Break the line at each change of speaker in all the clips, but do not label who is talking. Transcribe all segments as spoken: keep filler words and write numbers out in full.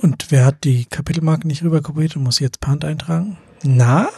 Und wer hat die Kapitelmarke nicht rüberkopiert und muss jetzt per Hand eintragen? Na?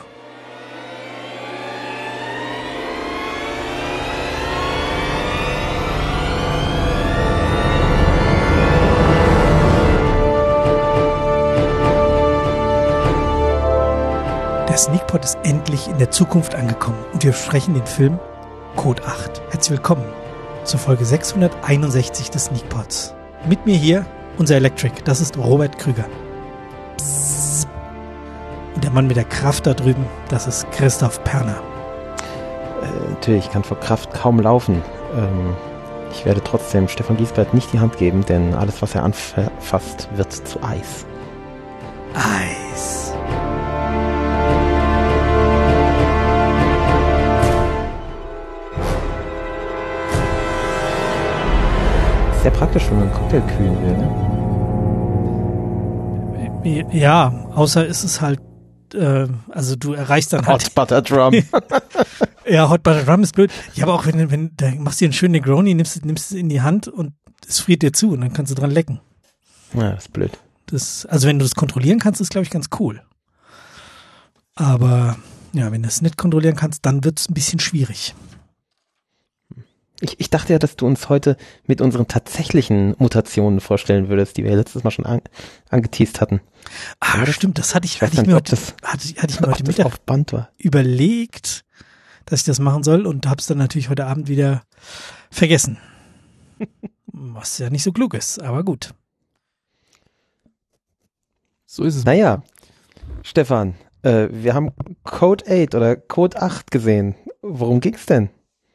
Der Sneakpot ist endlich in der Zukunft angekommen und wir besprechen den Film Code acht. Herzlich willkommen zur Folge sechshunderteinundsechzig des Sneakpots. Mit mir hier unser Electric, das ist Robert Krüger. Psst. Und der Mann mit der Kraft da drüben, das ist Christoph Perner.
Äh, natürlich, ich kann vor Kraft kaum laufen. Ähm, ich werde trotzdem Stefan Giesbert nicht die Hand geben, denn alles, was er anfasst, wird zu Eis.
Eis.
Sehr praktisch, wenn man einen Cocktail kühlen will,
ne? Ja, außer ist es halt, äh, also du erreichst dann halt...
Hot Butter Drum.
Ja, Hot Butter Drum ist blöd. Ja, aber auch wenn, wenn da machst du dir einen schönen Negroni, nimmst, nimmst es in die Hand und es friert dir zu und dann kannst du dran lecken.
Ja, das ist blöd.
Das, also wenn du das kontrollieren kannst, ist glaube ich ganz cool. Aber ja, wenn du es nicht kontrollieren kannst, dann wird es ein bisschen schwierig.
Ich, ich dachte ja, dass du uns heute mit unseren tatsächlichen Mutationen vorstellen würdest, die wir ja letztes Mal schon an, angeteased hatten.
Ah, das stimmt, das hatte ich,
ich
hatte ich
nicht,
mir heute,
das,
hatte, hatte ich mir heute Mittag
auf Band war.
überlegt, dass ich das machen soll und habe es dann natürlich heute Abend wieder vergessen. Was ja nicht so klug ist, aber gut.
So ist es.
Naja, Stefan, äh, wir haben Code acht oder Code acht gesehen. Worum ging's denn?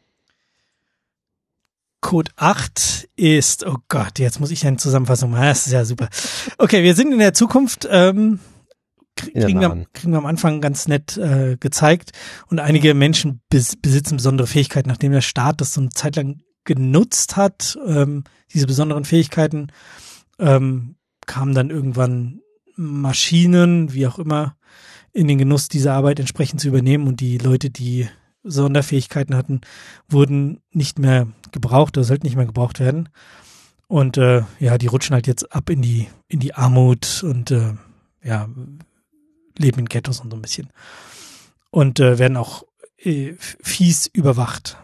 Code acht ist, oh Gott, jetzt muss ich eine Zusammenfassung machen, das ist ja super. Okay, wir sind in der Zukunft, ähm, kriegen, wir, kriegen wir am Anfang ganz nett äh, gezeigt und einige Menschen bes- besitzen besondere Fähigkeiten, nachdem der Staat das so eine Zeit lang genutzt hat, ähm, diese besonderen Fähigkeiten, ähm, kamen dann irgendwann Maschinen, wie auch immer, in den Genuss, diese Arbeit entsprechend zu übernehmen und die Leute, die Sonderfähigkeiten hatten, wurden nicht mehr gebraucht oder sollten nicht mehr gebraucht werden. Und äh, ja, die rutschen halt jetzt ab in die in die Armut und äh, ja, leben in Ghettos und so ein bisschen. Und äh, werden auch äh, fies überwacht.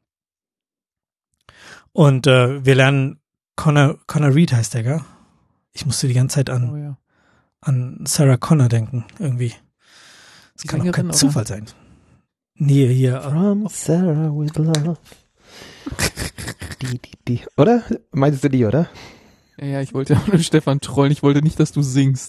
Und äh, wir lernen Connor, Connor Reed heißt der, gell? Ich musste die ganze Zeit an,
oh, ja.
an Sarah Connor denken, irgendwie. Das
Die
kann
Sängerin,
auch kein
oder?
Zufall sein. Nee, hier.
From Sarah with love. die, die, die. Oder? Meintest du die, oder?
Ja, ja, ich wollte ja nur Stefan trollen. Ich wollte nicht, dass du singst.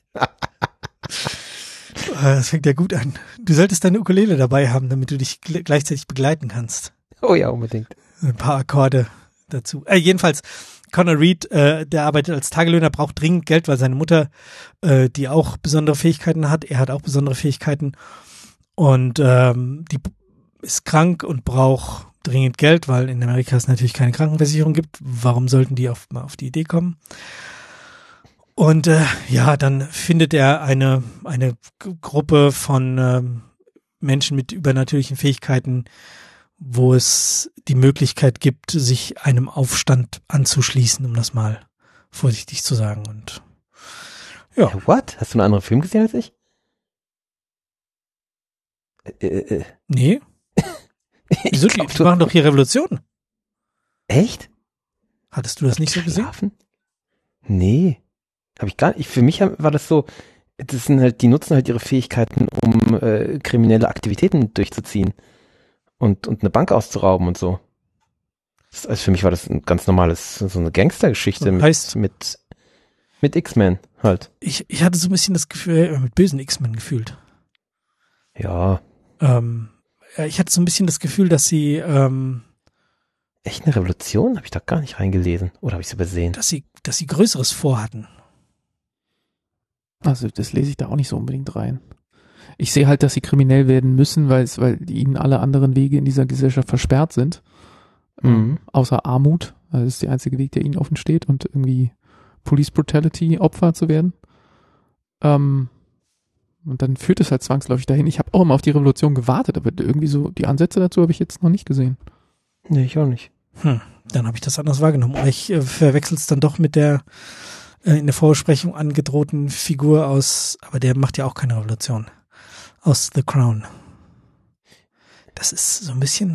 Das fängt ja gut an. Du solltest deine Ukulele dabei haben, damit du dich gl- gleichzeitig begleiten kannst.
Oh ja, unbedingt.
Ein paar Akkorde dazu. Äh, jedenfalls, Connor Reed, äh, der arbeitet als Tagelöhner, braucht dringend Geld, weil seine Mutter, äh, die auch besondere Fähigkeiten hat, er hat auch besondere Fähigkeiten und ähm, die ist krank und braucht dringend Geld, weil in Amerika es natürlich keine Krankenversicherung gibt. Warum sollten die auf, mal auf die Idee kommen? Und äh, ja, dann findet er eine eine G- Gruppe von ähm, Menschen mit übernatürlichen Fähigkeiten, wo es die Möglichkeit gibt, sich einem Aufstand anzuschließen, um das mal vorsichtig zu sagen. Und ja.
Äh, what? Hast du einen anderen Film gesehen als ich? Äh, äh,
Nee. Wieso? Die,
glaub,
die machen doch hier Revolution.
Echt?
Hattest du das nicht so gesehen?
Schlafen? Nee. Hab ich gar nicht. Für mich war das so, das sind halt, die nutzen halt ihre Fähigkeiten, um äh, kriminelle Aktivitäten durchzuziehen. Und, und eine Bank auszurauben und so. Das, also für mich war das ein ganz normales, so eine Gangstergeschichte
So,
mit,
heißt-
mit, mit X-Men halt.
Ich, ich hatte so ein bisschen das Gefühl, äh, mit bösen X-Men gefühlt.
Ja.
Ähm, ja, ich hatte so ein bisschen das Gefühl, dass sie, ähm,
Echt eine Revolution? Habe ich da gar nicht reingelesen. Oder habe ich es übersehen?
dass sie, dass sie Größeres vorhatten.
Also das lese ich da auch nicht so unbedingt rein. Ich sehe halt, dass sie kriminell werden müssen, weil es, weil ihnen alle anderen Wege in dieser Gesellschaft versperrt sind.
Mhm.
Ähm, außer Armut. Also das ist der einzige Weg, der ihnen offen steht und irgendwie Police Brutality Opfer zu werden. Ähm, und dann führt es halt zwangsläufig dahin. Ich habe auch immer auf die Revolution gewartet, aber irgendwie so die Ansätze dazu habe ich jetzt noch nicht gesehen.
Nee, ich auch nicht.
Hm, dann habe ich das anders wahrgenommen. Aber ich äh, verwechsel es dann doch mit der äh, in der Vorbesprechung angedrohten Figur aus, aber der macht ja auch keine Revolution, aus The Crown. Das ist so ein bisschen...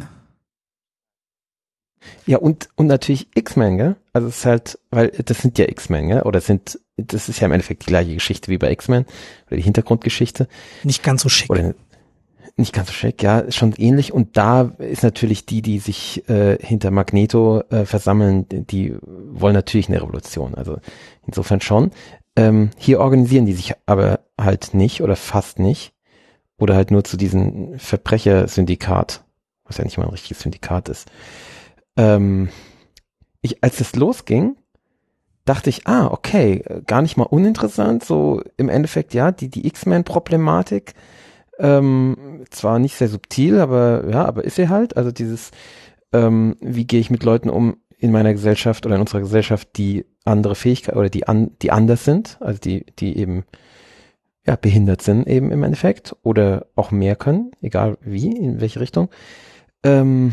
Ja, und, und natürlich X-Men, gell? Also es ist halt, weil das sind ja X-Men, gell? Oder sind, das ist ja im Endeffekt die gleiche Geschichte wie bei X-Men, oder die Hintergrundgeschichte.
Nicht ganz so schick.
Oder nicht ganz so schick, ja, schon ähnlich. Und da ist natürlich die, die sich äh, hinter Magneto äh, versammeln, die wollen natürlich eine Revolution. Also insofern schon. Ähm, hier organisieren die sich aber halt nicht oder fast nicht. Oder halt nur zu diesem Verbrechersyndikat, was ja nicht mal ein richtiges Syndikat ist. Ähm, ich, als es losging, dachte ich, ah, okay, gar nicht mal uninteressant, so im Endeffekt, ja, die, die X-Men-Problematik, ähm, zwar nicht sehr subtil, aber ja, aber ist sie halt, also dieses, ähm, wie gehe ich mit Leuten um in meiner Gesellschaft oder in unserer Gesellschaft, die andere Fähigkeiten oder die an, die anders sind, also die, die eben, ja, behindert sind eben im Endeffekt oder auch mehr können, egal wie, in welche Richtung, ähm,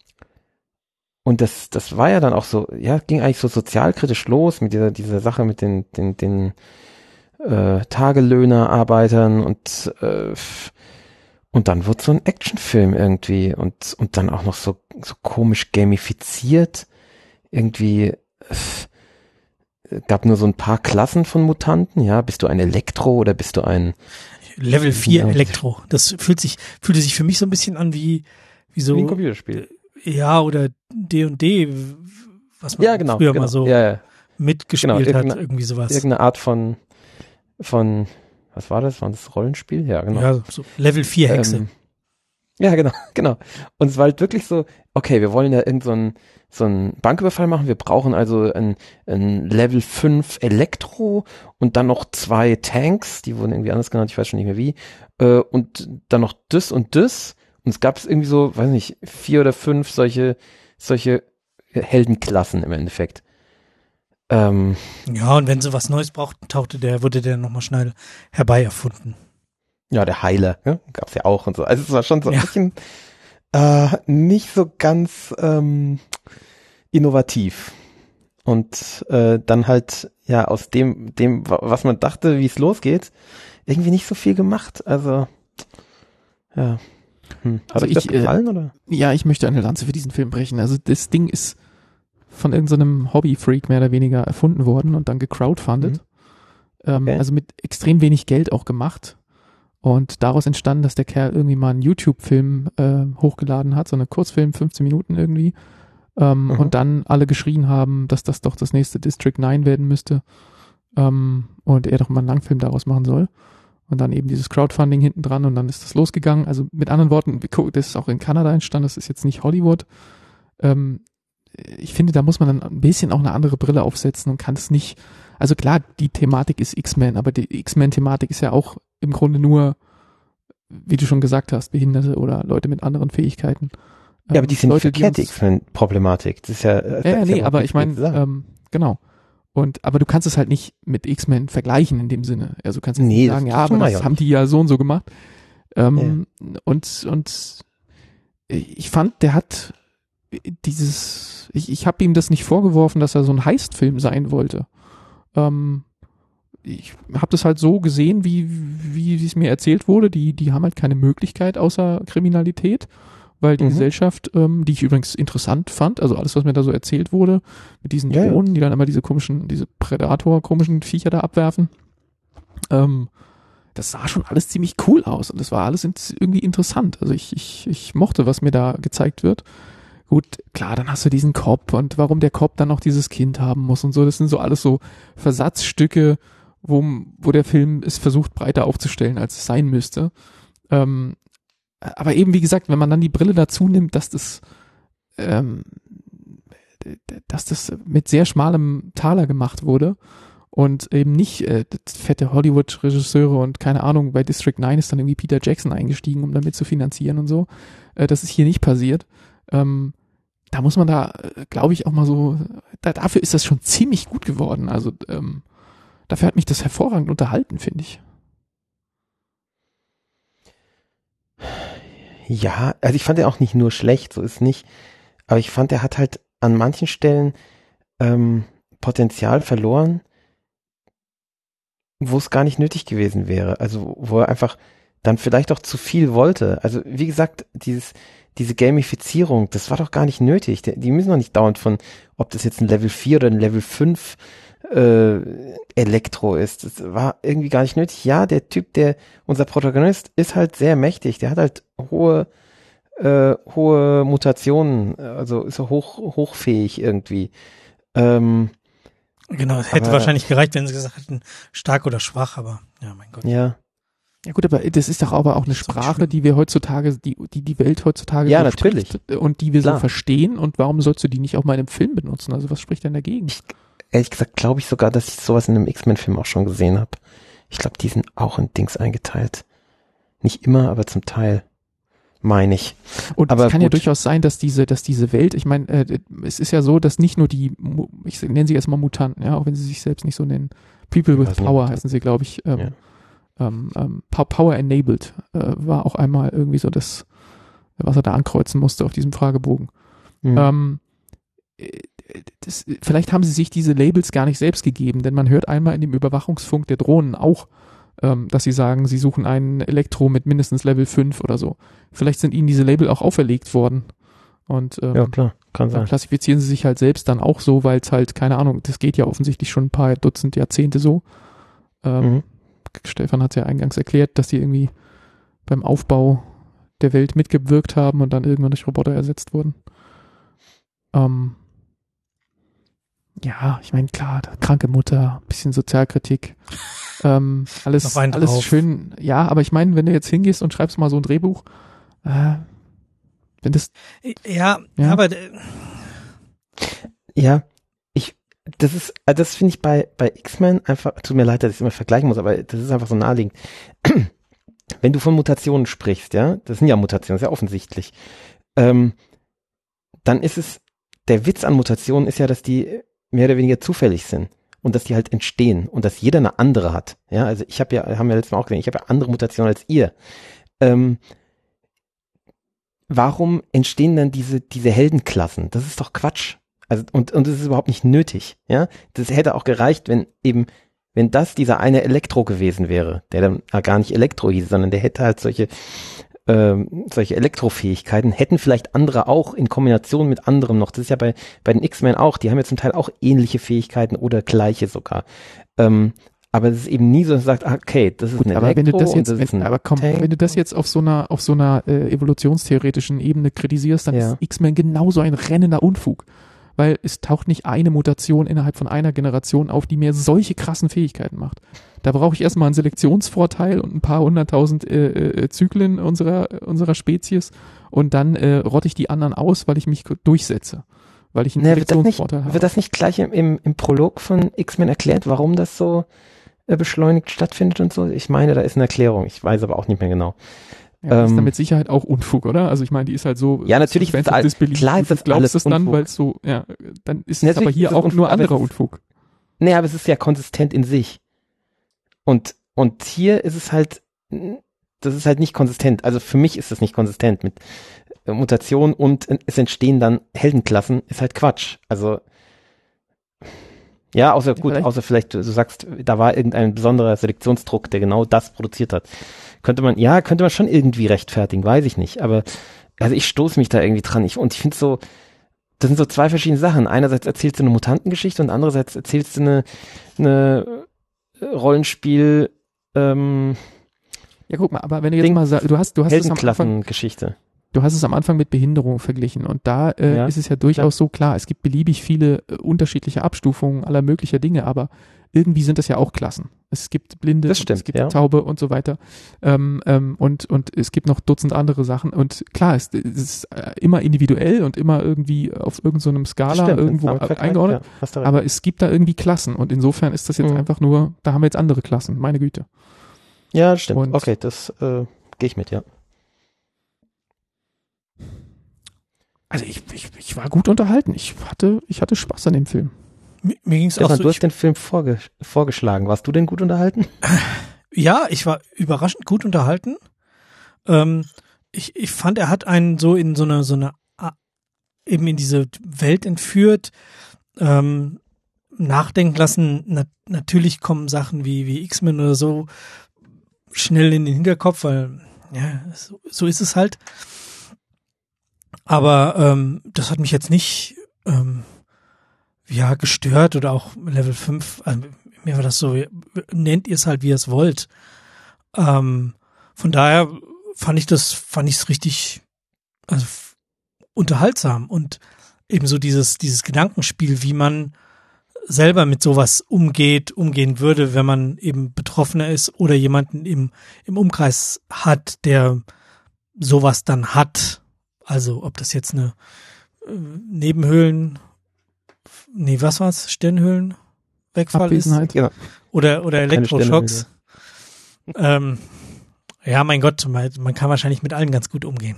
und das, das war ja dann auch so, ja, ging eigentlich so sozialkritisch los mit dieser, dieser Sache mit den, den, den äh, Tagelöhner-Arbeitern und äh, und dann wird so ein Actionfilm irgendwie und und dann auch noch so so komisch gamifiziert. Irgendwie äh, gab nur so ein paar Klassen von Mutanten, ja, bist du ein Elektro oder bist du ein
Level vier Elektro. Das fühlt sich, fühlte sich für mich so ein bisschen an wie, wie so.
Wie ein Computerspiel.
Ja, oder D und D, was man
ja, genau,
früher
genau.
mal so
ja, ja.
mitgespielt genau, hat, irgendwie sowas.
Irgendeine Art von, von, was war das? War das Rollenspiel? Ja, genau.
Ja, so Level vier Hexe.
Ähm, ja, genau, genau. Und es war halt wirklich so, okay, wir wollen ja irgend so einen so einen Banküberfall machen, wir brauchen also ein, ein Level fünf Elektro und dann noch zwei Tanks, die wurden irgendwie anders genannt, ich weiß schon nicht mehr wie, äh, und dann noch das und das. Und es gab es irgendwie so, weiß nicht, vier oder fünf solche, solche Heldenklassen im Endeffekt. Ähm,
ja, und wenn sie was Neues brauchten, tauchte der, wurde der nochmal schnell herbei erfunden.
Ja, der Heiler, ne? Gab's ja auch und so. Also es war schon so ein ja. bisschen äh, nicht so ganz ähm, innovativ. Und äh, dann halt, ja, aus dem, dem, was man dachte, wie es losgeht, irgendwie nicht so viel gemacht. Also, ja. Hm. Hat
also
euch das
ich,
gefallen,
äh,
oder?
Ja, ich möchte eine Lanze für diesen Film brechen. Also das Ding ist von irgendeinem so Hobby-Freak mehr oder weniger erfunden worden und dann gecrowdfundet. Mhm. Ähm, okay. Also mit extrem wenig Geld auch gemacht. Und daraus entstanden, dass der Kerl irgendwie mal einen YouTube-Film äh, hochgeladen hat, so eine Kurzfilm, fünfzehn Minuten irgendwie. Ähm, mhm. Und dann alle geschrien haben, dass das doch das nächste District neun werden müsste. Ähm, und er doch mal einen Langfilm daraus machen soll. Und dann eben dieses Crowdfunding hinten dran und dann ist das losgegangen. Also mit anderen Worten, das ist auch in Kanada entstanden, das ist jetzt nicht Hollywood. Ähm, ich finde, da muss man dann ein bisschen auch eine andere Brille aufsetzen und kann es nicht, also klar, die Thematik ist X-Men, aber die X-Men-Thematik ist ja auch im Grunde nur, wie du schon gesagt hast, Behinderte oder Leute mit anderen Fähigkeiten.
Ja, aber die sind
Leute,
verkehrt, die X-Men-Problematik. Das ist ja, das
ja, ja
ist
nee,
ja
aber ich meine, ähm, genau. Und, aber du kannst es halt nicht mit X-Men vergleichen in dem Sinne. Also du kannst jetzt
nee,
nicht sagen, ja, aber das ja haben die ja so und so gemacht. Ähm, ja. Und, und ich fand, der hat dieses, ich, ich habe ihm das nicht vorgeworfen, dass er so ein Heist-Film sein wollte. Ähm, ich habe das halt so gesehen, wie, wie, wie es mir erzählt wurde. Die, die haben halt keine Möglichkeit außer Kriminalität. Weil die mhm. Gesellschaft, ähm, die ich übrigens interessant fand, also alles, was mir da so erzählt wurde, mit diesen
ja,
Drohnen,
ja.
die dann immer diese komischen, diese Predator-komischen Viecher da abwerfen, ähm, das sah schon alles ziemlich cool aus und das war alles irgendwie interessant. Also ich, ich, ich mochte, was mir da gezeigt wird. Gut, klar, dann hast du diesen Cop und warum der Cop dann noch dieses Kind haben muss und so, das sind so alles so Versatzstücke, wo, wo der Film es versucht, breiter aufzustellen, als es sein müsste. Ähm, Aber eben, wie gesagt, wenn man dann die Brille dazu nimmt, dass das, ähm, dass das mit sehr schmalem Taler gemacht wurde und eben nicht äh, fette Hollywood-Regisseure und keine Ahnung, bei District neun ist dann irgendwie Peter Jackson eingestiegen, um damit zu finanzieren und so. Äh, das ist hier nicht passiert. Ähm, da muss man da, glaube ich, auch mal so, da, dafür ist das schon ziemlich gut geworden. Also ähm, dafür hat mich das hervorragend unterhalten, finde ich.
Ja, also ich fand er auch nicht nur schlecht, so ist nicht, aber ich fand, er hat halt an manchen Stellen ähm, Potenzial verloren, wo es gar nicht nötig gewesen wäre. Also wo er einfach dann vielleicht auch zu viel wollte. Also wie gesagt, dieses diese Gamifizierung, das war doch gar nicht nötig. Die, die müssen doch nicht dauernd von, ob das jetzt ein Level vier oder ein Level fünf äh, Elektro ist. Das war irgendwie gar nicht nötig. Ja, der Typ, der, unser Protagonist, ist halt sehr mächtig. Der hat halt hohe äh, hohe Mutationen, also ist er hoch, hochfähig irgendwie. Ähm,
genau, es hätte
aber,
wahrscheinlich gereicht, wenn sie gesagt hätten, stark oder schwach, aber ja, mein Gott.
Ja.
Ja gut, aber das ist doch aber auch eine Sprache, die wir heutzutage, die die die Welt heutzutage
ja,
so
natürlich.
spricht und die wir
Klar.
so verstehen. Und warum sollst du die nicht auch mal in einem Film benutzen? Also was spricht denn dagegen?
Ich, ehrlich gesagt glaube ich sogar, dass ich sowas in einem X-Men-Film auch schon gesehen habe. Ich glaube, die sind auch in Dings eingeteilt. Nicht immer, aber zum Teil. Meine ich.
Und
aber
es kann
gut.
ja durchaus sein, dass diese, dass diese Welt, ich meine, äh, es ist ja so, dass nicht nur die, ich nenne sie erstmal Mutanten, ja, auch wenn sie sich selbst nicht so nennen, People with Power heißen sie, glaube ich, ähm,
Ja.
ähm, ähm, Power Enabled äh, war auch einmal irgendwie so das, was er da ankreuzen musste auf diesem Fragebogen.
Mhm.
Ähm, das, vielleicht haben sie sich diese Labels gar nicht selbst gegeben, denn man hört einmal in dem Überwachungsfunk der Drohnen auch, ähm, dass sie sagen, sie suchen einen Elektro mit mindestens Level fünf oder so. Vielleicht sind ihnen diese Label auch auferlegt worden. Und ähm,
Ja, klar, kann
dann
sein.
klassifizieren sie sich halt selbst dann auch so, weil es halt, keine Ahnung, das geht ja offensichtlich schon ein paar Dutzend Jahrzehnte so. Ähm,
Mhm.
Stefan hat es ja eingangs erklärt, dass die irgendwie beim Aufbau der Welt mitgewirkt haben und dann irgendwann durch Roboter ersetzt wurden. Ähm, ja, ich meine, klar, kranke Mutter, bisschen Sozialkritik, ähm, alles,
Noch einen
alles
drauf.
schön. Ja, aber ich meine, wenn du jetzt hingehst und schreibst mal so ein Drehbuch, äh, wenn das,
Ja,
Ja.
aber äh,
Ja, ich, das ist, also das finde ich bei, bei X-Men einfach, tut mir leid, dass ich es immer vergleichen muss, aber das ist einfach so naheliegend. Wenn du von Mutationen sprichst, ja, das sind ja Mutationen, sehr offensichtlich, ähm, dann ist es, der Witz an Mutationen ist ja, dass die mehr oder weniger zufällig sind und dass die halt entstehen und dass jeder eine andere hat. Ja, also ich habe ja, haben wir letztes Mal auch gesehen, ich habe ja andere Mutationen als ihr. Ähm, warum entstehen dann diese, diese Heldenklassen? Das ist doch Quatsch. Also, und, und das ist überhaupt nicht nötig, ja. Das hätte auch gereicht, wenn eben, wenn das dieser eine Elektro gewesen wäre, der dann gar nicht Elektro hieß, sondern der hätte halt solche, ähm, solche Elektrofähigkeiten, hätten vielleicht andere auch in Kombination mit anderem noch. Das ist ja bei, bei den X-Men auch, die haben ja zum Teil auch ähnliche Fähigkeiten oder gleiche sogar. Ähm, aber es ist eben nie so, dass man sagt, ah, okay, das ist
gut,
ein
aber
Elektro
wenn du das
und
jetzt,
das ist
wenn,
ein
aber komm,
Tank.
wenn du das jetzt auf so einer, auf so einer äh, evolutionstheoretischen Ebene kritisierst, dann
Ja.
ist X-Men genauso ein rennender Unfug. Weil es taucht nicht eine Mutation innerhalb von einer Generation auf, die mir solche krassen Fähigkeiten macht. Da brauche ich erstmal einen Selektionsvorteil und ein paar hunderttausend äh, äh, Zyklen unserer, unserer Spezies und dann äh, rotte ich die anderen aus, weil ich mich durchsetze. Weil ich einen
Ne, wird das nicht,
Selektionsvorteil habe.
wird das nicht gleich im, im, im Prolog von X-Men erklärt, warum das so äh, beschleunigt stattfindet und so? Ich meine, da ist eine Erklärung. Ich weiß aber auch nicht mehr genau.
Ja, ist
ähm,
dann mit Sicherheit auch Unfug, oder? Also ich meine, die ist halt so.
Ja, natürlich ist
Suspense
das
of
all-
Disbelief.
klar ist
Du
das
glaubst
alles
es dann,
Unfug.
weil es so, ja, dann ist es
Natürlich
aber hier
ist es
auch
Unfug,
nur
aber
anderer
es ist-
Unfug.
Nee, aber es ist ja konsistent in sich. Und, und hier ist es halt, das ist halt nicht konsistent. Also für mich ist das nicht konsistent mit äh, Mutation und es entstehen dann Heldenklassen, ist halt Quatsch. Also, ja, außer, gut,
vielleicht-
außer vielleicht, du sagst, da war irgendein besonderer Selektionsdruck, der genau das produziert hat. Könnte man, ja, könnte man schon irgendwie rechtfertigen, weiß ich nicht. Aber, also ich stoße mich da irgendwie dran. Ich, und ich finde so, das sind so zwei verschiedene Sachen. Einerseits erzählst du eine Mutantengeschichte und andererseits erzählst du eine, eine Rollenspiel, ähm,
Ja, guck mal, aber wenn du jetzt
Ding-
mal sagst, du hast, du hast es am Anfang,
Heldenklassengeschichte.
du hast es am Anfang mit Behinderung verglichen und da äh,
Ja,
ist es ja durchaus so klar, es gibt beliebig viele äh, unterschiedliche Abstufungen aller möglicher Dinge, aber irgendwie sind das ja auch Klassen. Es gibt Blinde,
Das stimmt,
es gibt
ja.
Taube und so weiter. Ähm, ähm, und, und es gibt noch Dutzend andere Sachen. Und klar, es, es ist äh, immer individuell und immer irgendwie auf irgendeinem
Das
Skala
stimmt,
irgendwo
wenn's Vergleich,
eingeordnet.
ja, hast du recht.
Aber es gibt da irgendwie Klassen und insofern ist das jetzt
Mhm.
einfach nur, da haben wir jetzt andere Klassen, meine Güte.
Ja, das stimmt.
und-
Okay, das äh, gehe ich mit, ja.
Also ich, ich, ich war gut unterhalten. Ich hatte, ich hatte Spaß an dem Film.
mir, mir ging es auch
Stefan,
so.
du
Ich,
hast den Film vorge vorgeschlagen. Warst du denn gut unterhalten?
ja, ich war überraschend gut unterhalten. Ähm, ich, ich fand, er hat einen so in so eine, so eine, ah, eben in diese Welt entführt, ähm, nachdenken lassen. Na, natürlich kommen Sachen wie, wie X-Men oder so schnell in den Hinterkopf, weil ja, so, so ist es halt. Aber ähm, das hat mich jetzt nicht ähm, ja gestört oder auch Level fünf. Also, mir war das so, nennt ihr es halt, wie ihr es wollt. Ähm, von daher fand ich das, fand ich es richtig also, f- unterhaltsam und ebenso dieses, dieses Gedankenspiel, wie man selber mit sowas umgeht, umgehen würde, wenn man eben Betroffener ist oder jemanden im, im Umkreis hat, der sowas dann hat. Also ob das jetzt eine äh, Nebenhöhlen, nee, was war's? Stirnhöhlenwegfall
Abwesenheit.
ist?
Genau.
Oder, oder
Keine
Elektroschocks. Ähm, ja, mein Gott, man, man kann wahrscheinlich mit allen ganz gut umgehen.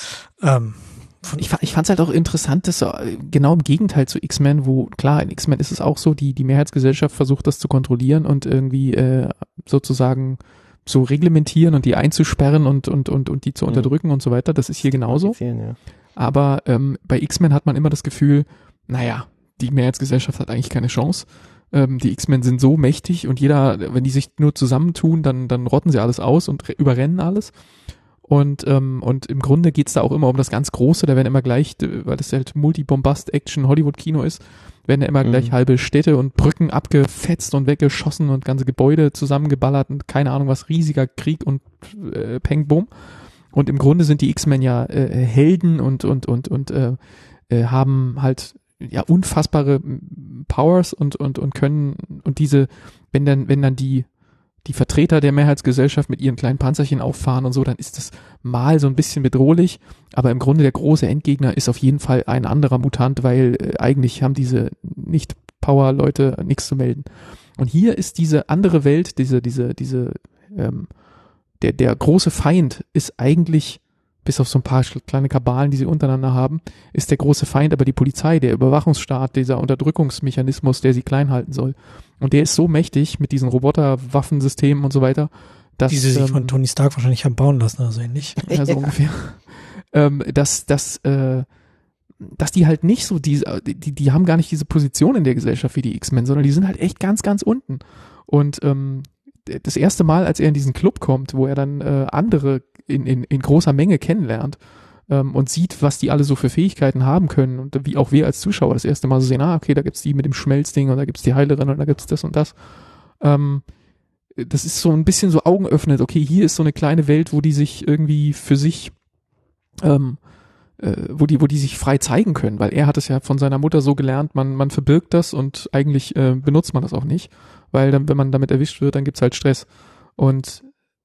Ähm, von,
Ich, fa- ich fand es halt auch interessant, dass äh, genau im Gegenteil zu X-Men, wo klar, in X-Men ist es auch so, die, die Mehrheitsgesellschaft versucht das zu kontrollieren und irgendwie äh, sozusagen so reglementieren und die einzusperren und, und, und, und die zu
Mhm.
unterdrücken und so weiter. Das ist hier genauso.
Ja.
Aber ähm, bei X-Men hat man immer das Gefühl, naja, die Mehrheitsgesellschaft hat eigentlich keine Chance. Ähm, die X-Men sind so mächtig und jeder, wenn die sich nur zusammentun, dann, dann rotten sie alles aus und re- überrennen alles. Und, ähm, und im Grunde geht's da auch immer um das ganz Große, da werden immer gleich, äh, weil das halt Multi-Bombast-Action-Hollywood-Kino ist, werden ja immer
Mhm.
gleich halbe Städte und Brücken abgefetzt und weggeschossen und ganze Gebäude zusammengeballert und keine Ahnung was, riesiger Krieg und äh, Peng Bum. Und im Grunde sind die X-Men ja äh, Helden und und und und äh, äh, haben halt ja unfassbare m, Powers und und und können und diese wenn dann wenn dann die die Vertreter der Mehrheitsgesellschaft mit ihren kleinen Panzerchen auffahren und so, dann ist das mal so ein bisschen bedrohlich, aber im Grunde der große Endgegner ist auf jeden Fall ein anderer Mutant, weil äh, eigentlich haben diese Nicht-Power-Leute nichts zu melden. Und hier ist diese andere Welt, diese diese diese ähm, der, der große Feind ist eigentlich, bis auf so ein paar kleine Kabalen, die sie untereinander haben, ist der große Feind aber die Polizei, der Überwachungsstaat, dieser Unterdrückungsmechanismus, der sie klein halten soll. Und der ist so mächtig mit diesen Roboterwaffensystemen und so weiter, dass,
die sie sich
ähm,
von Tony Stark wahrscheinlich haben bauen lassen oder so ähnlich.
ja, so ungefähr, ähm, dass, dass, äh, dass die halt nicht so diese, die, die haben gar nicht diese Position in der Gesellschaft wie die X-Men, sondern die sind halt echt ganz, ganz unten. Und ähm, das erste Mal, als er in diesen Club kommt, wo er dann äh, andere in, in, in großer Menge kennenlernt ähm, und sieht, was die alle so für Fähigkeiten haben können und wie auch wir als Zuschauer das erste Mal so sehen, ah, okay, da gibt's die mit dem Schmelzding und da gibt's die Heilerin und da gibt's das und das. Ähm, das ist so ein bisschen so Augen öffnet, okay, hier ist so eine kleine Welt, wo die sich irgendwie für sich ähm, äh, wo die, wo die sich frei zeigen können, weil er hat es ja von seiner Mutter so gelernt, man, man verbirgt das und eigentlich äh, benutzt man das auch nicht, weil dann, wenn man damit erwischt wird, dann gibt's halt Stress. Und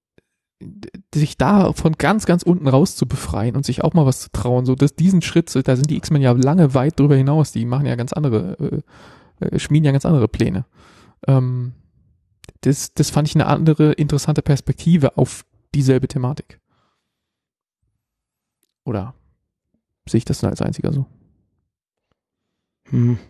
d- sich da von ganz, ganz unten raus zu befreien und sich auch mal was zu trauen, so dass diesen Schritt, da sind die X-Men ja lange weit drüber hinaus, die machen ja ganz andere, äh, äh, schmieden ja ganz andere Pläne. Ähm, das, das fand ich eine andere interessante Perspektive auf dieselbe Thematik. Oder sehe ich das dann als einziger so?
Hm.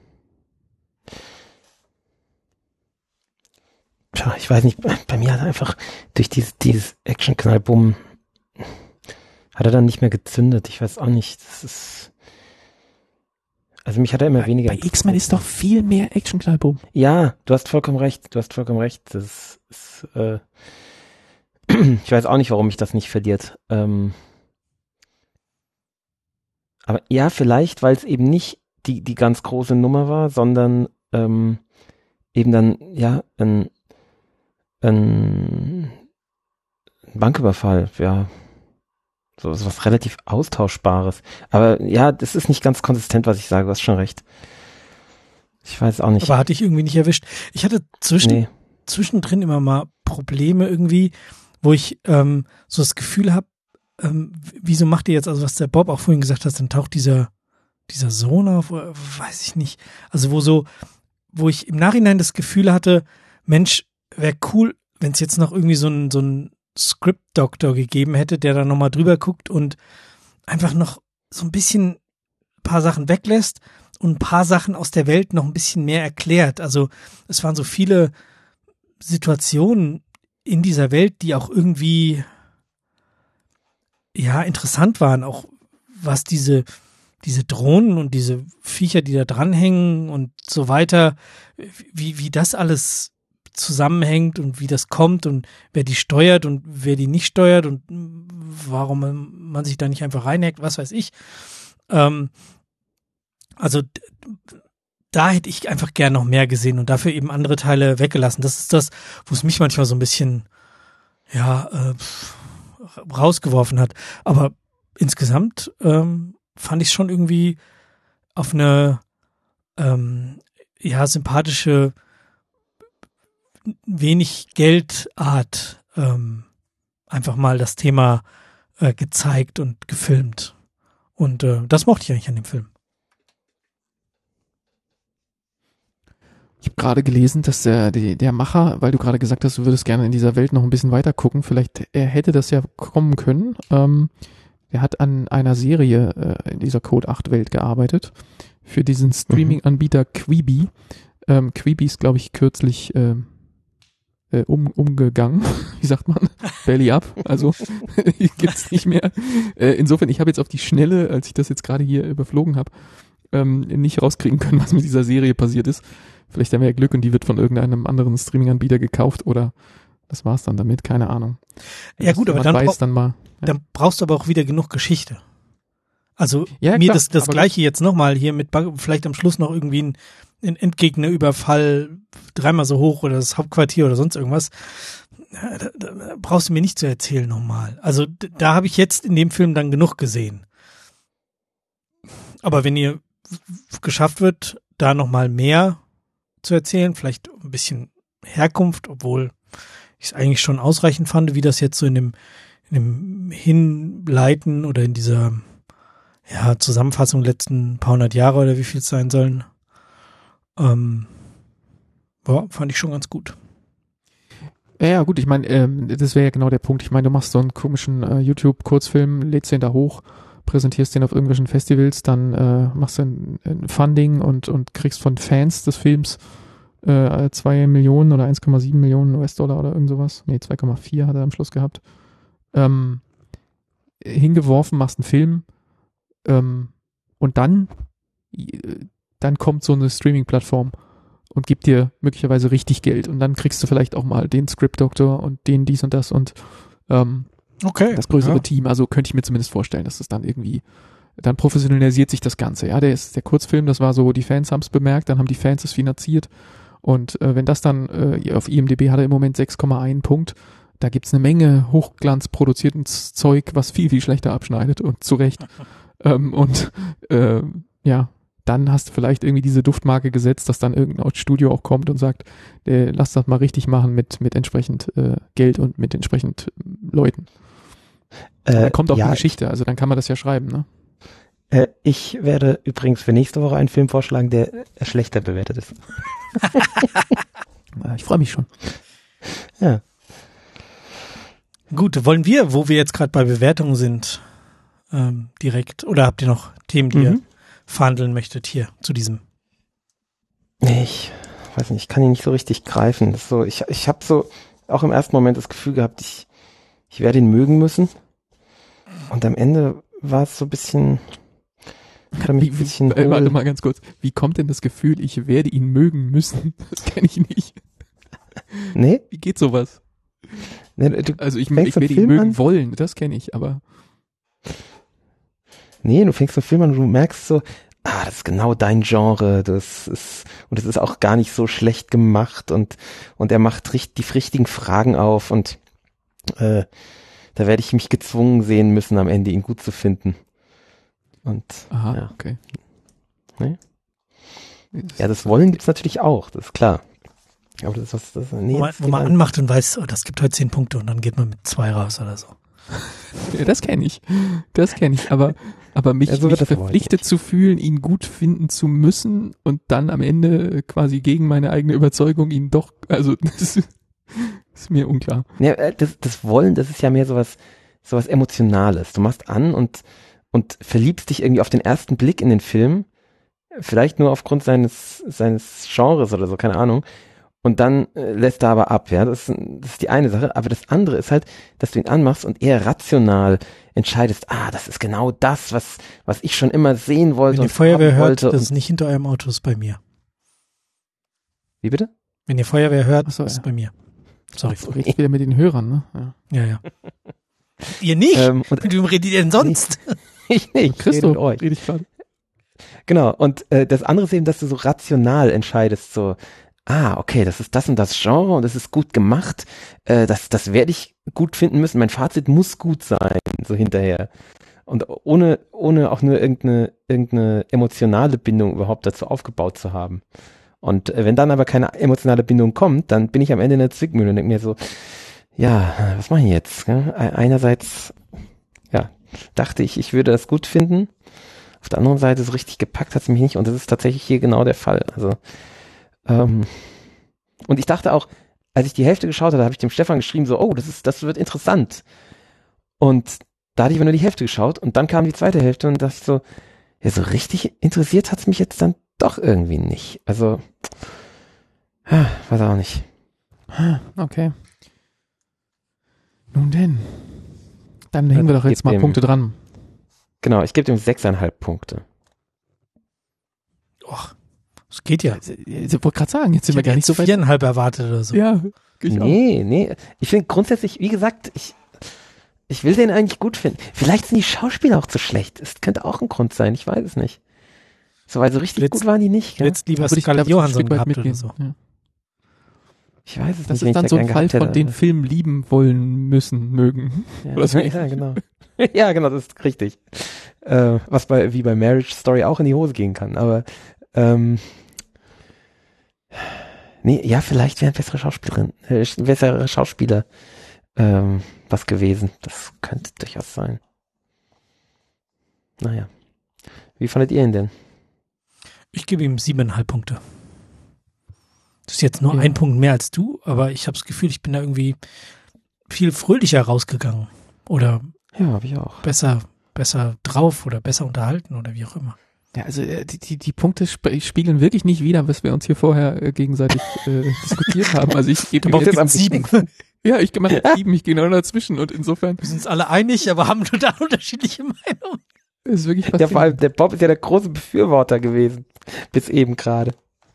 Tja, ich weiß nicht, bei mir hat er einfach durch dieses, dieses Action-Knallbumm hat er dann nicht mehr gezündet. Ich weiß auch nicht, das ist, also mich hat er immer
Bei,
weniger.
bei X-Men ist doch viel mehr Action-Knallboom.
Ja, du hast vollkommen recht, du hast vollkommen recht. Das ist, äh, ich weiß auch nicht, warum mich das nicht verliert. Ähm, aber ja, vielleicht, weil es eben nicht die, die ganz große Nummer war, sondern ähm, eben dann, ja, ein, ein Banküberfall, ja, so so was relativ Austauschbares. Aber ja, das ist nicht ganz konsistent, was ich sage, du hast schon recht. Ich weiß auch nicht.
Aber hatte ich irgendwie nicht erwischt. Ich hatte zwischen,
Nee.
zwischendrin immer mal Probleme irgendwie, wo ich ähm, so das Gefühl habe, ähm, wieso macht ihr jetzt, also was der Bob auch vorhin gesagt hat, dann taucht dieser dieser Sohn auf, oder weiß ich nicht. Also wo so, wo ich im Nachhinein das Gefühl hatte, Mensch, wäre cool, wenn es jetzt noch irgendwie so ein so ein Script-Doktor gegeben hätte, der da nochmal drüber guckt und einfach noch so ein bisschen ein paar Sachen weglässt und ein paar Sachen aus der Welt noch ein bisschen mehr erklärt. Also es waren so viele Situationen in dieser Welt, die auch irgendwie ja interessant waren, auch was diese diese Drohnen und diese Viecher, die da dranhängen und so weiter, wie, wie das alles zusammenhängt und wie das kommt und wer die steuert und wer die nicht steuert und warum man sich da nicht einfach reinhackt, was weiß ich. Ähm, also da hätte ich einfach gern noch mehr gesehen und dafür eben andere Teile weggelassen. Das ist das, wo es mich manchmal so ein bisschen ja äh, rausgeworfen hat. Aber insgesamt ähm, fand ich es schon irgendwie auf eine ähm, ja sympathische, wenig Geldart ähm, einfach mal das Thema äh, gezeigt und gefilmt. Und äh, das mochte ich eigentlich an dem Film.
Ich habe gerade gelesen, dass der, der, der Macher, weil du gerade gesagt hast, du würdest gerne in dieser Welt noch ein bisschen weiter gucken, vielleicht er hätte das ja kommen können. Ähm, er hat an einer Serie äh, in dieser Code acht Welt gearbeitet für diesen Streaming-Anbieter Quibi. Ähm, Quibi ist, glaube ich, kürzlich äh, äh, um, umgegangen. Wie sagt man? Belly up. Also gibt's nicht mehr. Äh, insofern, ich habe jetzt auf die Schnelle, als ich das jetzt gerade hier überflogen habe, ähm, nicht rauskriegen können, was mit dieser Serie passiert ist. Vielleicht haben wir ja Glück und die wird von irgendeinem anderen Streaming-Anbieter gekauft oder das war's dann damit, keine Ahnung.
Ja gut, aber dann,
weiß, dann, mal, ja.
dann brauchst du aber auch wieder genug Geschichte. Also
ja,
mir
klar,
das, das Gleiche jetzt nochmal hier mit vielleicht am Schluss noch irgendwie ein, ein Endgegnerüberfall dreimal so hoch oder das Hauptquartier oder sonst irgendwas. Da, da, da brauchst du mir nicht zu erzählen nochmal. Also da habe ich jetzt in dem Film dann genug gesehen. Aber wenn ihr geschafft wird, da nochmal mehr zu erzählen, vielleicht ein bisschen Herkunft, obwohl ich es eigentlich schon ausreichend fand, wie das jetzt so in dem, in dem Hinleiten oder in dieser ja, Zusammenfassung letzten paar hundert Jahre oder wie viel es sein sollen, ähm, ja, fand ich schon ganz gut.
Ja, ja gut, ich meine, ähm, das wäre ja genau der Punkt. Ich meine, du machst so einen komischen äh, YouTube-Kurzfilm, lädst den da hoch, präsentierst den auf irgendwelchen Festivals, dann äh, machst du ein, ein Funding und, und kriegst von Fans des Films äh, zwei Millionen oder eins Komma sieben Millionen U S-Dollar oder irgend sowas. Nee, zwei Komma vier hat er am Schluss gehabt. Ähm, hingeworfen, machst einen Film ähm, und dann dann kommt so eine Streaming-Plattform und gibt dir möglicherweise richtig Geld und dann kriegst du vielleicht auch mal den Script-Doktor und den dies und das und ähm,
okay,
das größere
ja.
Team, also könnte ich mir zumindest vorstellen, dass es dann irgendwie, dann professionalisiert sich das Ganze. Ja, der ist der Kurzfilm, das war so, die Fans haben es bemerkt, dann haben die Fans es finanziert und äh, wenn das dann, äh, auf I M D B hat er im Moment sechs Komma eins Punkt, da gibt's eine Menge hochglanzproduzierten Zeug, was viel, viel schlechter abschneidet und zu Recht. ähm, und äh, ja, dann hast du vielleicht irgendwie diese Duftmarke gesetzt, dass dann irgendein Studio auch kommt und sagt, äh, lass das mal richtig machen mit, mit entsprechend äh, Geld und mit entsprechend Leuten. Äh, dann kommt auch ja, eine Geschichte, also dann kann man das ja schreiben, ne?
Äh, ich werde übrigens für nächste Woche einen Film vorschlagen, der schlechter bewertet ist.
Ich freue mich schon.
Ja.
Gut, wollen wir, wo wir jetzt gerade bei Bewertungen sind, ähm, direkt, oder habt ihr noch Themen, die mhm. ihr verhandeln möchtet hier zu diesem?
Nee, ich weiß nicht, ich kann ihn nicht so richtig greifen. Das ist so, ich ich habe so auch im ersten Moment das Gefühl gehabt, ich ich werde ihn mögen müssen. Und am Ende war es so ein bisschen,
wie, ein bisschen wie, warte mal ganz kurz, wie kommt denn das Gefühl, ich werde ihn mögen müssen? Das kenne ich nicht.
Nee?
Wie geht sowas?
Nee, du
also ich, ich werde ihn mögen an? wollen, das kenne ich, aber
nee, du fängst einen Film an und du merkst so, ah, das ist genau dein Genre, das ist, und es ist auch gar nicht so schlecht gemacht und, und er macht richt, die richtigen Fragen auf und, äh, da werde ich mich gezwungen sehen müssen, am Ende ihn gut zu finden. Und,
aha,
ja.
okay.
Nee? Ja, das Wollen gibt's natürlich auch, das ist klar. Aber das ist was, das, nee,
wo man, wo man anmacht und weiß, oh, das gibt heute zehn Punkte und dann geht man mit zwei raus oder so.
Ja, das kenne ich. Das kenne ich. Aber, aber mich, ja, so mich verpflichtet zu fühlen, ihn gut finden zu müssen und dann am Ende quasi gegen meine eigene Überzeugung ihn doch, also das ist, ist mir unklar.
Ja, das, das Wollen, das ist ja mehr sowas, sowas Emotionales. Du machst an und, und verliebst dich irgendwie auf den ersten Blick in den Film, vielleicht nur aufgrund seines, seines Genres oder so, keine Ahnung. Und dann äh, lässt er aber ab, ja. Das ist, das ist die eine Sache. Aber das andere ist halt, dass du ihn anmachst und eher rational entscheidest, ah, das ist genau das, was, was ich schon immer sehen wollte.
Wenn ihr Feuerwehr hört, das ist nicht hinter eurem Auto, das ist bei mir.
Wie bitte?
Wenn ihr Feuerwehr hört,
so,
das ist
ja.
bei mir. Sorry.
Du redest wieder mit den Hörern, ne? Ja,
ja. ja. Ihr nicht?
Ähm, und,
mit wem redet ihr denn sonst?
ich nicht.
Christo,
mit euch.
rede ich gerade.
Genau. Und äh, das andere ist eben, dass du so rational entscheidest, so, ah, okay, das ist das und das Genre und das ist gut gemacht. Äh, das, das werde ich gut finden müssen. Mein Fazit muss gut sein, so hinterher. Und ohne, ohne auch nur irgendeine, irgendeine emotionale Bindung überhaupt dazu aufgebaut zu haben. Und äh, wenn dann aber keine emotionale Bindung kommt, dann bin ich am Ende in der Zwickmühle und denke mir so, ja, was mache ich jetzt? Ne? Einerseits, ja, dachte ich, ich würde das gut finden. Auf der anderen Seite, so richtig gepackt hat es mich nicht und das ist tatsächlich hier genau der Fall. Also, ähm, und ich dachte auch, als ich die Hälfte geschaut hatte, habe ich dem Stefan geschrieben, so, oh, das ist, das wird interessant. Und da hatte ich aber nur die Hälfte geschaut und dann kam die zweite Hälfte und dachte ich so, ja, so richtig interessiert hat es mich jetzt dann doch irgendwie nicht. Also, ja, weiß auch nicht.
Okay. Nun denn. Dann hängen wir doch jetzt mal dem, Punkte dran.
Genau, ich gebe dem sechseinhalb Punkte.
Och, das geht ja.
Ich wollte gerade sagen, jetzt sind
ich
wir gar nicht so weit.
Viereinhalb erwartet oder so.
Ja,
ich Nee, auch. nee. Ich finde grundsätzlich, wie gesagt, ich, ich will den eigentlich gut finden. Vielleicht sind die Schauspieler auch zu schlecht. Das könnte auch ein Grund sein, ich weiß es nicht. So, weil so richtig
Letzt,
gut waren die nicht.
Ja? Jetzt lieber Scarlett Johansson gehabt mitgehen. Oder so. Ja.
Ich weiß es
das
nicht.
Das ist dann so ein Fall von den Film lieben wollen müssen, mögen.
Ja, oder so. Ja, genau. Ja, genau, das ist richtig. Äh, was bei, wie bei Marriage Story auch in die Hose gehen kann. Aber, ähm, nee, ja, vielleicht wäre ein bessere Schauspielerin, äh, bessere Schauspieler, ähm, was gewesen. Das könnte durchaus sein. Naja. Wie fandet ihr ihn denn?
Ich gebe ihm siebeneinhalb Punkte. Das ist jetzt nur ja. ein Punkt mehr als du, aber ich habe das Gefühl, ich bin da irgendwie viel fröhlicher rausgegangen. Oder
ja, habe ich auch.
Besser, besser drauf oder besser unterhalten oder wie auch immer.
Ja, also die, die, die Punkte sp- spiegeln wirklich nicht wider, was wir uns hier vorher äh, gegenseitig äh, diskutiert haben. Also ich gebe
mir jetzt am sieben.
Ja, ich mache jetzt sieben, ich gehe genau dazwischen und insofern.
Wir sind uns alle einig, aber haben total unterschiedliche Meinungen.
Das ist wirklich
ja, vor allem, der Bob ist ja der große Befürworter gewesen. Bis eben gerade.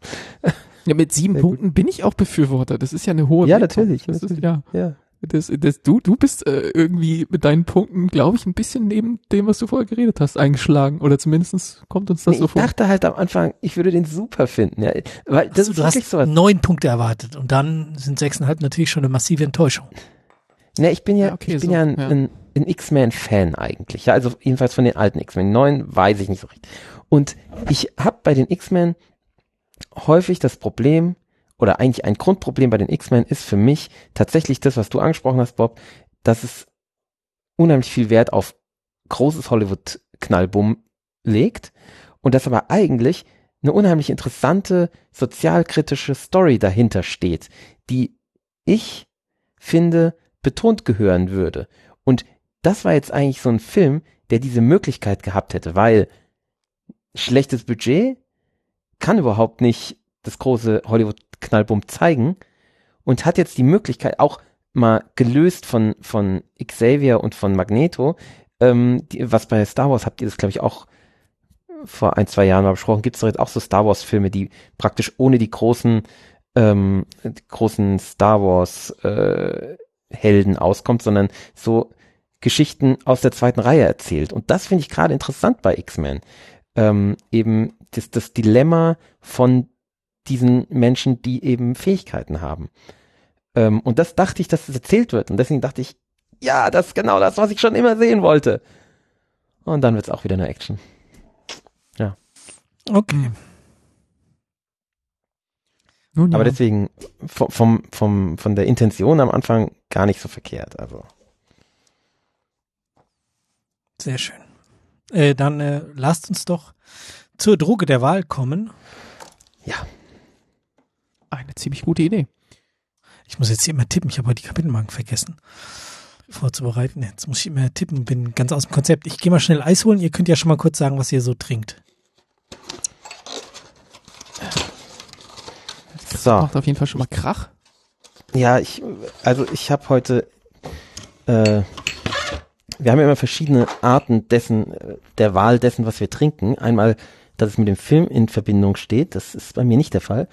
Ja, mit sieben Sehr Punkten gut. bin ich auch Befürworter. Das ist ja eine hohe
Ja, Wertung. natürlich.
Das
natürlich.
Ist, ja.
ja.
Das, das, du, du bist äh, irgendwie mit deinen Punkten, glaube ich, ein bisschen neben dem, was du vorher geredet hast, eingeschlagen. Oder zumindest kommt uns das
nee,
so vor.
Ich dachte halt am Anfang, ich würde den super finden. Ja, weil das
also,
ist
du hast
sowas.
neun Punkte erwartet und dann sind sechseinhalb natürlich schon eine massive Enttäuschung.
Ne, ich bin ja, ja okay, ich bin so, ja, ein,
ja
ein, ein X-Men-Fan eigentlich. Ja, also jedenfalls von den alten X-Men. Neun weiß ich nicht so richtig. Und ich habe bei den X-Men häufig das Problem, oder eigentlich ein Grundproblem bei den X-Men ist für mich tatsächlich das, was du angesprochen hast, Bob, dass es unheimlich viel Wert auf großes Hollywood-Knallbumm legt und dass aber eigentlich eine unheimlich interessante sozialkritische Story dahinter steht, die ich finde betont gehören würde. Und das war jetzt eigentlich so ein Film, der diese Möglichkeit gehabt hätte, weil schlechtes Budget kann überhaupt nicht das große Hollywood-Knallbumm zeigen und hat jetzt die Möglichkeit, auch mal gelöst von von Xavier und von Magneto, ähm, die, was bei Star Wars, habt ihr das glaube ich auch vor ein, zwei Jahren mal besprochen, gibt es doch jetzt auch so Star Wars-Filme, die praktisch ohne die großen ähm, die großen Star Wars äh, Helden auskommt, sondern so Geschichten aus der zweiten Reihe erzählt. Und das finde ich gerade interessant bei X-Men. Ähm, eben das, das Dilemma von diesen Menschen, die eben Fähigkeiten haben. Ähm, und das dachte ich, dass das erzählt wird. Und deswegen dachte ich, ja, das ist genau das, was ich schon immer sehen wollte. Und dann wird es auch wieder eine Action. Ja.
Okay.
Nun,
Aber
ja.
deswegen vom, vom, vom, von der Intention am Anfang gar nicht so verkehrt. Also.
Sehr schön. Äh, dann äh, lasst uns doch zur Droge der Wahl kommen.
Ja.
Eine ziemlich gute Idee.
Ich muss jetzt hier immer tippen. Ich habe heute die Kapitelmarken vergessen vorzubereiten. Jetzt muss ich immer tippen. Bin ganz aus dem Konzept. Ich gehe mal schnell Eis holen. Ihr könnt ja schon mal kurz sagen, was ihr so trinkt.
Das
so.
macht auf jeden Fall schon mal Krach.
Ja, ich, also ich habe heute, äh, wir haben ja immer verschiedene Arten dessen, der Wahl dessen, was wir trinken. Einmal, dass es mit dem Film in Verbindung steht, das ist bei mir nicht der Fall.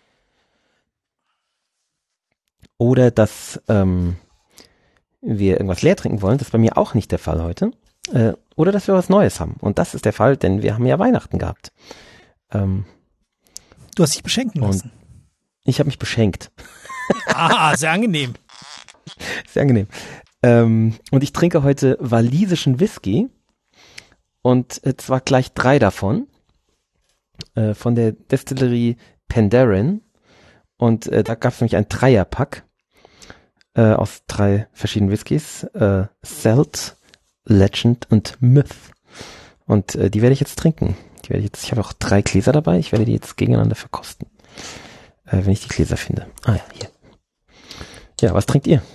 Oder dass ähm, wir irgendwas leer trinken wollen, das ist bei mir auch nicht der Fall heute. Äh, oder dass wir was Neues haben. Und das ist der Fall, denn wir haben ja Weihnachten gehabt. Ähm,
du hast dich beschenken lassen.
Ich habe mich beschenkt.
Ah, sehr angenehm.
Sehr angenehm. Ähm, und ich trinke heute walisischen Whisky. Und äh, zwar gleich drei davon. Äh, von der Destillerie Penderyn. Und äh, da gab es nämlich ein Dreierpack äh, aus drei verschiedenen Whiskys. Äh, Celt, Legend und Myth. Und äh, die werde ich jetzt trinken. Die werde ich jetzt, ich habe auch drei Gläser dabei. Ich werde die jetzt gegeneinander verkosten. Äh, wenn ich die Gläser finde. Ah ja, hier. Ja, was trinkt ihr?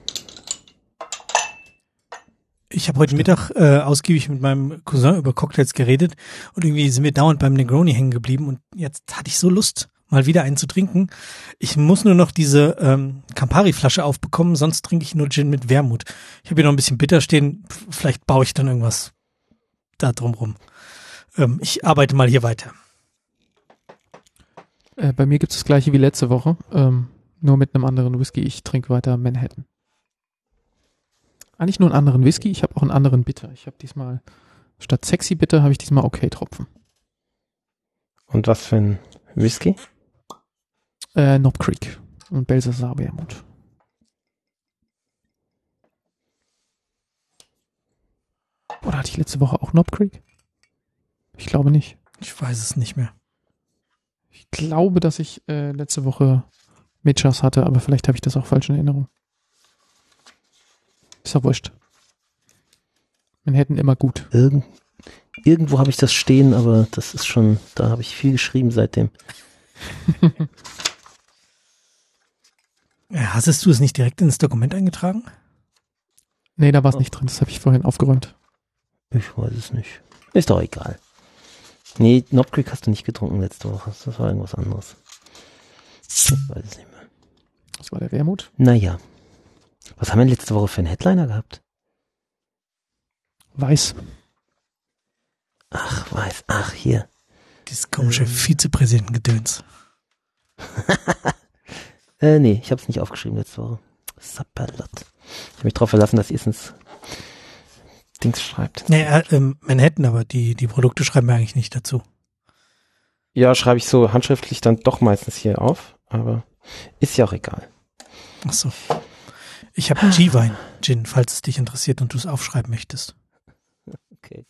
Ich habe heute Mittag äh, ausgiebig mit meinem Cousin über Cocktails geredet und irgendwie sind wir dauernd beim Negroni hängen geblieben und jetzt hatte ich so Lust, mal wieder einen zu trinken. Ich muss nur noch diese ähm, Campari-Flasche aufbekommen, sonst trinke ich nur Gin mit Wermut. Ich habe hier noch ein bisschen bitter stehen, vielleicht baue ich dann irgendwas da drumrum. Ähm, ich arbeite mal hier weiter.
Äh, bei mir gibt es das gleiche wie letzte Woche, ähm, nur mit einem anderen Whisky. Ich trinke weiter Manhattan. Eigentlich nur einen anderen Whisky, ich habe auch einen anderen Bitter. Ich habe diesmal, statt Sexy Bitter, habe ich diesmal Okay-Tropfen.
Und was für ein Whisky?
Äh, Knob Creek und Belsasar Wermut. Oder hatte ich letzte Woche auch Knob Creek? Ich glaube nicht.
Ich weiß es nicht mehr.
Ich glaube, dass ich äh, letzte Woche Mitchers hatte, aber vielleicht habe ich das auch falsch in Erinnerung. Ist ja wurscht. Manhattan immer gut.
Irgend, irgendwo habe ich das stehen, aber das ist schon, da habe ich viel geschrieben seitdem.
Hast du es nicht direkt ins Dokument eingetragen?
Nee, da war es nicht drin. Das habe ich vorhin aufgeräumt.
Ich weiß es nicht. Ist doch egal. Nee, Knob Creek hast du nicht getrunken letzte Woche. Das war irgendwas anderes. Ich weiß es nicht mehr.
Das war der Wermut.
Naja. Was haben wir letzte Woche für einen Headliner gehabt?
Weiß.
Ach, weiß. Ach, hier.
Dieses komische ähm. Vizepräsidentengedöns.
äh, nee, ich habe es nicht aufgeschrieben letzte Woche. Sapperlot. Ich habe mich darauf verlassen, dass ihr es ins Dings schreibt.
Nee, äh, ähm, Manhattan, aber die, die Produkte schreiben wir eigentlich nicht dazu.
Ja, schreibe ich so handschriftlich dann doch meistens hier auf, aber ist ja auch egal.
Ach so. Ich habe G-Wein, Gin, falls es dich interessiert und du es aufschreiben möchtest.
Okay.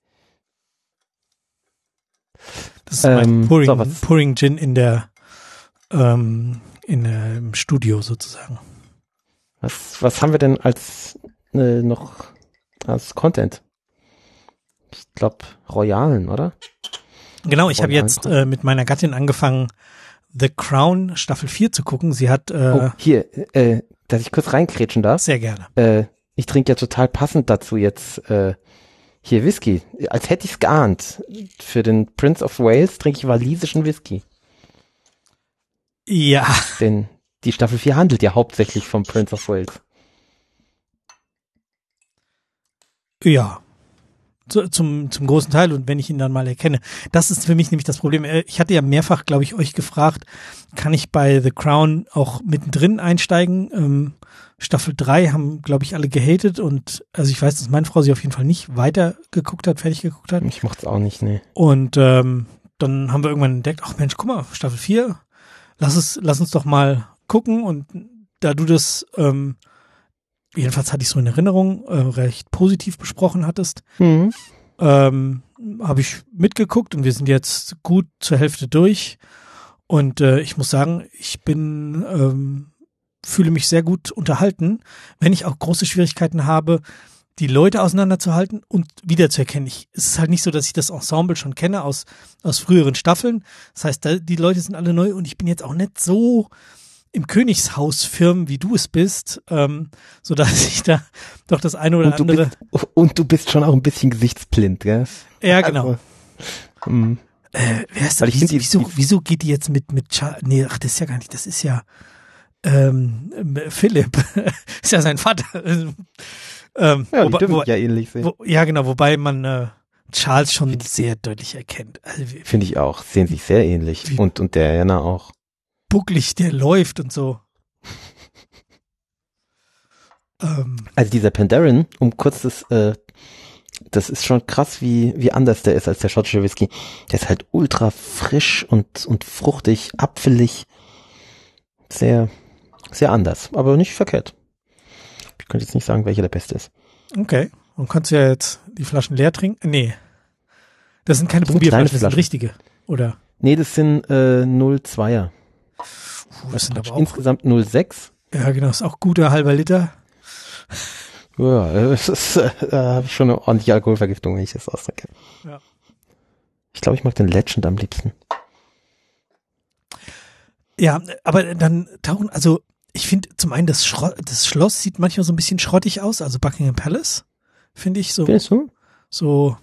Das ist mein ähm, Pouring, so, Pouring Gin in der ähm, in der, im Studio sozusagen.
Was, was haben wir denn als äh, noch als Content? Ich glaube Royalen, oder?
Genau, ich habe jetzt äh, mit meiner Gattin angefangen, The Crown Staffel vier zu gucken. Sie hat äh,
oh, hier, äh, dass ich kurz reinkrätschen darf.
Sehr gerne.
Äh, ich trinke ja total passend dazu jetzt äh, hier Whisky. Als hätte ich es geahnt. Für den Prince of Wales trinke ich walisischen Whisky.
Ja.
Denn die Staffel vier handelt ja hauptsächlich vom Prince of Wales.
Ja. Zu, zum, zum großen Teil und wenn ich ihn dann mal erkenne. Das ist für mich nämlich das Problem. Ich hatte ja mehrfach, glaube ich, euch gefragt, kann ich bei The Crown auch mittendrin einsteigen? Ähm, Staffel drei haben, glaube ich, alle gehatet und also ich weiß, dass meine Frau sie auf jeden Fall nicht weiter geguckt hat, fertig geguckt hat.
Ich mochte es auch nicht, nee.
Und ähm, dann haben wir irgendwann entdeckt, ach Mensch, guck mal, Staffel vier, lass es, lass uns doch mal gucken und da du das ähm, jedenfalls hatte ich so in Erinnerung, äh, recht positiv besprochen hattest,
mhm.
ähm, habe ich mitgeguckt und wir sind jetzt gut zur Hälfte durch und äh, ich muss sagen, ich bin, ähm, fühle mich sehr gut unterhalten, wenn ich auch große Schwierigkeiten habe, die Leute auseinanderzuhalten und wiederzuerkennen. Ich, es ist halt nicht so, dass ich das Ensemble schon kenne aus, aus früheren Staffeln. Das heißt, da, die Leute sind alle neu und ich bin jetzt auch nicht so im Königshaus firmen, wie du es bist, ähm, so dass ich da doch das eine oder
und
andere.
Bist, und du bist schon auch ein bisschen gesichtsblind, gell?
Ja, genau.
Also,
Äh, wer ist
Weil
das?
ich
Wieso,
find die-
wieso,
die-
wieso geht die jetzt mit, mit Charles? Nee, ach, das ist ja gar nicht, das ist ja ähm, Philipp. Ist ja sein Vater. ähm,
Ja, die
wobei,
dürfen
wo,
ja ähnlich sehen.
wo, ja, genau, wobei man äh, Charles schon sehr deutlich erkennt. Also wie,
Finde ich auch. Sehen sich sehr ähnlich.
Wie-
Und, und der Anna auch.
bucklig der läuft und so. ähm,
Also dieser Pandaren, um kurz das, äh, das ist schon krass, wie, wie anders der ist als der schottische Whisky. Der ist halt ultra frisch und, und fruchtig, apfelig. Sehr, sehr anders, aber nicht verkehrt. Ich könnte jetzt nicht sagen, welcher der beste ist.
okay. Und kannst du ja jetzt die Flaschen leer trinken? Nee. Das sind keine
Das sind
Probierflaschen,
kleine
das sind
Flaschen.
richtige. Oder?
Nee, das sind äh, null Komma zweier.
Puh, das sind aber auch,
Insgesamt null Komma sechs.
ja genau, ist auch guter halber Liter.
Ja, das ist, äh, da habe ich schon eine ordentliche Alkoholvergiftung, wenn ich das ausdrücke.
Ja.
Ich glaube, ich mag den Legend am liebsten.
Ja, aber dann tauchen, also ich finde zum einen das, Schrott, das Schloss sieht manchmal so ein bisschen schrottig aus, also Buckingham Palace, finde ich so.
Findest du?
So.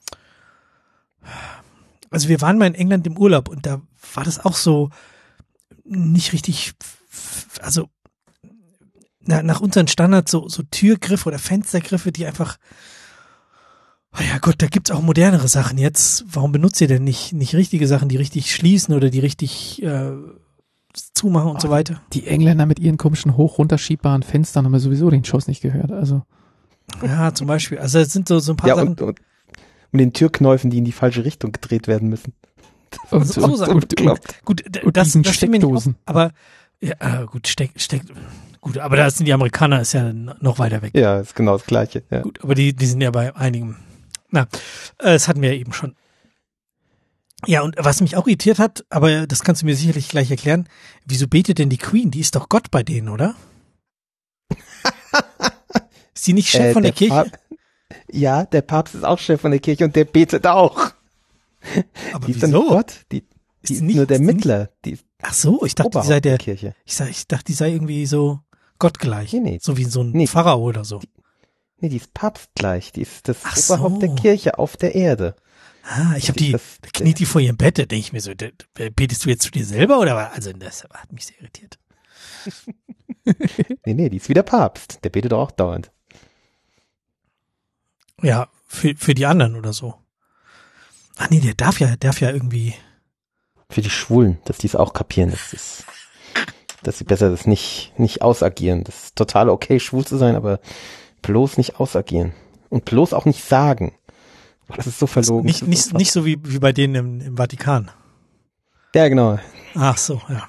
Also wir waren mal in England im Urlaub und da war das auch so nicht richtig, also na, nach unseren Standards so, so Türgriffe oder Fenstergriffe, die einfach, oh ja Gott, da gibt's auch modernere Sachen jetzt. Warum benutzt ihr denn nicht, nicht richtige Sachen, die richtig schließen oder die richtig äh, zumachen und so weiter?
Die Engländer mit ihren komischen hoch-runterschiebbaren Fenstern haben ja sowieso den Schuss nicht gehört. Also
Ja, zum Beispiel. Also es sind so, so ein paar
Ja,
Sachen.
und, und, und den Türknäufen, die in die falsche Richtung gedreht werden müssen.
und,
so
und,
Sachen.
und, und,
Bekloppt.
Gut, d-
und
das,
diesen
das fiel mir nicht auf,
Steckdosen.
aber ja, äh, gut, Steck, Steck, gut, aber da sind die Amerikaner ist ja n- noch weiter weg.
Ja, ist genau das Gleiche. Ja.
Gut, aber die, die sind ja bei einigen. Na, äh, das hatten wir ja eben schon. Ja, und was mich auch irritiert hat, aber das kannst du mir sicherlich gleich erklären, wieso betet denn die Queen? Die ist doch Gott bei denen, oder? Ist die nicht Chef
Äh,
von der,
der
Kirche?
Papst- Ja, der Papst ist auch Chef von der Kirche und der betet auch.
Aber
Die ist dann
wieso?
Gott. Die, die
Ist
ist,
die nicht-
nur der
ist die nicht-
Mittler. Die ist
Ach so, ich dachte, die
Oberhaupt
sei
der
der,
Kirche.
ich, sag, ich dachte, die sei irgendwie so gottgleich.
Nee, nee.
So wie so ein
Nee.
Pharao oder so.
Nee, die ist papstgleich. Die ist das
Ach so.
Oberhaupt der Kirche auf der Erde.
Ah, ich habe die,
Das-
da kniet die vor ihrem Bett, da denke ich mir so, da- da- betest du jetzt zu dir selber oder was? Also das hat mich sehr irritiert.
Nee, nee, die ist wie der Papst. Der betet doch auch dauernd.
Ja, für, für die anderen oder so. Ach nee, der darf ja, darf ja irgendwie.
Für die Schwulen, dass die es auch kapieren, dass, das, dass sie besser das nicht, nicht ausagieren. Das ist total okay, schwul zu sein, aber bloß nicht ausagieren. Und bloß auch nicht sagen. Boah, das ist so verlogen.
Nicht,
Das ist
nicht,
so
nicht so wie, wie bei denen im, im Vatikan.
Ja, genau.
Ach so, ja.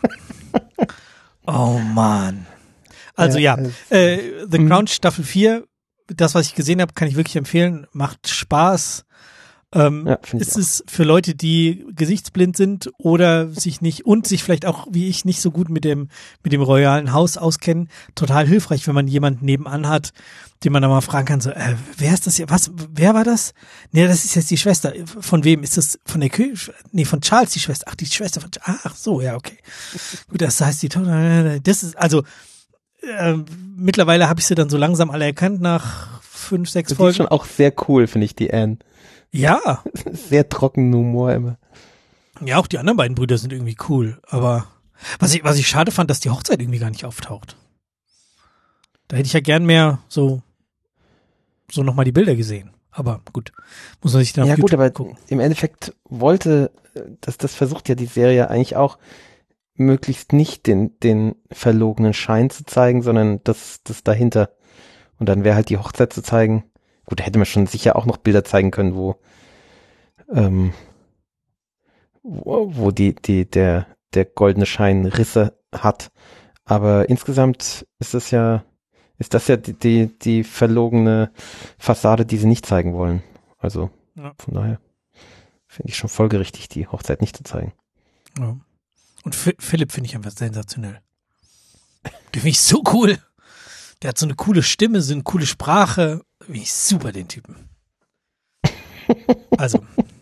Oh man. Also ja,
Ja,
äh, The
Mhm.
Crown Staffel vier, das, was ich gesehen habe, kann ich wirklich empfehlen. Macht Spaß. Ähm,
Ja, finde ich
ist es für Leute, die gesichtsblind sind oder sich nicht und sich vielleicht auch wie ich nicht so gut mit dem mit dem royalen Haus auskennen, total hilfreich, wenn man jemanden nebenan hat, den man dann mal fragen kann, so, äh, wer ist das hier? Was? Wer war das? Nee, das ist jetzt die Schwester. Von wem ist das? Von der König? Nee, von Charles die Schwester. Ach, die Schwester von. Ach so, ja, okay. Gut, das heißt die Tochter. Das ist also äh, mittlerweile habe ich sie dann so langsam alle erkannt nach fünf, sechs
Das ist
Folgen.
schon auch sehr cool, finde ich, die Anne.
Ja,
Sehr trockenen Humor immer.
ja, auch die anderen beiden Brüder sind irgendwie cool. Aber was ich, was ich schade fand, dass die Hochzeit irgendwie gar nicht auftaucht. Da hätte ich ja gern mehr so, so nochmal die Bilder gesehen. Aber gut, muss man sich dann auf
Ja gut,
YouTube
aber
gucken.
im Endeffekt wollte, das, das versucht ja die Serie eigentlich auch, möglichst nicht den, den verlogenen Schein zu zeigen, sondern das, das dahinter. Und dann wäre halt die Hochzeit zu zeigen. Gut, da hätte man schon sicher auch noch Bilder zeigen können, wo, ähm, wo, wo die, die, der, der goldene Schein Risse hat. Aber insgesamt ist es ja, ist das ja die, die, die verlogene Fassade, die sie nicht zeigen wollen. Also,
Ja.
von daher finde ich schon folgerichtig, die Hochzeit nicht zu zeigen.
Ja. Und F- Philipp finde ich einfach sensationell. Den finde ich so cool. Der hat so eine coole Stimme, so eine coole Sprache. Finde ich super, den Typen. Also,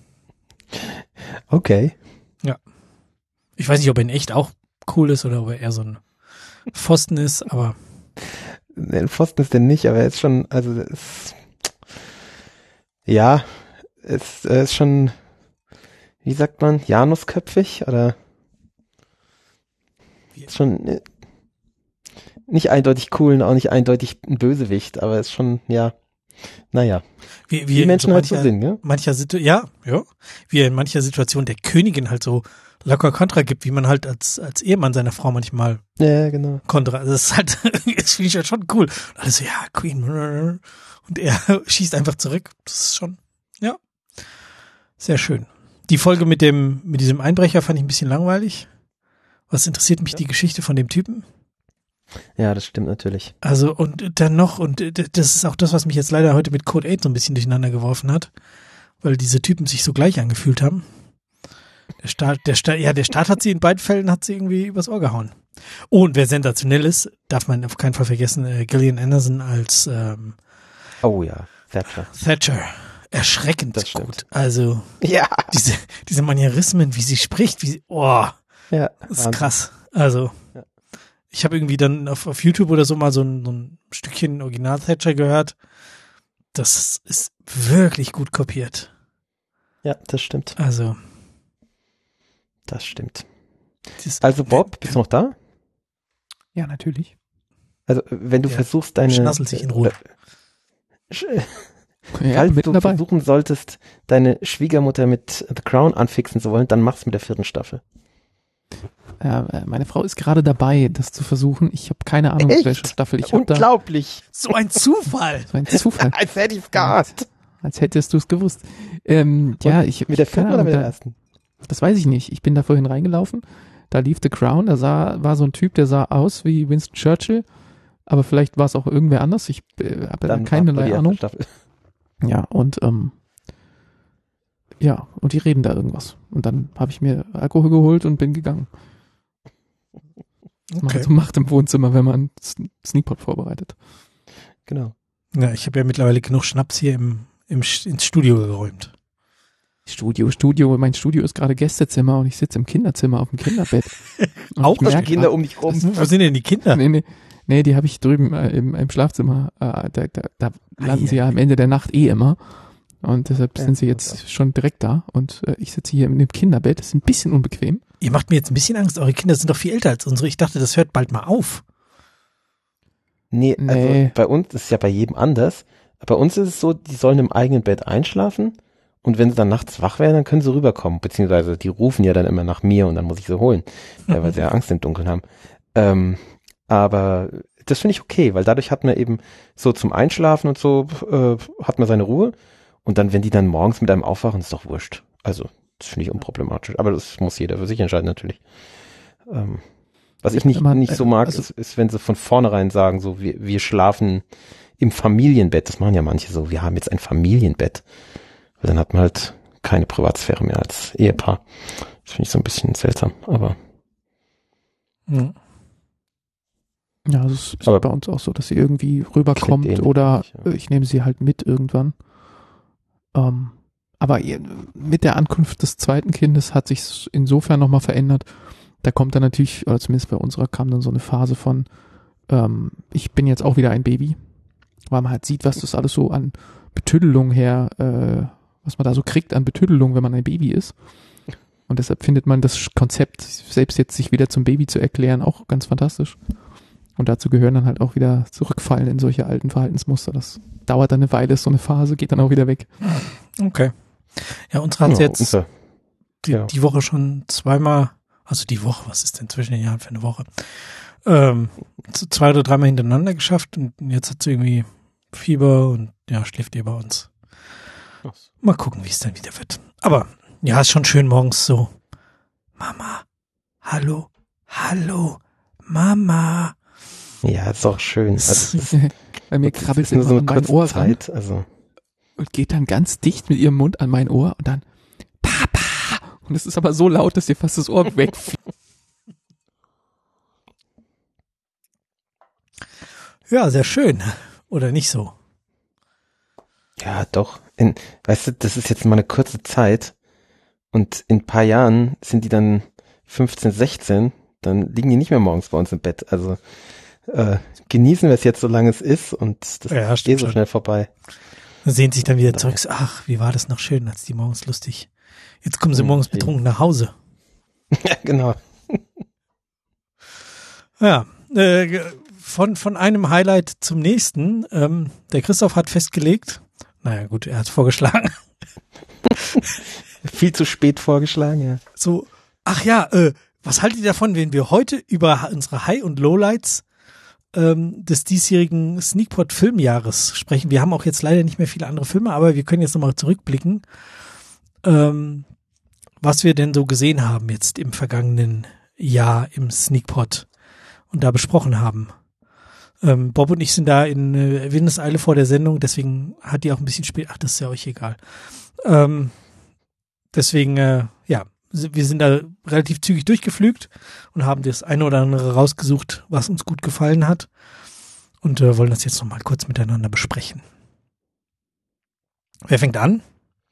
Okay.
ich weiß nicht, ob er in echt auch cool ist oder ob er eher so ein Pfosten ist, aber
Ein Pfosten ist der nicht, aber er ist schon, also es ist, ja, es er ist schon, wie sagt man, Janusköpfig oder ist schon äh, nicht eindeutig cool und auch nicht eindeutig ein Bösewicht, aber ist schon, ja, naja.
Wie, wie,
wie Menschen
so
halt
mancher,
so sind, ne?
Mancher Situ- ja, ja. Wie er in mancher Situation der Königin halt so locker Kontra gibt, wie man halt als, als Ehemann seiner Frau manchmal
ja, genau.
Kontra. Also das ist halt, das finde ich halt schon cool. Und alles so, ja, Queen. Und er schießt einfach zurück. Das ist schon, ja, sehr schön. Die Folge mit dem, mit diesem Einbrecher fand ich ein bisschen langweilig. Was interessiert mich ja. die Geschichte von dem Typen?
Ja, das stimmt natürlich.
Also, und dann noch, und das ist auch das, was mich jetzt leider heute mit Code acht so ein bisschen durcheinander geworfen hat, weil diese Typen sich so gleich angefühlt haben. Der Staat, der Staat, ja, der Staat hat sie in beiden Fällen, hat sie irgendwie übers Ohr gehauen. Oh, und wer sensationell ist, darf man auf keinen Fall vergessen, äh, Gillian Anderson als ähm,
oh ja, Thatcher.
Thatcher. Erschreckend
das stimmt.
Gut. Also,
ja.
diese, diese Manierismen, wie sie spricht, wie sie, oh,
ja,
das ist Wahnsinn. Krass. Also, ja. Ich habe irgendwie dann auf, auf YouTube oder so mal so ein, so ein Stückchen Original Thatcher gehört. Das ist wirklich gut kopiert.
Ja, das stimmt.
Also.
Das stimmt. Also Bob, bist du noch da?
Ja, natürlich.
Also wenn du
ja,
versuchst deine...
Schnasselt sich in Ruhe.
Äh, ja, falls du dabei. versuchen solltest, deine Schwiegermutter mit The Crown anfixen zu wollen, dann mach's mit der vierten Staffel.
Ja, meine Frau ist gerade dabei, das zu versuchen. Ich habe keine Ahnung,
Echt?
welche Staffel ich
habe. Unglaublich.
Da, so ein Zufall.
So ein Zufall.
Als hätte ich es gehabt.
Als hättest du es gewusst. Ähm, ja, ich
mit der vierten oder mit der ersten?
Das weiß ich nicht. Ich bin da vorhin reingelaufen. Da lief The Crown. Da sah, war so ein Typ, der sah aus wie Winston Churchill. Aber vielleicht war es auch irgendwer anders. Ich äh, habe da keinerlei Ahnung.
Staffel.
Ja, und ähm, ja, und die reden da irgendwas. Und dann habe ich mir Alkohol geholt und bin gegangen. Das okay. man so macht im Wohnzimmer, wenn man Sneakpot vorbereitet.
Genau.
Ja, ich habe ja mittlerweile genug Schnaps hier im, im ins Studio geräumt.
Studio, Studio, mein Studio ist gerade Gästezimmer und ich sitze im Kinderzimmer auf dem Kinderbett.
Auch die Kinder um dich rum.
Wo sind denn die Kinder?
Nee, nee, nee die habe ich drüben äh, im, im Schlafzimmer. Äh, da da, da landen ah, sie ja am Ende der Nacht eh immer. Und deshalb ja, sind sie jetzt okay. schon direkt da. Und äh, ich sitze hier in dem Kinderbett. Das ist ein bisschen unbequem.
Ihr macht mir jetzt ein bisschen Angst. Eure Kinder sind doch viel älter als unsere. Ich dachte, das hört bald mal auf.
Nee, also nee. Bei uns ist es ja bei jedem anders. Bei uns ist es so, die sollen im eigenen Bett einschlafen. Und wenn sie dann nachts wach werden, dann können sie rüberkommen. Beziehungsweise die rufen ja dann immer nach mir und dann muss ich sie holen. Ja, weil sie ja Angst im Dunkeln haben. Ähm, aber das finde ich okay, weil dadurch hat man eben so zum Einschlafen und so, äh, hat man seine Ruhe. Und dann, wenn die dann morgens mit einem aufwachen, ist doch wurscht. Also, das finde ich unproblematisch. Aber das muss jeder für sich entscheiden, natürlich. Ähm, was ich nicht, man, nicht so mag, also, ist, ist, wenn sie von vornherein sagen, so, wir, wir schlafen im Familienbett. Das machen ja manche so, wir haben jetzt ein Familienbett. Weil dann hat man halt keine Privatsphäre mehr als Ehepaar. Das finde ich so ein bisschen seltsam, aber.
Ja, ja das ist aber bei uns auch so, dass sie irgendwie rüberkommt oder ja. ich nehme sie halt mit irgendwann. Ähm, aber mit der Ankunft des zweiten Kindes hat sich insofern nochmal verändert. Da kommt dann natürlich, oder zumindest bei unserer kam dann so eine Phase von, ähm, ich bin jetzt auch wieder ein Baby, weil man halt sieht, was das alles so an Betüdelung her, äh, was man da so kriegt an Betüdelung, wenn man ein Baby ist. Und deshalb findet man das Konzept, selbst jetzt sich wieder zum Baby zu erklären, auch ganz fantastisch. Und dazu gehören dann halt auch wieder zurückfallen in solche alten Verhaltensmuster. Das dauert dann eine Weile, ist so eine Phase, geht dann auch wieder weg.
Okay. Ja, unsere hat
ja,
jetzt
unser,
die,
ja.
die Woche schon zweimal, also die Woche, was ist denn zwischen den Jahren für eine Woche? Ähm, zwei oder dreimal hintereinander geschafft und jetzt hat sie irgendwie Fieber und ja, schläft ihr bei uns. Mal gucken, wie es dann wieder wird. Aber ja, ist schon schön morgens so. Mama, hallo, hallo, Mama.
Ja, ist auch schön. Also ist,
Bei mir krabbelt sie nur so eine an mein Ohr
Zeit, ran also.
Und geht dann ganz dicht mit ihrem Mund an mein Ohr und dann Papa. Und es ist aber so laut, dass ihr fast das Ohr wegfliegt.
Ja, sehr schön. Oder nicht so?
Ja, doch. In, weißt du, das ist jetzt mal eine kurze Zeit und in ein paar Jahren sind die dann fünfzehn, sechzehn, dann liegen die nicht mehr morgens bei uns im Bett. Also äh, genießen wir es jetzt, solange es ist und das
ja,
geht so schnell vorbei.
Sehen sich dann wieder zurück. Ach, wie war das noch schön, als die morgens lustig Jetzt kommen sie morgens betrunken nach Hause.
Ja, genau.
Ja, äh, von, von einem Highlight zum nächsten. Ähm, der Christoph hat festgelegt, naja gut, er hat vorgeschlagen.
Viel zu spät vorgeschlagen, ja.
So, ach ja, äh, was haltet ihr davon, wenn wir heute über unsere High- und Lowlights ähm, des diesjährigen Sneakpot-Filmjahres sprechen? Wir haben auch jetzt leider nicht mehr viele andere Filme, aber wir können jetzt nochmal zurückblicken, ähm, was wir denn so gesehen haben jetzt im vergangenen Jahr im Sneakpot und da besprochen haben. Ähm, Bob und ich sind da in äh, Windeseile vor der Sendung, deswegen hat die auch ein bisschen spät, ach, das ist ja euch egal. Ähm, deswegen, äh, ja, wir sind da relativ zügig durchgeflügt und haben das eine oder andere rausgesucht, was uns gut gefallen hat und äh, wollen das jetzt nochmal kurz miteinander besprechen. Wer fängt an?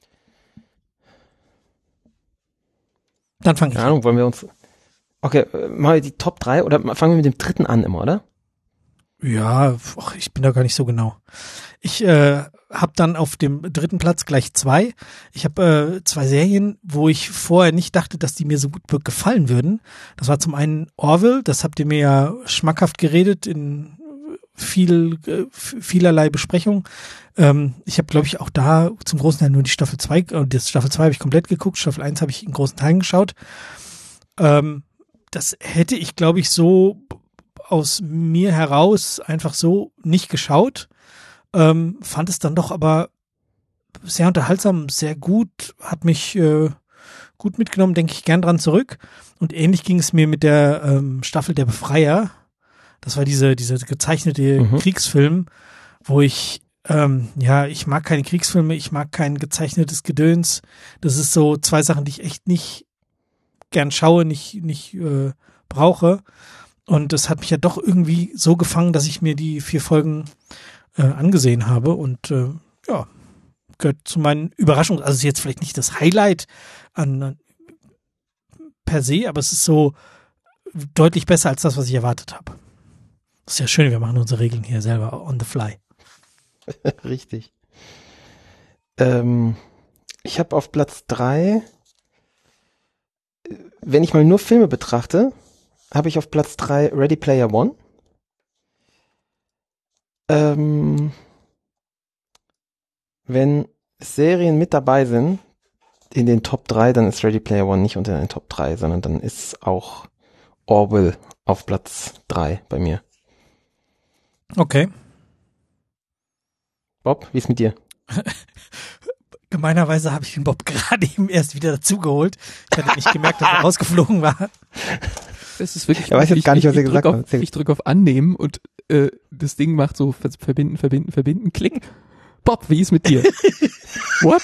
Dann fange ich
an. Keine Ahnung, wollen wir uns... Okay, machen wir die Top drei oder fangen wir mit dem dritten an immer, oder?
Ja, ach, ich bin da gar nicht so genau. Ich äh, habe dann auf dem dritten Platz gleich zwei. Ich habe äh, zwei Serien, wo ich vorher nicht dachte, dass die mir so gut gefallen würden. Das war zum einen Orville, das habt ihr mir ja schmackhaft geredet in viel äh, vielerlei Besprechung. Ähm, ich habe, glaube ich, auch da zum großen Teil nur die Staffel zwei, äh, das Staffel zwei habe ich komplett geguckt, Staffel eins habe ich in großen Teilen geschaut. Ähm, das hätte ich, glaube ich, so aus mir heraus einfach so nicht geschaut. Ähm, fand es dann doch aber sehr unterhaltsam, sehr gut, hat mich äh, gut mitgenommen, denke ich gern dran zurück. Und ähnlich ging es mir mit der ähm, Staffel Der Befreier. Das war diese diese gezeichnete mhm. Kriegsfilm, wo ich, ähm, ja, ich mag keine Kriegsfilme, ich mag kein gezeichnetes Gedöns. Das ist so zwei Sachen, die ich echt nicht gern schaue, nicht nicht äh, brauche. Und das hat mich ja doch irgendwie so gefangen, dass ich mir die vier Folgen äh, angesehen habe und äh, ja, gehört zu meinen Überraschungen. Also ist jetzt vielleicht nicht das Highlight an, an per se, aber es ist so deutlich besser als das, was ich erwartet habe. Das ist ja schön, wir machen unsere Regeln hier selber on the fly.
Richtig. Ähm, ich habe auf Platz drei, wenn ich mal nur Filme betrachte, habe ich auf Platz drei Ready Player One. Ähm, wenn Serien mit dabei sind in den Top drei, dann ist Ready Player One nicht unter den Top drei, sondern dann ist auch Orville auf Platz drei bei mir.
Okay.
Bob, wie ist mit dir?
Gemeinerweise habe ich den Bob gerade eben erst wieder dazugeholt. Ich hatte nicht gemerkt, dass er rausgeflogen war.
Das ist wirklich.
Er weiß jetzt gar nicht, was er gesagt hat.
Ich drücke auf Annehmen und äh, das Ding macht so verbinden, verbinden, verbinden, klick. Bob, wie ist mit dir? What?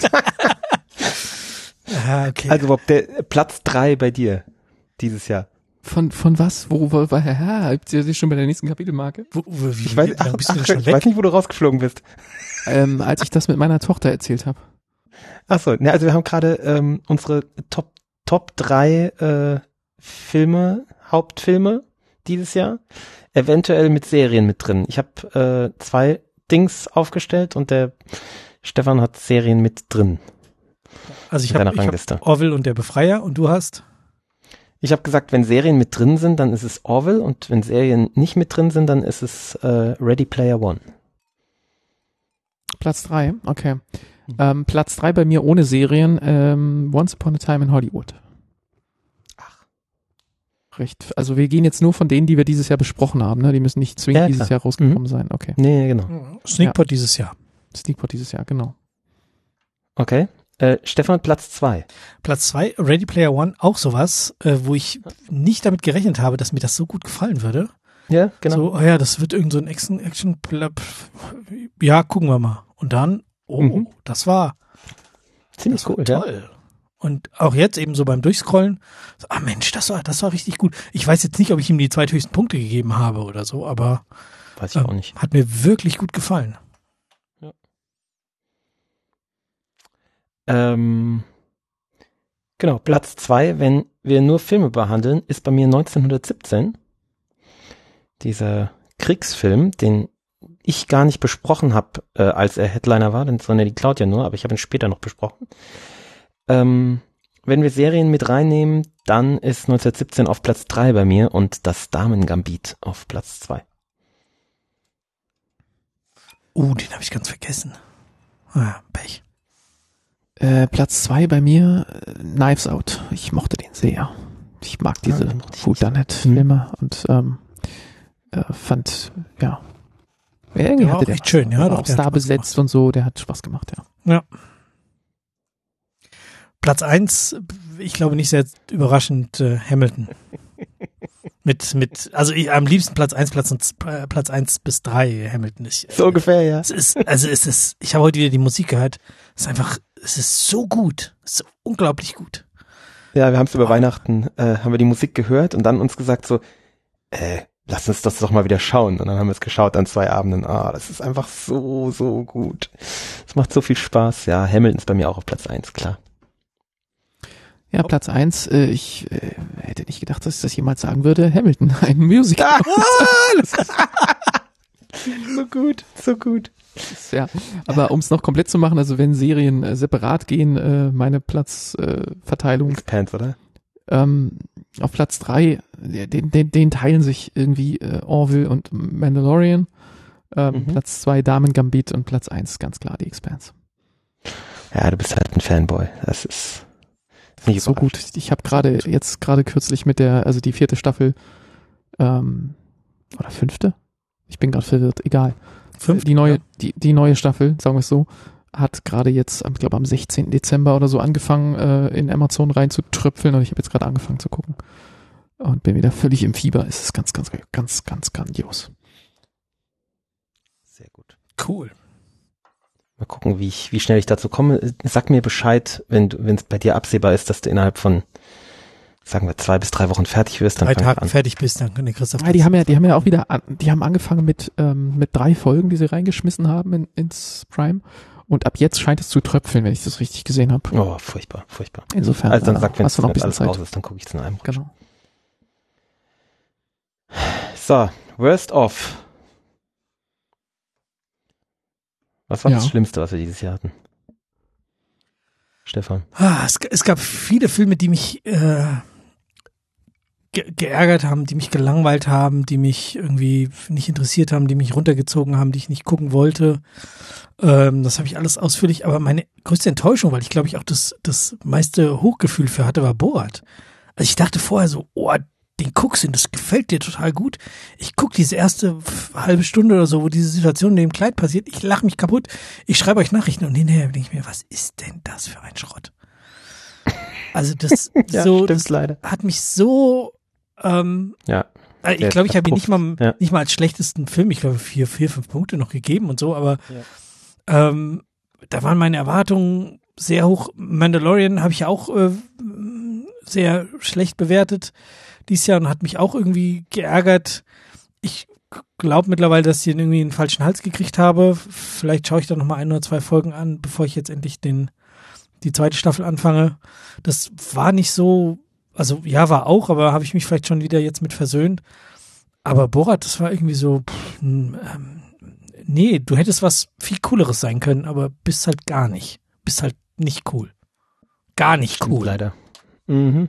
Ah, okay.
Also Bob, der Platz drei bei dir dieses Jahr.
Von von was? Wo war wo, ja, habt ihr schon bei der nächsten Kapitelmarke?
Wo, wo, wie,
ich weiß,
wie,
ach,
bist du
ach,
denn schon
ich
weg?
weiß nicht, wo du rausgeflogen bist.
Ähm, als ich das mit meiner Tochter erzählt habe.
Ach so, ne, also wir haben gerade ähm, unsere Top Top drei äh, Filme, Hauptfilme dieses Jahr, eventuell mit Serien mit drin. Ich habe äh, zwei Dings aufgestellt und der Stefan hat Serien mit drin.
Also ich habe hab Orville und Der Befreier und du hast?
Ich habe gesagt, wenn Serien mit drin sind, dann ist es Orville und wenn Serien nicht mit drin sind, dann ist es äh, Ready Player One.
Platz drei, okay. Mhm. Ähm, Platz drei bei mir ohne Serien, ähm, Once Upon a Time in Hollywood.
Ach.
Recht, also wir gehen jetzt nur von denen, die wir dieses Jahr besprochen haben, ne? Die müssen nicht zwingend ja, dieses Jahr rausgekommen mhm. sein, okay.
Nee, genau.
Sneakpot
ja.
dieses Jahr.
Sneakpot dieses Jahr, genau.
Okay. Äh, Stefan, Platz zwei.
Platz zwei, Ready Player One, auch sowas, äh, wo ich nicht damit gerechnet habe, dass mir das so gut gefallen würde.
Ja, genau.
So, oh ja, das wird irgend so ein Action, Action, ja, gucken wir mal. Und dann, oh, mhm. das war
ziemlich
das war
cool,
toll.
Ja.
Und auch jetzt eben so beim Durchscrollen, so, ah Mensch, das war, das war richtig gut. Ich weiß jetzt nicht, ob ich ihm die zweithöchsten Punkte gegeben habe oder so, aber
weiß ich ähm, auch nicht.
Hat mir wirklich gut gefallen.
Ja. Ähm, genau, Platz zwei, wenn wir nur Filme behandeln, ist bei mir neunzehnhundertsiebzehn. Dieser Kriegsfilm, den ich gar nicht besprochen habe, äh, als er Headliner war, denn sondern die Claudia nur, aber ich habe ihn später noch besprochen. Ähm, wenn wir Serien mit reinnehmen, dann ist neunzehnhundertsiebzehn auf Platz drei bei mir und das Damen-Gambit auf Platz zwei.
Uh, den habe ich ganz vergessen. Ah, Pech.
Äh, Platz zwei bei mir, äh, Knives Out. Ich mochte den sehr. Ich mag diese
ja,
Whodunit-Filme und ähm, äh, fand, ja, irgendwie
ja,
hatte
auch
der
echt schön, ja, doch,
auch
der
Star
hat Spaß
besetzt
gemacht.
und so, der hat Spaß gemacht, ja.
Ja. Platz eins, ich glaube nicht sehr überraschend, äh, Hamilton. mit, mit, also ich, am liebsten Platz eins, Platz, äh, Platz eins bis drei Hamilton. Ich,
So ungefähr, ja.
Es ist, also es ist, ich habe heute wieder die Musik gehört. Es ist einfach, es ist so gut. Es ist so unglaublich gut.
Ja, wir haben es über Weihnachten, äh, haben wir die Musik gehört und dann uns gesagt so, äh, lass uns das doch mal wieder schauen. Und dann haben wir es geschaut an zwei Abenden. Ah, das ist einfach so, so gut. Es macht so viel Spaß. Ja, Hamilton ist bei mir auch auf Platz eins, klar.
Ja, Platz eins, äh, ich äh, hätte nicht gedacht, dass ich das jemals sagen würde. Hamilton, ein Musical.
So gut, so gut.
Ja, aber um es noch komplett zu machen, also wenn Serien äh, separat gehen, äh, meine Platzverteilung. Äh,
Expanse, oder?
Ähm, auf Platz drei, den, den, den teilen sich irgendwie äh, Orville und Mandalorian. Ähm,
Mhm.
Platz zwei Damen Gambit und Platz eins ganz klar die Expanse.
Ja, du bist halt ein Fanboy. Das ist, ist nicht
So gut. Ich habe gerade jetzt gerade kürzlich mit der, also die vierte Staffel ähm, oder fünfte? Ich bin gerade verwirrt, egal.
Fünfte,
die neue,
ja.
die, die neue Staffel, sagen wir es so, hat gerade jetzt, ich glaube am sechzehnten Dezember oder so angefangen, äh, in Amazon rein zu tröpfeln und ich habe jetzt gerade angefangen zu gucken. Und bin wieder völlig im Fieber. Es ist ganz, ganz, ganz, ganz grandios.
Sehr gut.
Cool.
Mal gucken, wie ich, wie schnell ich dazu komme. Sag mir Bescheid, wenn du, wenn es bei dir absehbar ist, dass du innerhalb von, sagen wir, zwei bis drei Wochen fertig wirst, dann
Drei
fang ich
Tage
an.
fertig bist, dann kann der Christoph.
Ja, die haben ja, die haben ja auch wieder, an, die haben angefangen mit, ähm, mit drei Folgen, die sie reingeschmissen haben in, ins Prime. Und ab jetzt scheint es zu tröpfeln, wenn ich das richtig gesehen habe.
Oh, furchtbar, furchtbar.
Insofern
Also dann
äh,
sag, wenn
hast du noch ein bisschen
alles
Zeit.
raus ist, dann gucke ich es in einem.
Genau.
So, Worst of. Was war
Ja.
das Schlimmste, was wir dieses Jahr hatten? Stefan.
Ah, es, es gab viele Filme, die mich äh, ge geärgert haben, die mich gelangweilt haben, die mich irgendwie nicht interessiert haben, die mich runtergezogen haben, die ich nicht gucken wollte. Ähm, das habe ich alles ausführlich, aber meine größte Enttäuschung, weil ich glaube ich auch das, das meiste Hochgefühl für hatte, war Borat. Also ich dachte vorher so, oh, den guckst du, das gefällt dir total gut. Ich guck diese erste halbe Stunde oder so, wo diese Situation in dem Kleid passiert, ich lache mich kaputt, ich schreibe euch Nachrichten und hinterher denke ich mir, was ist denn das für ein Schrott? Also das
Ja,
so
stimmt
das
leider.
hat mich so ähm,
Ja.
äh, ich
Der
glaube, ich habe ihn nicht
verpufft.
mal
Ja.
nicht mal als schlechtesten Film, ich glaube vier, vier, fünf Punkte noch gegeben und so, aber ähm, da waren meine Erwartungen sehr hoch. Mandalorian habe ich ja auch äh, sehr schlecht bewertet dieses Jahr und hat mich auch irgendwie geärgert. Ich glaube mittlerweile, dass ich den irgendwie einen falschen Hals gekriegt habe. Vielleicht schaue ich da noch mal ein oder zwei Folgen an, bevor ich jetzt endlich den die zweite Staffel anfange. Das war nicht so, also ja, war auch, aber habe ich mich vielleicht schon wieder jetzt mit versöhnt. Aber Borat, das war irgendwie so, pff, ähm, nee, du hättest was viel Cooleres sein können, aber bist halt gar nicht. Bist halt nicht cool. Gar nicht
Stimmt,
cool.
leider. Mhm.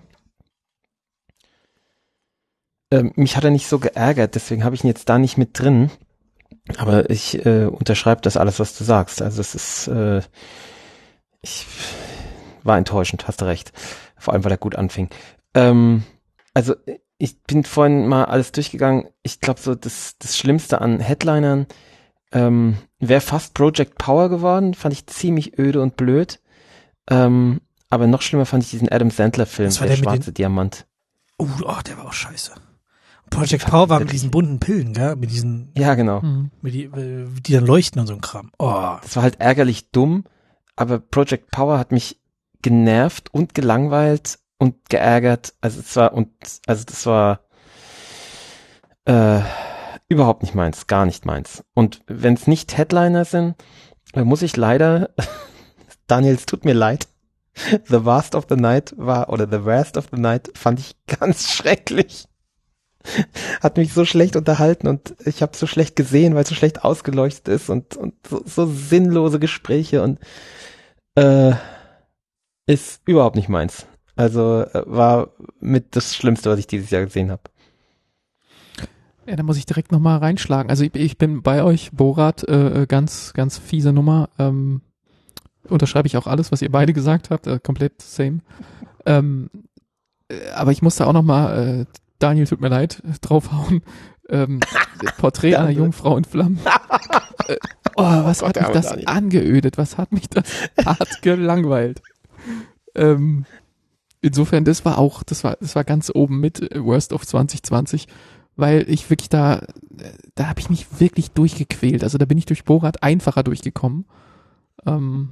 Ähm, mich hat er nicht so geärgert, deswegen habe ich ihn jetzt da nicht mit drin. Aber ich äh, unterschreibe das alles, was du sagst. Also es ist, äh, ich war enttäuschend, hast du recht. Vor allem, weil er gut anfing. Ähm, also ich bin vorhin mal alles durchgegangen. Ich glaube so, das, das Schlimmste an Headlinern ähm, wäre fast Project Power geworden. Fand ich ziemlich öde und blöd. Ähm, aber noch schlimmer fand ich diesen Adam Sandler-Film,
Das war
der,
der mit
schwarze
den-
Diamant.
Oh, oh, der war auch scheiße. Project Power war mit
wirklich-
diesen bunten Pillen, gell? Mit diesen,
Ja, genau.
Mhm.
mit die, äh, die dann leuchten und so ein Kram. Oh.
Das war halt ärgerlich dumm, aber Project Power hat mich genervt und gelangweilt und geärgert. Also es war, und, also das war, äh, überhaupt nicht meins, gar nicht meins. Und wenn es nicht Headliner sind, dann muss ich leider, Daniel, es tut mir leid, The Worst of the Night war, oder The Worst of the Night fand ich ganz schrecklich. Hat mich so schlecht unterhalten und ich habe so schlecht gesehen, weil es so schlecht ausgeleuchtet ist und, und so, so sinnlose Gespräche und äh, ist überhaupt nicht meins. Also war mit das Schlimmste, was ich dieses Jahr gesehen habe.
Ja, da muss ich direkt nochmal reinschlagen. Also ich, ich bin bei euch, Borat, äh, ganz, ganz fiese Nummer. Ähm, unterschreibe ich auch alles, was ihr beide gesagt habt, äh, komplett same. Ähm, äh, aber ich musste auch nochmal, äh, Daniel, tut mir leid, draufhauen. Ähm, Porträt einer Jungfrau in Flammen. äh, oh, was oh Gott, hat mich das Daniel. angeödet? Was hat mich das hart gelangweilt? Ähm, insofern, das war auch, das war, das war ganz oben mit Worst of zwanzig zwanzig, weil ich wirklich da, da habe ich mich wirklich durchgequält. Also da bin ich durch Borat einfacher durchgekommen. Ähm,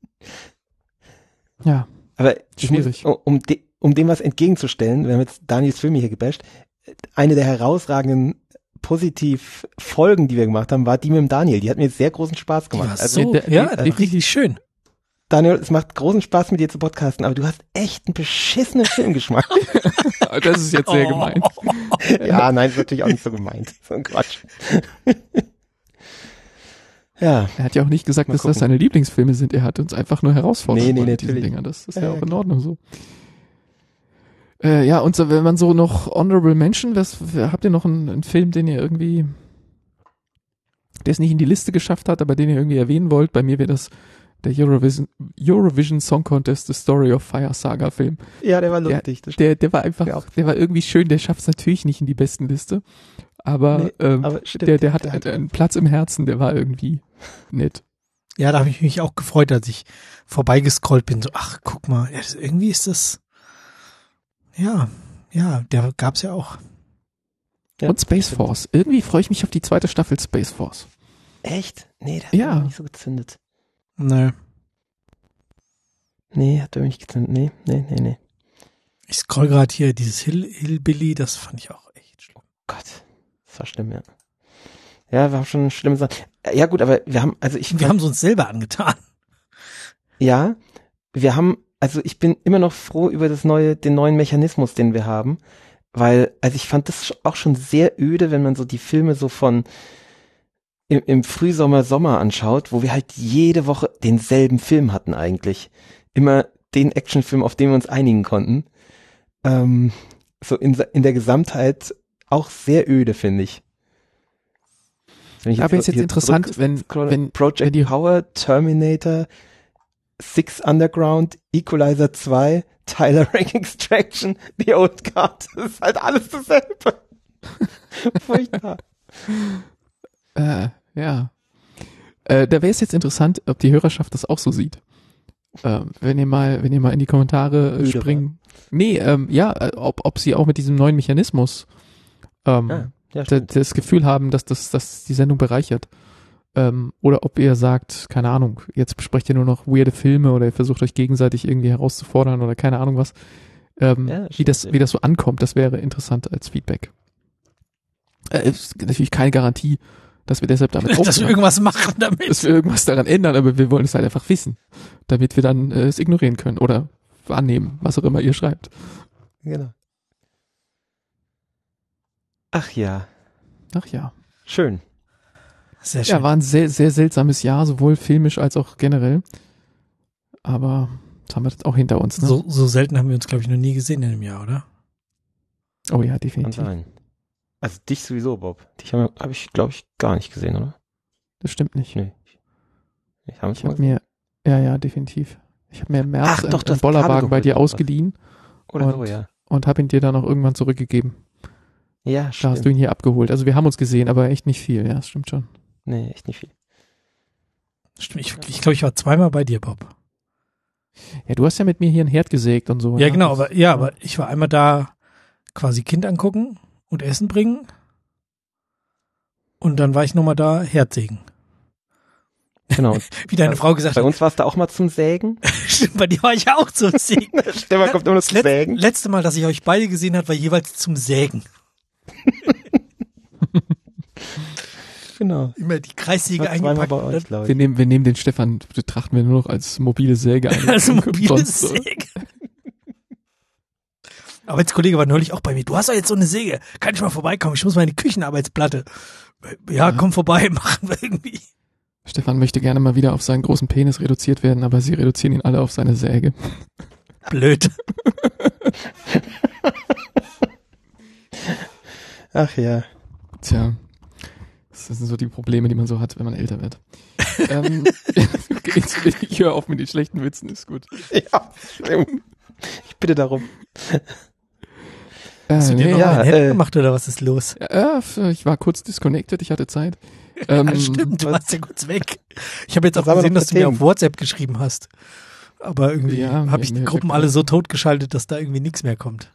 ja,
aber
schwierig.
Muss, um, de, um dem was entgegenzustellen, wir haben jetzt Daniels Filme hier gebasht, eine der herausragenden Positiv-Folgen, die wir gemacht haben, war die mit dem Daniel. Die hat mir sehr großen Spaß gemacht.
Ja, also, so, der, ja, äh, richtig schön.
Daniel, es macht großen Spaß mit dir zu podcasten, aber du hast echt einen beschissenen Filmgeschmack.
Das ist jetzt sehr oh. gemeint.
Ja, nein, ist natürlich auch nicht so gemeint. So ein Quatsch. Ja.
Er hat ja auch nicht gesagt, Mal dass gucken. das seine Lieblingsfilme sind. Er hat uns einfach nur herausfordert
nee, nee,
mit diesen
natürlich.
Dingern. Das ist ja, ja auch in Ordnung so. Äh, ja, und so, wenn man so noch Honorable Mention, was, habt ihr noch einen, einen Film, den ihr irgendwie, der es nicht in die Liste geschafft hat, aber den ihr irgendwie erwähnen wollt? Bei mir wäre das der Eurovision, Eurovision Song Contest, The Story of Fire Saga Film.
Ja, der war lustig.
Der, der, der war einfach, ja. der war irgendwie schön, der schafft es natürlich nicht in die besten Liste, aber, nee, ähm, aber stimmt, der, der hat der einen Platz im Herzen, der war irgendwie nett.
Ja, da habe ich mich auch gefreut, als ich vorbeigescrollt bin, so, ach, guck mal, ja, das, irgendwie ist das, ja, ja, der gab's ja auch.
Ja, und Space Force. Irgendwie freue ich mich auf die zweite Staffel Space Force.
Echt? Nee, der hat
ja.
mich nicht so gezündet.
Nö.
Nee, hat er mich gezündet. Nee, nee, nee, nee.
Ich scroll gerade hier dieses Hill, Hillbilly, das fand ich auch echt schlimm.
Oh Gott, das war schlimm, ja. Ja, wir haben schon schlimme Sachen. Ja gut, aber wir haben, also ich...
Wir haben es uns selber angetan.
Ja, wir haben, also ich bin immer noch froh über das neue, den neuen Mechanismus, den wir haben, weil, also ich fand das auch schon sehr öde, wenn man so die Filme so von im, im Frühsommer, Sommer anschaut, wo wir halt jede Woche denselben Film hatten eigentlich. Immer den Actionfilm, auf den wir uns einigen konnten. Ähm, so in, in der Gesamtheit auch sehr öde, finde ich.
Wenn ich aber jetzt, jetzt, jetzt interessant, wenn, wenn
Project
wenn die
Power, Terminator, Six Underground, Equalizer zwei, Tyler Rank Extraction, The Old Guard, das ist halt alles dasselbe. Furchtbar.
äh, ja. Äh, da wäre es jetzt interessant, ob die Hörerschaft das auch so sieht. Äh, wenn ihr mal, wenn ihr mal in die Kommentare äh, springen. Nee, ähm, ja, ob, ob sie auch mit diesem neuen Mechanismus ähm,
ah. Ja,
das Gefühl haben, dass das dass die Sendung bereichert. Ähm, oder ob ihr sagt, keine Ahnung, jetzt besprecht ihr nur noch weirde Filme oder ihr versucht euch gegenseitig irgendwie herauszufordern oder keine Ahnung was. Ähm, ja, wie das wie das so ankommt, das wäre interessant als Feedback. Äh, ist natürlich keine Garantie, dass wir deshalb damit
aufhören. Dass wir irgendwas machen damit.
Dass wir irgendwas daran ändern, aber wir wollen es halt einfach wissen, damit wir dann äh, es ignorieren können oder annehmen, was auch immer ihr schreibt.
Genau. Ach ja.
Ach ja.
Schön.
Sehr schön.
Ja, war ein sehr, sehr seltsames Jahr, sowohl filmisch als auch generell. Aber das haben wir jetzt auch hinter uns. Ne?
So, so selten haben wir uns, glaube ich, noch nie gesehen in einem Jahr, oder?
Oh ja, definitiv.
Kann sein. Also dich sowieso, Bob. Dich habe hab ich, glaube ich, gar nicht gesehen, oder?
Das stimmt nicht.
Nee. Ich habe
ich hab mir, ja, ja, definitiv. Ich habe mir im März
Ach, doch,
einen Bollerwagen bei dir ausgeliehen.
Oder
und,
so, ja.
Und habe ihn dir dann auch irgendwann zurückgegeben.
Ja, stimmt.
Da hast du ihn hier abgeholt. Also wir haben uns gesehen, aber echt nicht viel. Ja, das stimmt schon.
Nee, echt nicht viel.
Stimmt, ich, ich glaube, ich war zweimal bei dir, Bob.
Ja, du hast ja mit mir hier ein Herd gesägt und so.
Ja, genau, aber ja, aber ich war einmal da quasi Kind angucken und Essen bringen. Und dann war ich nochmal da Herd sägen.
Genau.
Wie deine Frau gesagt
hat.
Bei
uns warst du auch mal zum Sägen.
Stimmt, bei dir war ich ja auch zum Sägen.
Stefan kommt immer noch zum
Let-
Sägen.
Letzte Mal, dass ich euch beide gesehen habe, war jeweils zum Sägen.
Genau.
Immer die Kreissäge eingepackt.
Bei euch,
wir, nehmen, wir nehmen den Stefan, betrachten wir nur noch als mobile Säge ein.
Als mobile Säge. Aber als Kollege war neulich auch bei mir. Du hast doch jetzt so eine Säge. Kann ich mal vorbeikommen? Ich muss meine Küchenarbeitsplatte. Ja, ja, komm vorbei, machen wir irgendwie.
Stefan möchte gerne mal wieder auf seinen großen Penis reduziert werden, aber sie reduzieren ihn alle auf seine Säge.
Blöd.
Ach ja.
Tja, das sind so die Probleme, die man so hat, wenn man älter wird. ähm, okay, ich höre auf mit den schlechten Witzen, ist gut.
Ja, schlimm. Ich bitte darum.
Äh, Hast du dir
nee,
noch
ja,
ein Hemd
äh,
gemacht oder was ist los?
Ja, ich war kurz disconnected, ich hatte Zeit. Ähm,
Ja, stimmt, du warst ja kurz weg. Ich habe jetzt auch
Was haben wir
gesehen,
noch
dass
für
du mir
Themen?
auf WhatsApp geschrieben hast. Aber irgendwie
Ja,
habe ich
mir-
die
mir
Gruppen
wird
alle
klar.
so totgeschaltet, dass da irgendwie nichts mehr kommt.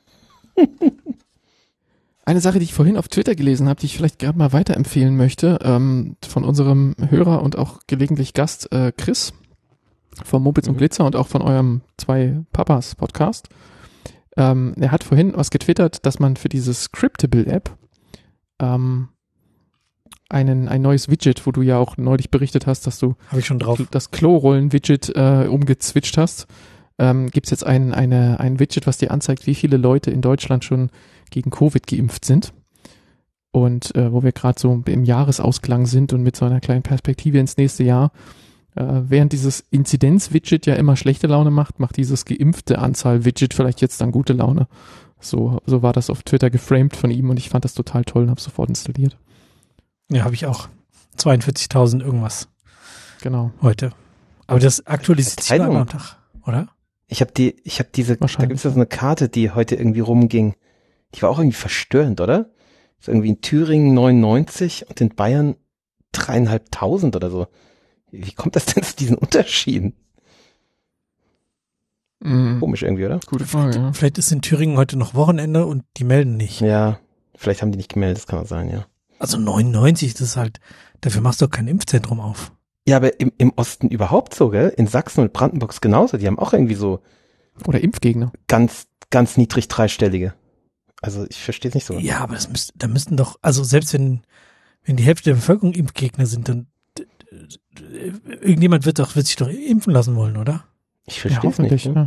Eine Sache, die ich vorhin auf Twitter gelesen habe, die ich vielleicht gerade mal weiterempfehlen möchte, ähm, von unserem Hörer und auch gelegentlich Gast äh, Chris vom Mumpitz und
Mhm.
Glitzer und auch von eurem zwei Papas Podcast. Ähm, er hat vorhin was getwittert, dass man für diese Scriptable-App ähm, einen, ein neues Widget, wo du ja auch neulich berichtet hast, dass du
Habe ich schon drauf.
das Klorollen-Widget äh, umgezwitscht hast, ähm, gibt es jetzt ein, eine, ein Widget, was dir anzeigt, wie viele Leute in Deutschland schon gegen Covid geimpft sind. Und äh, wo wir gerade so im Jahresausklang sind und mit so einer kleinen Perspektive ins nächste Jahr, äh, während dieses Inzidenz-Widget ja immer schlechte Laune macht, macht dieses geimpfte Anzahl-Widget vielleicht jetzt dann gute Laune. So, so war das auf Twitter geframed von ihm und ich fand das total toll und habe sofort installiert.
Ja, habe ich auch. zweiundvierzigtausend irgendwas
Genau.
heute. Aber das aktualisiert sich
Teilung.
einmal am Tag, oder?
Ich habe die, ich habe diese, da
Wahrscheinlich,
gibt es ja so eine Karte, die heute irgendwie rumging. Die war auch irgendwie verstörend, oder? Ist irgendwie in Thüringen neunundneunzig und in Bayern dreieinhalbtausend oder so. Wie kommt das denn zu diesen Unterschieden?
Mhm.
Komisch irgendwie, oder?
Gute Frage, ja.
Vielleicht ist in Thüringen heute noch Wochenende und die melden nicht.
Ja, vielleicht haben die nicht gemeldet, das kann auch sein, ja.
Also neunundneunzig, das ist halt, dafür machst du doch kein Impfzentrum auf.
Ja, aber im, im Osten überhaupt so, gell? In Sachsen und Brandenburg ist genauso. Die haben auch irgendwie so
Oder Impfgegner.
ganz, ganz niedrig dreistellige. Also ich verstehe es nicht so.
Ja, aber das müsste, da müssten doch, also selbst wenn, wenn die Hälfte der Bevölkerung Impfgegner sind, dann d- d- irgendjemand wird doch, wird sich doch impfen lassen wollen, oder?
Ich
Ja,
verstehe es
hoffentlich,
nicht. Ne?
ja.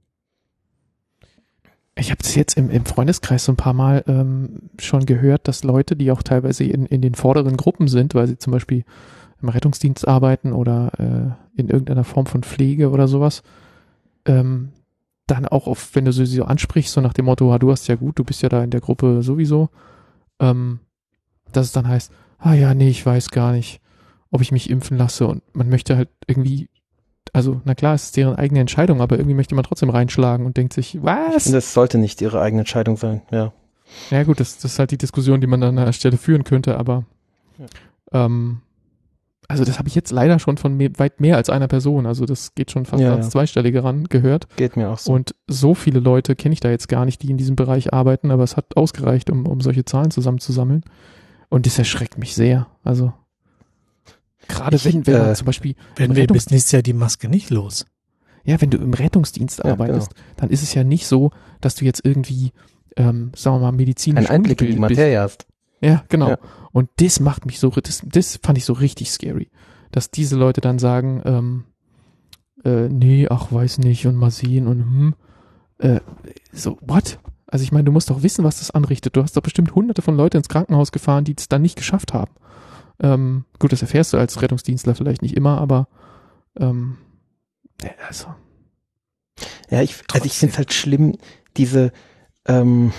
Ich habe das jetzt im, im Freundeskreis so ein paar Mal ähm, schon gehört, dass Leute, die auch teilweise in, in den vorderen Gruppen sind, weil sie zum Beispiel im Rettungsdienst arbeiten oder äh, in irgendeiner Form von Pflege oder sowas, ähm, dann auch auf, wenn du sie so ansprichst, so nach dem Motto, ah, du hast ja gut, du bist ja da in der Gruppe sowieso, ähm, dass es dann heißt, ah ja, nee, ich weiß gar nicht, ob ich mich impfen lasse und man möchte halt irgendwie, also na klar, es ist deren eigene Entscheidung, aber irgendwie möchte man trotzdem reinschlagen und denkt sich, was?
Und das sollte nicht ihre eigene Entscheidung sein, ja.
Ja gut, das, das ist halt die Diskussion, die man an der Stelle führen könnte, aber
Ja.
ähm, also das habe ich jetzt leider schon von mehr, weit mehr als einer Person, also das geht schon fast
Ja,
ans
ja.
Zweistellige ran, gehört.
Geht mir auch so.
Und so viele Leute kenne ich da jetzt gar nicht, die in diesem Bereich arbeiten, aber es hat ausgereicht, um, um solche Zahlen zusammenzusammeln. Und das erschreckt mich sehr. Also gerade
Ich,
wenn, wenn
äh,
man zum Beispiel
Werden
im
wir
Rettungs-
bis nächstes Jahr die Maske nicht los?
ja, wenn du im Rettungsdienst
Ja,
arbeitest, dann ist es ja nicht so, dass du jetzt irgendwie, ähm, sagen wir mal, medizinisch
Ein Einblick in die
ungebildet bist.
Materie hast.
Ja, genau.
Ja.
Und das macht mich so, das, das fand ich so richtig scary, dass diese Leute dann sagen, ähm, äh, nee, ach, weiß nicht und mal sehen und hm, äh, so, what? Also ich meine, du musst doch wissen, was das anrichtet. Du hast doch bestimmt hunderte von Leuten ins Krankenhaus gefahren, die es dann nicht geschafft haben. Ähm, gut, das erfährst du als Rettungsdienstler vielleicht nicht immer, aber ähm, ja, also,
Ja, ich, also ich finde es halt schlimm, diese, ähm,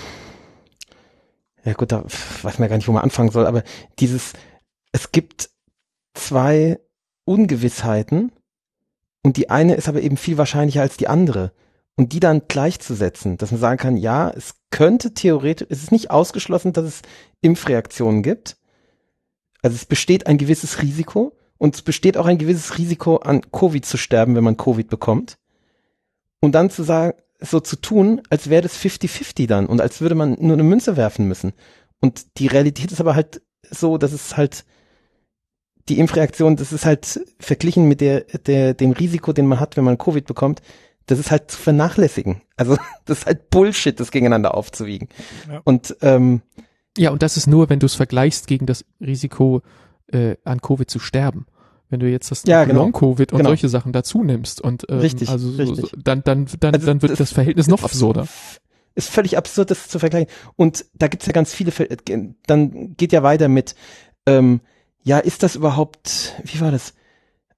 ja gut, da weiß man ja gar nicht, wo man anfangen soll, aber dieses, es gibt zwei Ungewissheiten und die eine ist aber eben viel wahrscheinlicher als die andere. Und die dann gleichzusetzen, dass man sagen kann, ja, es könnte theoretisch, es ist nicht ausgeschlossen, dass es Impfreaktionen gibt. Also es besteht ein gewisses Risiko und es besteht auch ein gewisses Risiko, an Covid zu sterben, wenn man Covid bekommt. Und dann zu sagen, so zu tun, als wäre das fifty fifty dann und als würde man nur eine Münze werfen müssen. Und die Realität ist aber halt so, dass es halt die Impfreaktion, das ist halt verglichen mit der, der, dem Risiko, den man hat, wenn man Covid bekommt, das ist halt zu vernachlässigen. Also das ist halt Bullshit, das gegeneinander aufzuwiegen.
Ja.
Und ähm,
ja, und das ist nur, wenn du es vergleichst gegen das Risiko, äh, an Covid zu sterben. Wenn du jetzt das
Ja, genau.
Long-Covid und
Genau.
solche Sachen dazu nimmst und ähm,
Richtig,
also so,
richtig.
so, dann, dann, dann,
Also
dann wird
das-
das Verhältnis noch absurder.
ist völlig absurd, das zu vergleichen. Und da gibt's ja ganz viele, Fälle. Dann geht ja weiter mit, ähm, ja, ist das überhaupt, wie war das?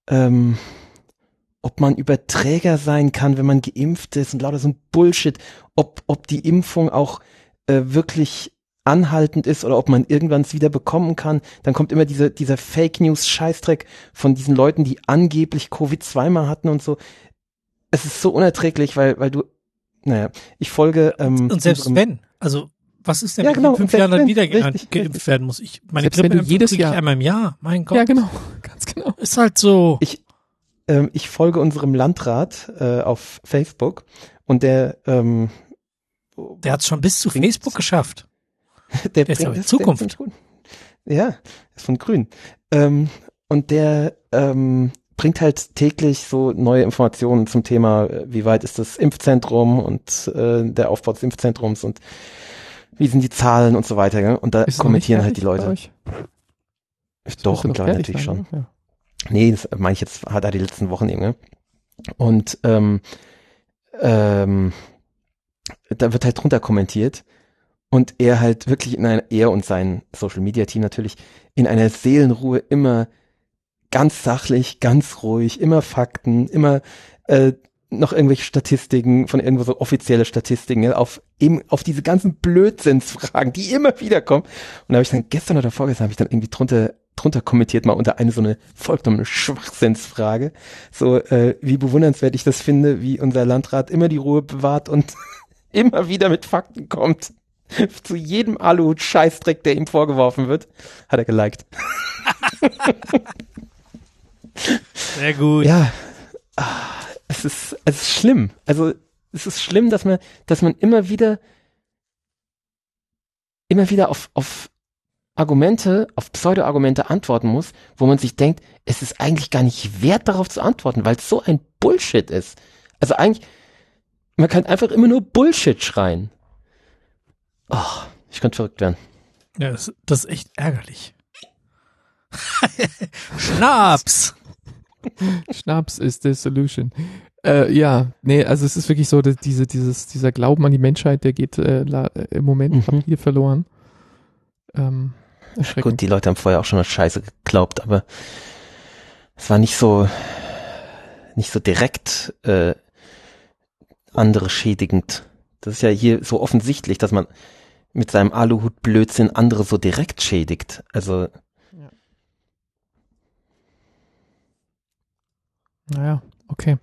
ähm, ob man Überträger sein kann, wenn man geimpft ist und lauter so ein Bullshit, ob, ob die Impfung auch äh, wirklich anhaltend ist oder ob man irgendwann es wieder bekommen kann. Dann kommt immer diese, dieser Fake-News-Scheißdreck von diesen Leuten, die angeblich Covid zweimal hatten und so. Es ist so unerträglich, weil, weil du, naja, ich folge, ähm,
und selbst
unserem,
wenn, also, was ist denn,
ja,
wenn
genau,
in fünf
und
Jahren dann
wenn,
wieder
richtig,
geimpft
richtig.
werden muss? Ich, meine
Selbst wenn
Grippe
du jedes
kriege ich
Jahr-
einmal im Jahr, mein Gott.
Ja, genau, ganz genau.
Ist halt so.
Ich, ähm, ich folge unserem Landrat äh, auf Facebook und der, ähm,
Der hat es schon bis zu
bringt-
Facebook geschafft.
der,
Der ist
bringt
aber in
das-
Zukunft.
Der ist gut. Ja, ist von Grün. Ähm, und der ähm, bringt halt täglich so neue Informationen zum Thema, äh, wie weit ist das Impfzentrum und äh, der Aufbau des Impfzentrums und wie sind die Zahlen und so weiter. Gell? Und da
Ist es noch nicht
kommentieren halt die
fertig bei
Leute.
euch?
Doch,
Müsste noch
mittlerweile
fertig
natürlich
sein,
schon.
oder? Ja.
Nee, das meine ich jetzt, hat er die letzten Wochen eben, ne? Und ähm, ähm, da wird halt drunter kommentiert und er halt wirklich in einer, er und sein Social Media Team natürlich, in einer Seelenruhe immer ganz sachlich, ganz ruhig, immer Fakten, immer äh, noch irgendwelche Statistiken, von irgendwo so offizielle Statistiken, ne, auf eben auf diese ganzen Blödsinnsfragen, die immer wieder kommen. Und da habe ich dann gestern oder vorgestern habe ich dann irgendwie drunter drunter kommentiert, mal unter eine so eine vollkommene Schwachsinnsfrage. So, äh, wie bewundernswert ich das finde, wie unser Landrat immer die Ruhe bewahrt und immer wieder mit Fakten kommt. Zu jedem Aluhut-Scheißdreck, der ihm vorgeworfen wird, hat er geliked.
Sehr gut.
Ja, ah, es ist, es ist schlimm. Also, es ist schlimm, dass man, dass man immer wieder, immer wieder auf, auf Argumente, auf Pseudo-Argumente antworten muss, wo man sich denkt, es ist eigentlich gar nicht wert, darauf zu antworten, weil es so ein Bullshit ist. Also eigentlich, man kann einfach immer nur Bullshit schreien. Oh, ich könnte verrückt werden.
Ja, das, das ist echt ärgerlich. Schnaps!
Schnaps ist the solution. Äh, ja, nee, also es ist wirklich so, dass diese, dieses, dieser Glauben an die Menschheit, der geht äh, la, äh, im Moment
Mhm.
rapide verloren. Ähm, erschreckend.
Gut, die Leute haben vorher auch schon an Scheiße geglaubt, aber es war nicht so, nicht so direkt äh, andere schädigend. Das ist ja hier so offensichtlich, dass man mit seinem Aluhut-Blödsinn andere so direkt schädigt. Also
Naja, okay.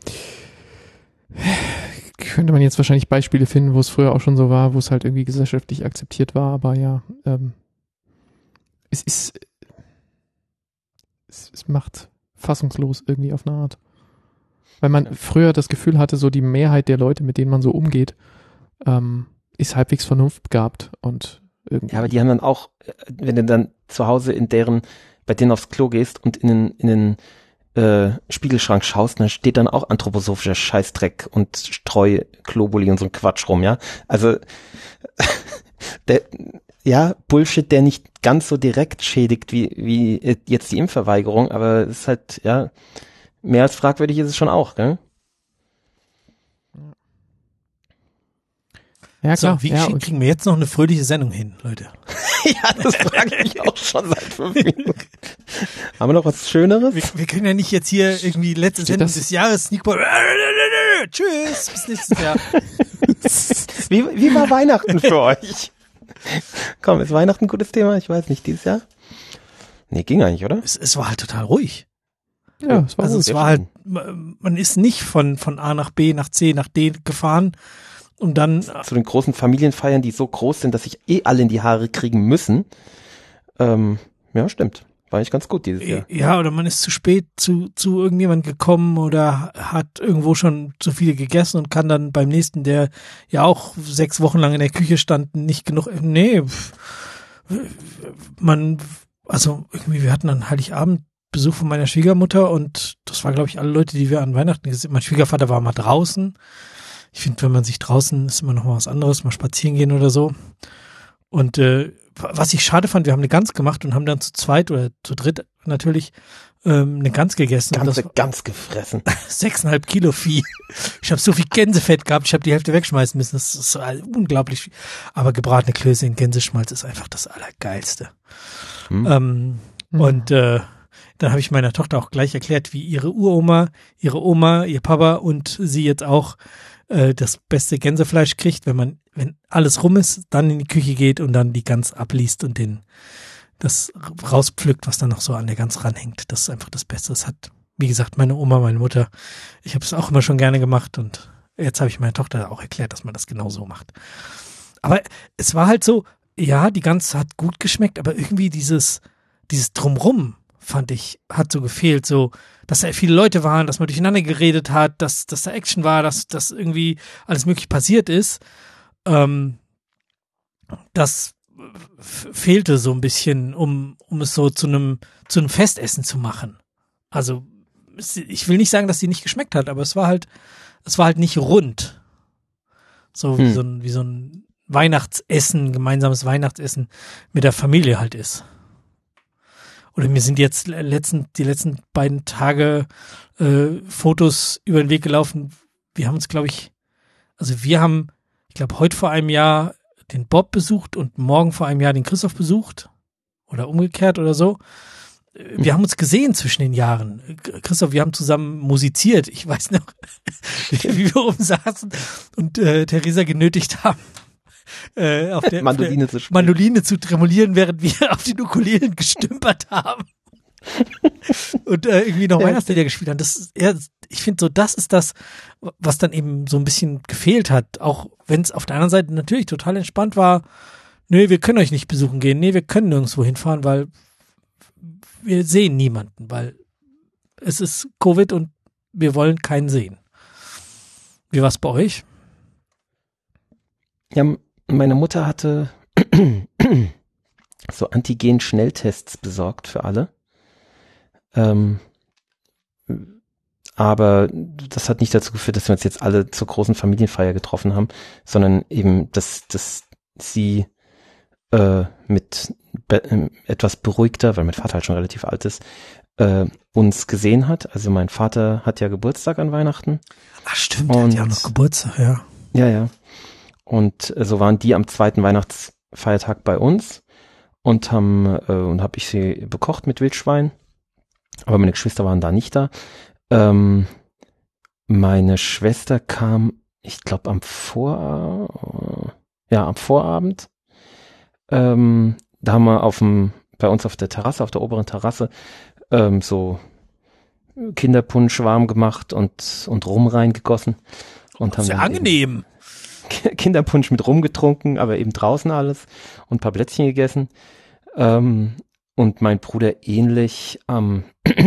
Könnte man jetzt wahrscheinlich Beispiele finden, wo es früher auch schon so war, wo es halt irgendwie gesellschaftlich akzeptiert war, aber ja, ähm, es ist, es, es macht fassungslos irgendwie auf eine Art. Weil man früher das Gefühl hatte, so die Mehrheit der Leute, mit denen man so umgeht, ähm, ist halbwegs vernunftbegabt und irgendwie.
ja, aber die haben dann auch, wenn du dann zu Hause in deren, bei denen aufs Klo gehst und in den, in den äh, Spiegelschrank schaust, dann steht dann auch anthroposophischer Scheißdreck und Streu-Globuli und so ein Quatsch rum, ja. Also der, ja, Bullshit, der nicht ganz so direkt schädigt wie, wie jetzt die Impfverweigerung, aber es ist halt, ja, mehr als fragwürdig ist es schon auch, gell?
Ja, klar.
So, wie
ja,
kriegen,
und-
kriegen wir jetzt noch eine fröhliche Sendung hin, Leute?
Ja, das frage ich mich auch schon seit fünf Minuten. Haben wir noch was Schöneres?
Wir, wir können ja nicht jetzt hier irgendwie letzte
Steht
Sendung
das-
des Jahres Sneakball. Tschüss, bis nächstes Jahr.
Wie, wie war Weihnachten für euch? Komm, ist Weihnachten ein gutes Thema? Ich weiß nicht, dieses Jahr? Nee, ging eigentlich, oder?
Es, es war halt total ruhig.
ja, es war
Also
gut.
es war halt, man ist nicht von, von A nach B, nach C, nach D gefahren und dann,
Zu den großen Familienfeiern, die so groß sind, dass sich eh alle in die Haare kriegen müssen. Ähm, ja, stimmt. War eigentlich ganz gut dieses Jahr.
ja, oder man ist zu spät zu, zu irgendjemand gekommen oder hat irgendwo schon zu viele gegessen und kann dann beim nächsten, der ja auch sechs Wochen lang in der Küche stand, nicht genug, nee, pff, man, also irgendwie, wir hatten an Heiligabend Besuch von meiner Schwiegermutter und das war, glaube ich, alle Leute, die wir an Weihnachten gesehen haben. Mein Schwiegervater war mal draußen. Ich finde, wenn man sich draußen, ist immer noch mal was anderes, mal spazieren gehen oder so. Und äh, was ich schade fand, wir haben eine Gans gemacht und haben dann zu zweit oder zu dritt natürlich ähm, eine Gans gegessen. Und
Ganze
das
Gans gefressen.
sechseinhalb Kilo Vieh. Ich habe so viel Gänsefett gehabt, ich habe die Hälfte wegschmeißen müssen. Das ist so unglaublich. Aber gebratene Klöße in Gänseschmalz ist einfach das Allergeilste.
Hm.
Ähm,
Mhm.
Und äh, dann habe ich meiner Tochter auch gleich erklärt, wie ihre Uroma, ihre Oma, ihr Papa und sie jetzt auch äh, das beste Gänsefleisch kriegt, wenn man, wenn alles rum ist, dann in die Küche geht und dann die Gans abliest und den das rauspflückt, was dann noch so an der Gans ranhängt. Das ist einfach das Beste. Das hat, wie gesagt, meine Oma, meine Mutter, ich habe es auch immer schon gerne gemacht und jetzt habe ich meiner Tochter auch erklärt, dass man das genau so macht. Aber es war halt so, ja, die Gans hat gut geschmeckt, aber irgendwie dieses, dieses Drumrum, fand ich, hat so gefehlt, so, dass da viele Leute waren, dass man durcheinander geredet hat, dass, dass da Action war, dass, dass irgendwie alles möglich passiert ist. Ähm, das f- fehlte so ein bisschen, um, um es so zu einem, zu einem Festessen zu machen. Also, ich will nicht sagen, dass sie nicht geschmeckt hat, aber es war halt, es war halt nicht rund. So wie
Hm.
so ein, wie so ein Weihnachtsessen, gemeinsames Weihnachtsessen mit der Familie halt ist. Oder mir sind jetzt letzten, die letzten beiden Tage äh, Fotos über den Weg gelaufen. Wir haben uns, glaube ich, also wir haben, ich glaube, heute vor einem Jahr den Bob besucht und morgen vor einem Jahr den Christoph besucht. Oder umgekehrt oder so. Wir haben uns gesehen zwischen den Jahren. Christoph, wir haben zusammen musiziert. Ich weiß noch, wie wir oben saßen und äh, Theresa genötigt haben, äh, auf der,
Mandoline,
auf der
zu spielen.
Mandoline zu tremolieren, während wir auf den Ukulelen gestümpert haben. Und äh, irgendwie noch
Ja.
Weihnachtslieder gespielt haben. Das ist, ja, ich finde so, das ist das, was dann eben so ein bisschen gefehlt hat. Auch wenn es auf der anderen Seite natürlich total entspannt war. Nö, wir können euch nicht besuchen gehen. Nee, wir können nirgendwo hinfahren, weil wir sehen niemanden, weil es ist Covid und wir wollen keinen sehen. Wie war es bei euch?
Ja, m- meine Mutter hatte so Antigen-Schnelltests besorgt für alle. Ähm, aber das hat nicht dazu geführt, dass wir uns jetzt alle zur großen Familienfeier getroffen haben, sondern eben, dass, dass sie äh, mit be- äh, etwas beruhigter, weil mein Vater halt schon relativ alt ist, äh, uns gesehen hat. Also mein Vater hat ja Geburtstag an Weihnachten.
Ach stimmt, der hat ja auch
Und-
noch Geburtstag, ja.
Ja, ja. Und äh, so waren die am zweiten Weihnachtsfeiertag bei uns und haben äh, und habe ich sie bekocht mit Wildschwein. Aber meine Geschwister waren da nicht da. Ähm, meine Schwester kam, ich glaube am Vor, ja am Vorabend. Ähm, da haben wir auf dem, bei uns auf der Terrasse, auf der oberen Terrasse, ähm, so Kinderpunsch warm gemacht und und Rum reingegossen und haben
Sehr
dann eben
angenehm.
Kinderpunsch mit rumgetrunken, aber eben draußen alles und ein paar Plätzchen gegessen. Ähm, und mein Bruder ähnlich am,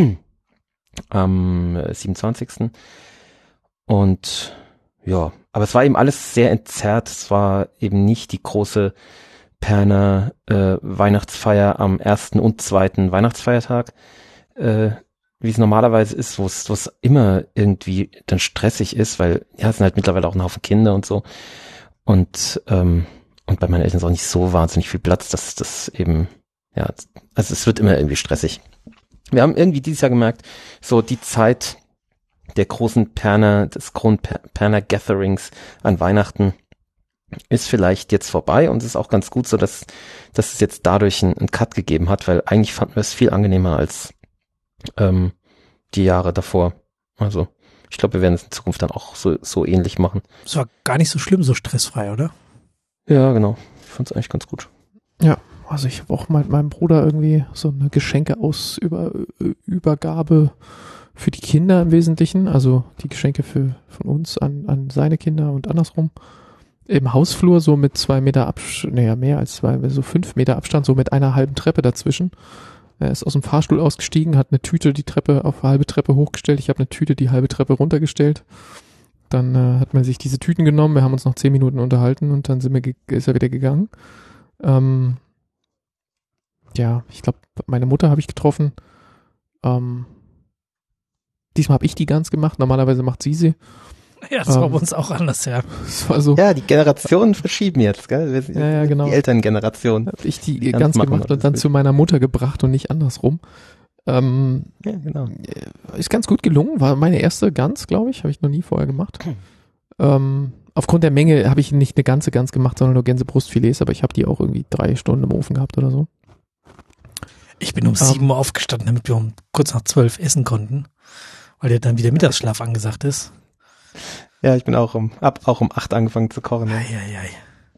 am siebenundzwanzigsten Und ja, aber es war eben alles sehr entzerrt. Es war eben nicht die große Perner äh, Weihnachtsfeier am ersten und zweiten Weihnachtsfeiertag, äh, wie es normalerweise ist, wo es wo es immer irgendwie dann stressig ist, weil ja, es sind halt mittlerweile auch ein Haufen Kinder und so. Und ähm, und bei meinen Eltern ist auch nicht so wahnsinnig viel Platz, dass das eben, ja, also es wird immer irgendwie stressig. Wir haben irgendwie dieses Jahr gemerkt, so die Zeit der großen Perner, des großen Perner Gatherings an Weihnachten ist vielleicht jetzt vorbei und es ist auch ganz gut so, dass, dass es jetzt dadurch einen, einen Cut gegeben hat, weil eigentlich fanden wir es viel angenehmer als ähm, die Jahre davor. Also ich glaube, wir werden es in Zukunft dann auch so, so ähnlich machen.
Es war gar nicht so schlimm, so stressfrei, oder?
Ja, genau. Ich fand es eigentlich ganz gut.
Ja, also ich habe auch mit meinem Bruder irgendwie so eine Geschenkeaus über, Übergabe für die Kinder im Wesentlichen, also die Geschenke für von uns an, an seine Kinder und andersrum. Im Hausflur so mit zwei Meter Abstand, naja, mehr als zwei, so fünf Meter Abstand, so mit einer halben Treppe dazwischen. Er ist aus dem Fahrstuhl ausgestiegen, hat eine Tüte die Treppe auf halbe Treppe hochgestellt. Ich habe eine Tüte die halbe Treppe runtergestellt. Dann äh, hat man sich diese Tüten genommen. Wir haben uns noch zehn Minuten unterhalten und dann sind wir ge- ist er wieder gegangen. Ähm, ja, ich glaube, meine Mutter habe ich getroffen. Ähm, diesmal habe ich die Gans gemacht. Normalerweise macht sie sie.
Ja, das war
Ähm,
bei uns auch anders, ja.
Das war so.
Ja, die Generationen verschieben jetzt, gell? Wir sind
Ja, ja, genau.
Die Elterngeneration.
Habe ich die,
Die Gans
Gans
machen
gemacht
alles
und dann
mit.
zu meiner Mutter gebracht und nicht andersrum. Ähm,
Ja, genau.
ist ganz gut gelungen, war meine erste Gans, glaube ich, habe ich noch nie vorher gemacht. ähm, aufgrund der Menge habe ich nicht eine ganze Gans gemacht, sondern nur Gänsebrustfilets, aber ich habe die auch irgendwie drei Stunden im Ofen gehabt oder so.
Ich bin um um sieben Uhr aufgestanden, damit wir um kurz nach zwölf essen konnten, weil ja dann wieder Mittagsschlaf angesagt ist.
Ja, ich bin auch um, ab, auch um acht angefangen zu kochen. Ja.
Ei, ei, ei.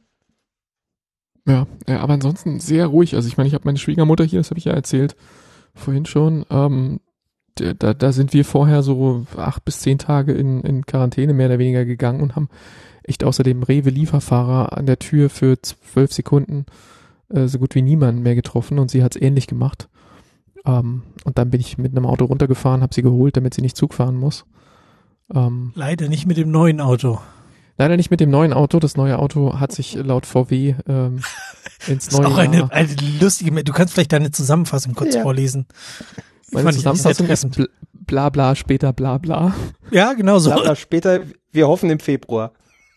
Ja, ja, aber ansonsten sehr ruhig. Also ich meine, ich habe meine Schwiegermutter hier, das habe ich ja erzählt vorhin schon. Ähm, da, da sind wir vorher so acht bis zehn Tage in, in Quarantäne mehr oder weniger gegangen und haben echt außer dem Rewe-Lieferfahrer an der Tür für zwölf Sekunden äh, so gut wie niemanden mehr getroffen und sie hat es ähnlich gemacht. Ähm, und dann bin ich mit einem Auto runtergefahren, habe sie geholt, damit sie nicht Zug fahren muss. Ähm,
Leider nicht mit dem neuen Auto.
Leider nicht mit dem neuen Auto. Das neue Auto hat sich laut V W ähm, ins neue
Das ist auch
Jahr...
eine, eine lustige, du kannst vielleicht deine Zusammenfassung kurz
ja.
vorlesen.
Meine Zusammenfassung ist bl- bla bla später bla bla.
Ja, genau so.
Bla bla später, wir hoffen im Februar.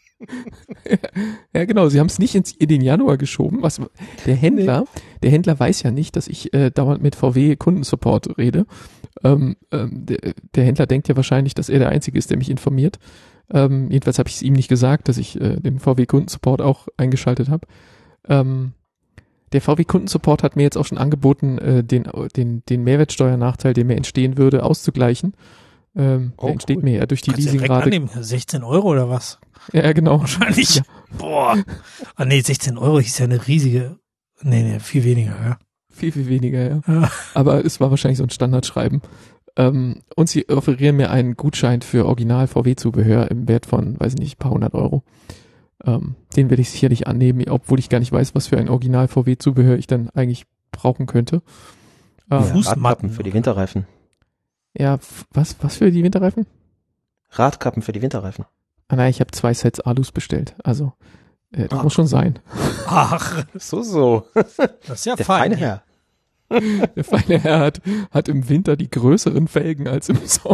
Ja, genau, sie haben es nicht ins, in den Januar geschoben. Was der Händler, nee. der Händler weiß ja nicht, dass ich äh, dauernd mit V W Kundensupport rede. Ähm, ähm, der, der Händler denkt ja wahrscheinlich, dass er der Einzige ist, der mich informiert. Ähm, jedenfalls habe ich es ihm nicht gesagt, dass ich äh, den V W Kundensupport auch eingeschaltet habe. Ähm, der V W Kundensupport hat mir jetzt auch schon angeboten, äh, den, den, den Mehrwertsteuernachteil, der mir entstehen würde, auszugleichen. Ähm,
oh,
der entsteht
cool.
mir ja durch die
Kannst
Leasingrate.
Ja sechzehn Euro oder was?
Ja, genau.
Wahrscheinlich.
Ja.
Boah. Ah nee, sechzehn Euro hieß ja eine riesige, nee, nee, viel weniger, ja.
Viel, viel weniger, ja.
ja.
Aber es war wahrscheinlich so ein Standardschreiben. Ähm, und sie offerieren mir einen Gutschein für Original-V W-Zubehör im Wert von, weiß ich nicht, ein paar hundert Euro. Ähm, den werde ich sicherlich annehmen, obwohl ich gar nicht weiß, was für ein Original-V W-Zubehör ich dann eigentlich brauchen könnte.
Ähm, Radkappen für die Winterreifen.
Ja, f- was, was für die Winterreifen?
Radkappen für die Winterreifen.
Ah nein, ich habe zwei Sets Alus bestellt. Also, äh, das
Ach.
muss schon sein.
Ach,
So, so.
das ist ja
Der
fein.
feine Herr.
Der feine Herr hat, hat im Winter die größeren Felgen als im Sommer.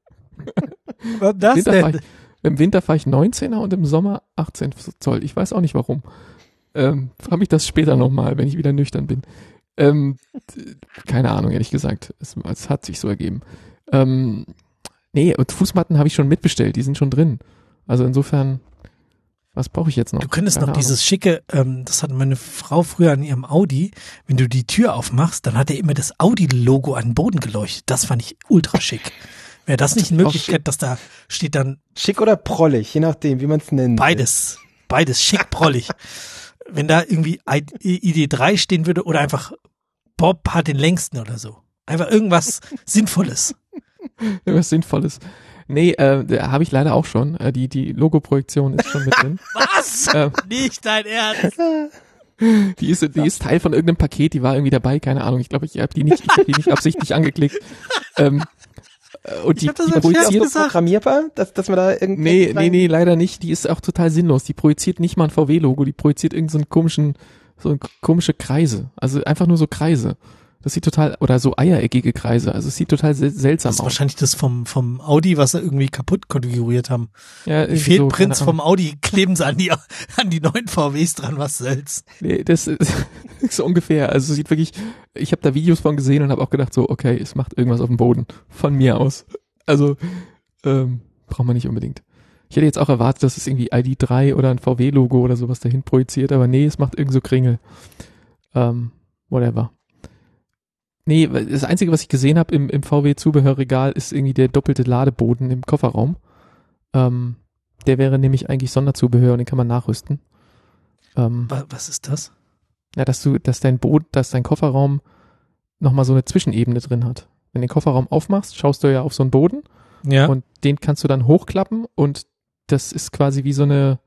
Was
Im
das
Winter
denn?
fahr ich, Im Winter fahre ich neunzehner und im Sommer achtzehn Zoll. Ich weiß auch nicht warum. Ähm, frage mich das später nochmal, wenn ich wieder nüchtern bin. Ähm, keine Ahnung, ehrlich gesagt. Es, es hat sich so ergeben. Ähm, nee, und Fußmatten habe ich schon mitbestellt. Die sind schon drin. Also insofern, was brauche ich jetzt noch?
Du könntest
Keine
noch
Ahnung.
dieses schicke, ähm, das hatte meine Frau früher an ihrem Audi, wenn du die Tür aufmachst, dann hat er immer das Audi-Logo an den Boden geleuchtet. Das fand ich ultra schick. Wäre das nicht eine Möglichkeit, dass da steht dann
Schick oder prollig, je nachdem, wie man es nennt.
beides, beides schick, prollig. Wenn da irgendwie I D drei stehen würde oder einfach Bob hat den längsten oder so. Einfach irgendwas Sinnvolles.
Irgendwas Sinnvolles. Nee, äh, habe ich leider auch schon. Äh, die, die Logo-Projektion ist schon mit drin.
Was?
Ähm,
Nicht dein Ernst?
Die ist, die ist Teil von irgendeinem Paket, die war irgendwie dabei, keine Ahnung. Ich glaube, ich habe die nicht, ich hab die nicht absichtlich angeklickt. Ähm, und
Ich
die,
hab das
die
als Scherz
projiziert,
gesagt.
Programmierbar, dass, dass man da irgendwie.
nee, nee, nee, leider nicht. Die ist auch total sinnlos. Die projiziert nicht mal ein V W-Logo, die projiziert irgendeinen so komischen, so komische Kreise. Also einfach nur so Kreise. Das sieht total, oder so eiereckige Kreise. Also es sieht total se- seltsam
Das ist
aus.
wahrscheinlich das vom, vom Audi, was sie irgendwie kaputt konfiguriert haben.
Ja,
Die
irgendwie so,
Fehlprints
keine
vom Audi kleben sie an die, an die neuen V Ws dran, was soll's.
Nee, das ist so ungefähr. Also es sieht wirklich, ich habe da Videos von gesehen und habe auch gedacht so, okay, es macht irgendwas auf dem Boden. Von mir aus. Also, ähm, braucht man nicht unbedingt. Ich hätte jetzt auch erwartet, dass es irgendwie I D drei oder ein V W-Logo oder sowas dahin projiziert, aber nee, es macht irgend so Kringel. Ähm, whatever. Nee, das Einzige, was ich gesehen habe im, im V W-Zubehörregal, ist irgendwie der doppelte Ladeboden im Kofferraum. Ähm, der wäre nämlich eigentlich Sonderzubehör und den kann man nachrüsten. Ähm,
Was, was ist das?
Ja, dass du, dass dein Boot, dass dein Kofferraum nochmal so eine Zwischenebene drin hat. Wenn du den Kofferraum aufmachst, schaust du ja auf so einen Boden
Ja.
und den kannst du dann hochklappen und das ist quasi wie so eine,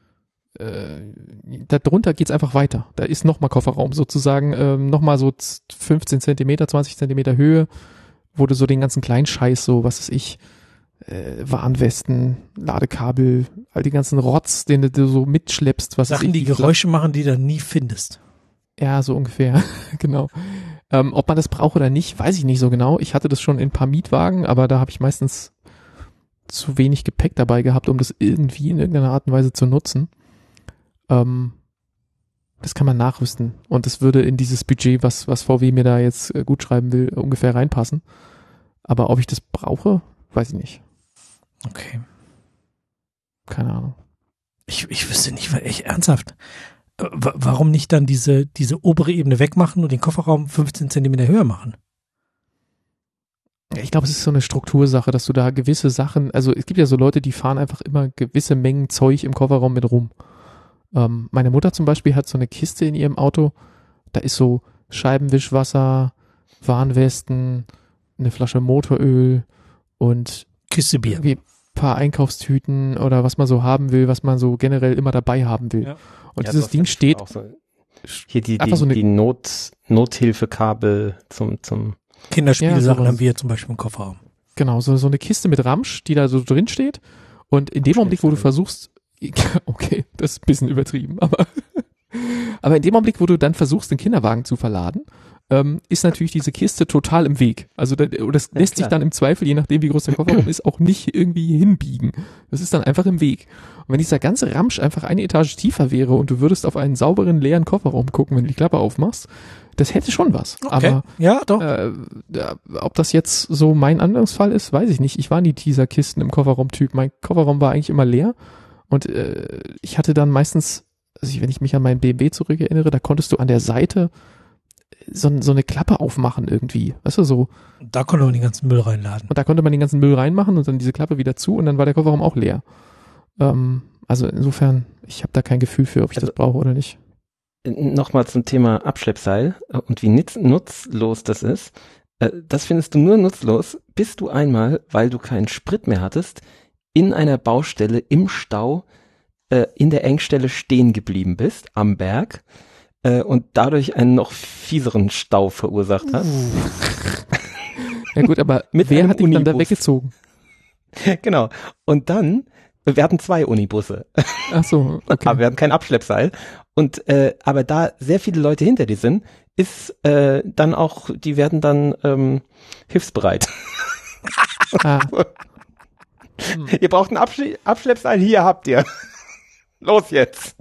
äh, da drunter geht's einfach weiter. Da ist nochmal Kofferraum sozusagen, ähm, nochmal so fünfzehn Zentimeter, zwanzig Zentimeter Höhe, wo du so den ganzen kleinen Scheiß, so was weiß ich, äh, Warnwesten, Ladekabel, all die ganzen Rotz, den du so mitschleppst, was weiß
Sachen,
ich,
die Geräusche machen, die du nie findest.
Ja, so ungefähr, genau. Ähm, ob man das braucht oder nicht, weiß ich nicht so genau. Ich hatte das schon in ein paar Mietwagen, aber da habe ich meistens zu wenig Gepäck dabei gehabt, um das irgendwie in irgendeiner Art und Weise zu nutzen. Ähm, das kann man nachrüsten und das würde in dieses Budget, was, was V W mir da jetzt äh, gut schreiben will, ungefähr reinpassen. Aber ob ich das brauche, weiß ich nicht.
Okay.
Keine Ahnung.
Ich, ich wüsste nicht, weil echt ernsthaft. W- warum nicht dann diese, diese obere Ebene wegmachen und den Kofferraum fünfzehn Zentimeter höher machen?
Ich glaube, es ist so eine Struktursache, dass du da gewisse Sachen, also es gibt ja so Leute, die fahren einfach immer gewisse Mengen Zeug im Kofferraum mit rum. Ähm, meine Mutter zum Beispiel hat so eine Kiste in ihrem Auto, da ist so Scheibenwischwasser, Warnwesten, eine Flasche Motoröl und
Kiste Bier.
irgendwie ein paar Einkaufstüten oder was man so haben will, was man so generell immer dabei haben will.
Ja.
Und
Ja,
dieses
das
Ding
ist
steht
auch so, hier die,
einfach
die,
so eine,
die Not, Nothilfekabel zum, zum
Kinderspielsachen
Ja, sowas.
haben wir zum Beispiel im Kofferraum.
genau, so, so eine Kiste mit Ramsch, die da so drin steht. Und in dem Augenblick, wo du versuchst, okay, das ist ein bisschen übertrieben, aber, aber in dem Augenblick, wo du dann versuchst, den Kinderwagen zu verladen, ähm, ist natürlich diese Kiste total im Weg. Also da, das
Ja,
lässt sich
klar.
dann im Zweifel, je nachdem wie groß der Kofferraum ist, auch nicht irgendwie hinbiegen. Das ist dann einfach im Weg. Und wenn dieser ganze Ramsch einfach eine Etage tiefer wäre und du würdest auf einen sauberen, leeren Kofferraum gucken, wenn du die Klappe aufmachst, das hätte schon was.
Okay.
Aber
Ja, doch.
äh, ja, ob das jetzt so mein Anwendungsfall ist, weiß ich nicht. Ich war nie dieser Kisten im Kofferraum-Typ. Mein Kofferraum war eigentlich immer leer und äh, ich hatte dann meistens, also ich, wenn ich mich an meinen B M W zurückerinnere, da konntest du an der Seite so, so eine Klappe aufmachen irgendwie. Weißt du, so.
Da konnte man den ganzen Müll reinladen.
Und da konnte man den ganzen Müll reinmachen und dann diese Klappe wieder zu und dann war der Kofferraum auch leer. Ähm, also insofern, ich habe da kein Gefühl für, ob ich
Also,
das brauche oder nicht.
Nochmal zum Thema Abschleppseil und wie nutz, nutzlos das ist. Äh, Das findest du nur nutzlos, bis du einmal, weil du keinen Sprit mehr hattest, in einer Baustelle im Stau äh, in der Engstelle stehen geblieben bist, am Berg, äh, und dadurch einen noch fieseren Stau verursacht hast.
Ja gut, aber
Mit
wer
einem
hat dich dann da
Unibus.
weggezogen?
Genau. Und dann, wir hatten zwei Unibusse,
Ach so, okay.
aber wir hatten kein Abschleppseil. Und äh, aber da sehr viele Leute hinter dir sind, ist äh, dann auch, die werden dann ähm, hilfsbereit.
Ah.
Ihr braucht ein Abschle Abschleppseil, hier habt ihr. Los jetzt.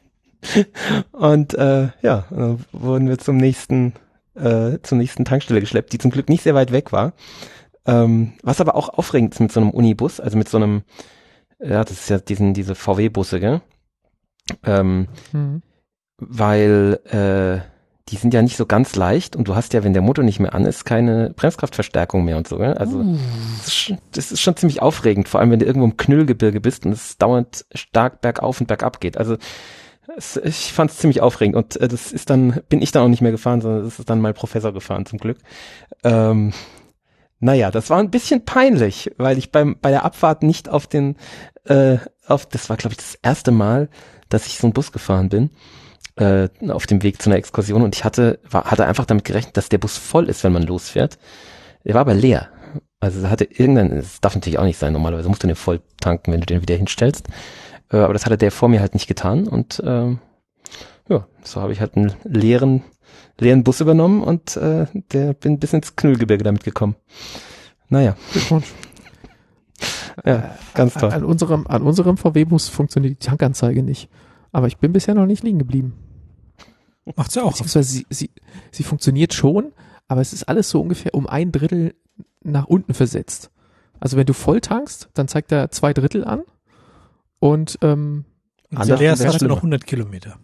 Und äh, ja, äh, wurden wir zum nächsten, äh, zur nächsten Tankstelle geschleppt, die zum Glück nicht sehr weit weg war. Ähm, was aber auch aufregend ist mit so einem Unibus, also mit so einem, ja, das ist ja diesen, diese V W-Busse, gell? Ähm,
Mhm.
weil äh, die sind ja nicht so ganz leicht und du hast ja, wenn der Motor nicht mehr an ist, keine Bremskraftverstärkung mehr und so, gell? Also
Uh.
das, ist schon, das ist schon ziemlich aufregend, vor allem wenn du irgendwo im Knüllgebirge bist und es dauernd stark bergauf und bergab geht. Also es, ich fand es ziemlich aufregend und äh, das ist dann, bin ich dann auch nicht mehr gefahren, sondern das ist dann mal Professor gefahren zum Glück. Ähm, naja, das war ein bisschen peinlich, weil ich beim bei der Abfahrt nicht auf den, äh, auf das war glaube ich das erste Mal, dass ich so einen Bus gefahren bin, äh, auf dem Weg zu einer Exkursion und ich hatte, war, hatte einfach damit gerechnet, dass der Bus voll ist, wenn man losfährt. Der war aber leer. Also da hatte irgendein, das darf natürlich auch nicht sein, normalerweise musst du den voll tanken, wenn du den wieder hinstellst. Äh, aber das hatte der vor mir halt nicht getan und ähm, ja, so habe ich halt einen leeren, leeren Bus übernommen und äh, der bin bis ins Knüllgebirge damit gekommen. Naja.
Glückwunsch.
Ja, ganz
An,
toll.
an unserem, an unserem V W-Bus funktioniert die Tankanzeige nicht. Aber ich bin bisher noch nicht liegen geblieben.
Macht's ja auch.
Beziehungsweise sie, sie, sie funktioniert schon, aber es ist alles so ungefähr um ein Drittel nach unten versetzt. Also wenn du voll tankst, dann zeigt er zwei Drittel an und ähm,
Und leer hast du noch hundert Kilometer.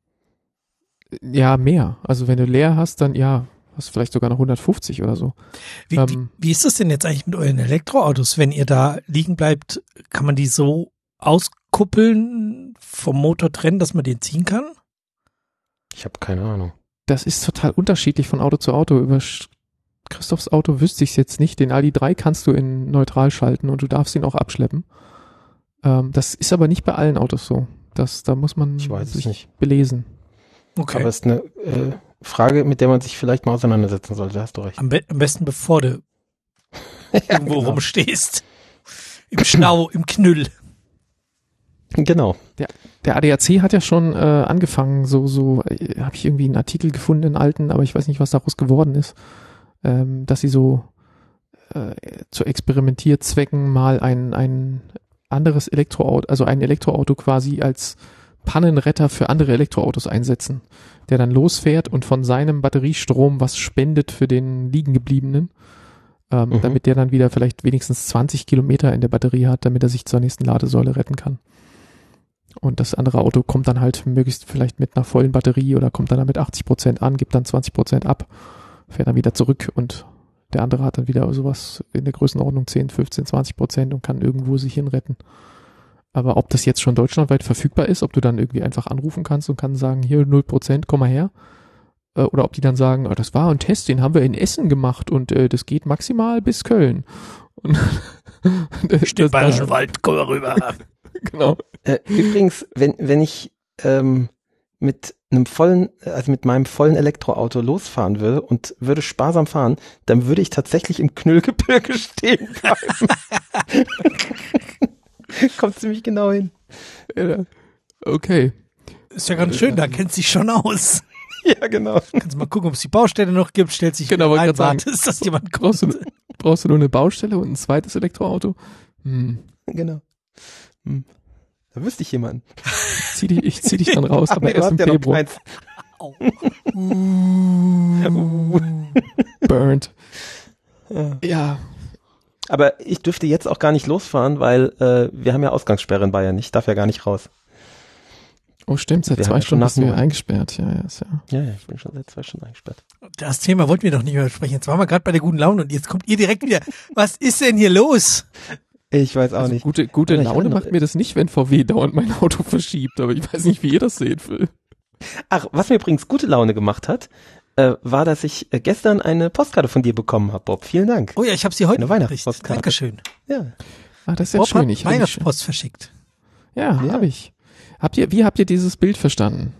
ja, mehr. Also wenn du leer hast, dann ja, hast du vielleicht sogar noch hundertfünfzig oder so.
Wie,
Ähm,
wie, wie ist das denn jetzt eigentlich mit euren Elektroautos? Wenn ihr da liegen bleibt, kann man die so auskuppeln, vom Motor trennen, dass man den ziehen kann?
Ich habe keine Ahnung.
Das ist total unterschiedlich von Auto zu Auto. Über Sch- Christophs Auto wüsste ich es jetzt nicht. Den Audi drei kannst du in neutral schalten und du darfst ihn auch abschleppen. Ähm, das ist aber nicht bei allen Autos so. Das, da muss man
Ich weiß es
sich
nicht.
belesen.
Okay.
Aber es ist eine äh, Frage, mit der man sich vielleicht mal auseinandersetzen sollte. Da hast du recht.
Am, be am besten bevor du
Ja,
irgendwo
genau.
rumstehst. Im Stau, im Knüll.
Genau.
Der A D A C hat ja schon äh, angefangen, so, so, äh, habe ich irgendwie einen Artikel gefunden, einen alten, aber ich weiß nicht, was daraus geworden ist, ähm, dass sie so äh, zu Experimentierzwecken mal ein, ein anderes Elektroauto, also ein Elektroauto quasi als Pannenretter für andere Elektroautos einsetzen, der dann losfährt und von seinem Batteriestrom was spendet für den Liegengebliebenen, ähm,
Mhm.
damit der dann wieder vielleicht wenigstens zwanzig Kilometer in der Batterie hat, damit er sich zur nächsten Ladesäule retten kann. und das andere Auto kommt dann halt möglichst vielleicht mit einer vollen Batterie oder kommt dann mit achtzig Prozent an, gibt dann zwanzig Prozent ab, fährt dann wieder zurück und der andere hat dann wieder sowas in der Größenordnung zehn, fünfzehn, zwanzig Prozent und kann irgendwo sich hinretten. Aber ob das jetzt schon deutschlandweit verfügbar ist, ob du dann irgendwie einfach anrufen kannst und kannst sagen, hier null Prozent, komm mal her. Oder ob die dann sagen, oh, das war ein Test, den haben wir in Essen gemacht und äh, das geht maximal bis Köln. Und
Stimmt, Bayerischen Wald, komm mal rüber.
Genau.
Äh, übrigens, wenn, wenn ich ähm, mit einem vollen, also mit meinem vollen Elektroauto losfahren würde und würde sparsam fahren, dann würde ich tatsächlich im Knüllgebirge stehen bleiben. Kommt ziemlich genau hin.
Ja, okay.
Ist ja ganz schön, da kennt sich schon aus.
Ja, genau.
Kannst mal gucken, ob es die Baustelle noch gibt, stellt sich
genau,
ein, wartest, dass jemand kommt.
Brauchst du, brauchst du nur eine Baustelle und ein zweites Elektroauto? Hm.
Genau. Hm. Da wüsste ich jemanden.
Zieh dich, ich zieh dich dann raus, aber
nee,
erst im
ja
Februar. Burnt.
Ja.
Ja.
Aber ich dürfte jetzt auch gar nicht losfahren, weil äh, wir haben ja Ausgangssperre in Bayern. Ich darf ja gar nicht raus.
Oh stimmt, seit
wir
zwei Stunden bist du ja
Nacht-
eingesperrt. Ja, ja, ist ja.
Ja, ja, ich bin schon seit zwei Stunden eingesperrt.
Das Thema wollten wir doch nicht mehr besprechen. Jetzt waren wir gerade bei der guten Laune und jetzt kommt ihr direkt wieder. Was ist denn hier los?
Ich weiß auch
Also
nicht.
gute, gute
Aber ich
Laune
hatte noch-
macht mir das nicht, wenn V W dauernd mein Auto verschiebt, aber ich weiß nicht, wie ihr das seht, Phil.
Ach, was mir übrigens gute Laune gemacht hat, äh, war, dass ich äh, gestern eine Postkarte von dir bekommen habe, Bob. Vielen Dank.
Oh ja, ich habe sie heute
Eine
gekriegt.
Weihnachtspostkarte.
Dankeschön.
Ja.
Ah, das ist ja
Bob
schön.
hat
Ich hab mich,
Weihnachtspost verschickt.
ja,
Ja.
habe ich. Habt ihr, wie habt ihr dieses Bild verstanden?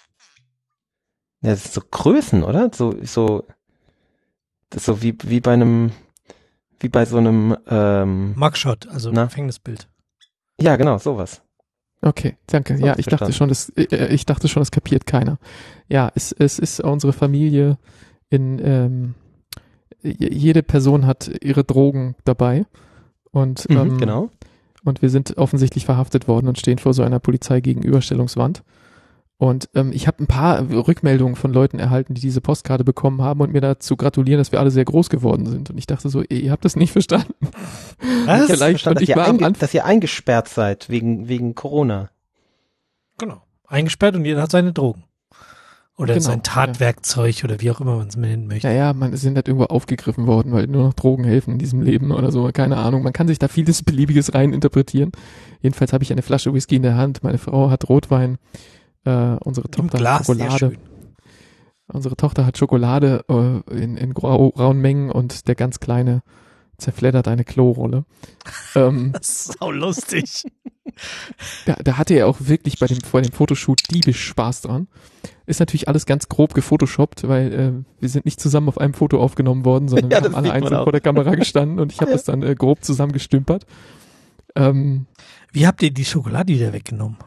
Ja, das ist so Größen, oder? So, so, das ist so wie, wie bei einem, wie bei so einem, ähm,
Mugshot, also
Na?
Gefängnisbild.
ja, genau, sowas.
Okay, danke.
So
Ja,
hab's
ich dachte
verstanden.
schon, das, äh, ich dachte schon, das kapiert keiner. Ja, es, es ist unsere Familie in, ähm, j- jede Person hat ihre Drogen dabei und,
Mhm,
ähm,
genau.
und wir sind offensichtlich verhaftet worden und stehen vor so einer Polizei-Gegenüberstellungswand. Und ähm, ich habe ein paar Rückmeldungen von Leuten erhalten, die diese Postkarte bekommen haben und mir dazu gratulieren, dass wir alle sehr groß geworden sind. Und ich dachte so, ihr habt das nicht verstanden.
Was?
Ich
Vielleicht,
verstanden,
und ich
dass, ihr
war am
einge-
Anfang,
dass ihr eingesperrt seid wegen, wegen Corona.
Genau. Eingesperrt und jeder hat seine Drogen. Oder
Genau,
sein Tatwerkzeug oder wie auch immer man es nennen möchte.
naja, man ist halt irgendwo aufgegriffen worden, weil nur noch Drogen helfen in diesem Leben oder so, keine Ahnung. Man kann sich da vieles Beliebiges rein interpretieren. Jedenfalls habe ich eine Flasche Whisky in der Hand, meine Frau hat Rotwein, äh, unsere
Im
Tochter
Glas,
hat
sehr
Schokolade.
schön.
Unsere Tochter hat Schokolade äh, in, in grau, rauen Mengen und der ganz Kleine zerfleddert eine Klorolle. ähm,
Das ist sau lustig.
da, da hatte er auch wirklich bei dem, vor dem Fotoshoot diebisch Spaß dran. Ist natürlich alles ganz grob gefotoshoppt, weil äh, wir sind nicht zusammen auf einem Foto aufgenommen worden, sondern
Ja,
wir
das
haben alle
sieht man
einzeln
auch.
vor der Kamera gestanden und ich habe
Ja.
das dann äh, grob zusammengestümpert. Ähm,
Wie habt ihr die Schokolade wieder weggenommen?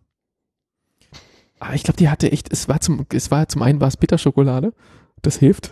aber ich glaube, die hatte echt, es war zum, es war zum einen war es Bitterschokolade, das hilft.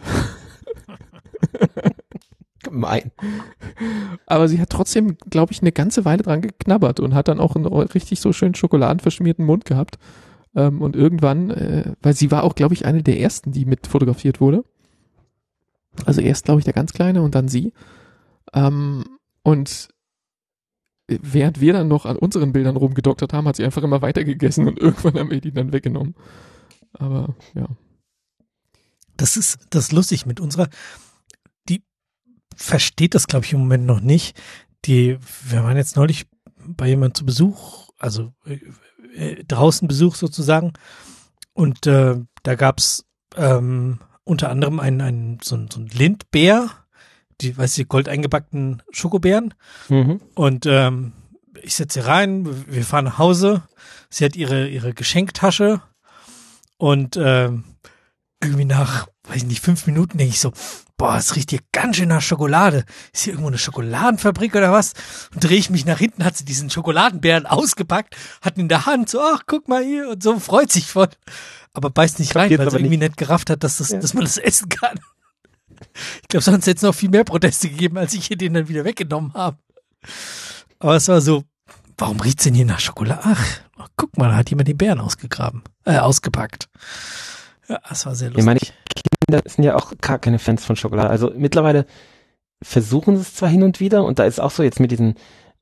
Gemein.
Aber sie hat trotzdem, glaube ich, eine ganze Weile dran geknabbert und hat dann auch einen richtig so schön schokoladenverschmierten Mund gehabt. Ähm, und irgendwann, äh, weil sie war auch, glaube ich, eine der ersten, die mit fotografiert wurde. Also erst, glaube ich, der ganz Kleine und dann sie. Ähm, und während wir dann noch an unseren Bildern rumgedoktert haben, hat sie einfach immer weiter gegessen und irgendwann haben wir die dann weggenommen. Aber ja.
Das ist, das ist lustig mit unserer, die versteht das, glaube ich, im Moment noch nicht. Die, wir waren jetzt neulich bei jemandem zu Besuch, also äh, äh, draußen Besuch sozusagen. Und äh, da gab's ähm, unter anderem einen, einen so, ein- so ein Lindbeer, die, weißt du, gold eingebackten Schokobeeren.
Mhm.
Und ähm, ich setze sie rein, wir fahren nach Hause. Sie hat ihre, ihre Geschenktasche und ähm, irgendwie nach, weiß ich nicht, fünf Minuten denke ich so, boah, es riecht hier ganz schön nach Schokolade. Ist hier irgendwo eine Schokoladenfabrik oder was? Und drehe ich mich nach hinten, hat sie diesen Schokoladenbären ausgepackt, hat ihn in der Hand, so, ach, guck mal hier und so, freut sich voll. Aber beißt nicht rein,
Kapiert's
weil sie
aber
irgendwie nicht gerafft hat, dass, das,
Ja.
dass man das essen kann. Ich glaube, sonst hätte es noch viel mehr Proteste gegeben, als ich hier den dann wieder weggenommen habe. Aber es war so, warum riecht's denn hier nach Schokolade? Ach, guck mal, da hat jemand die Bären ausgegraben, äh, ausgepackt. Ja, das war sehr
Ja, meine
lustig.
Kinder sind ja auch gar keine Fans von Schokolade. Also mittlerweile versuchen sie es zwar hin und wieder und da ist auch so jetzt mit diesen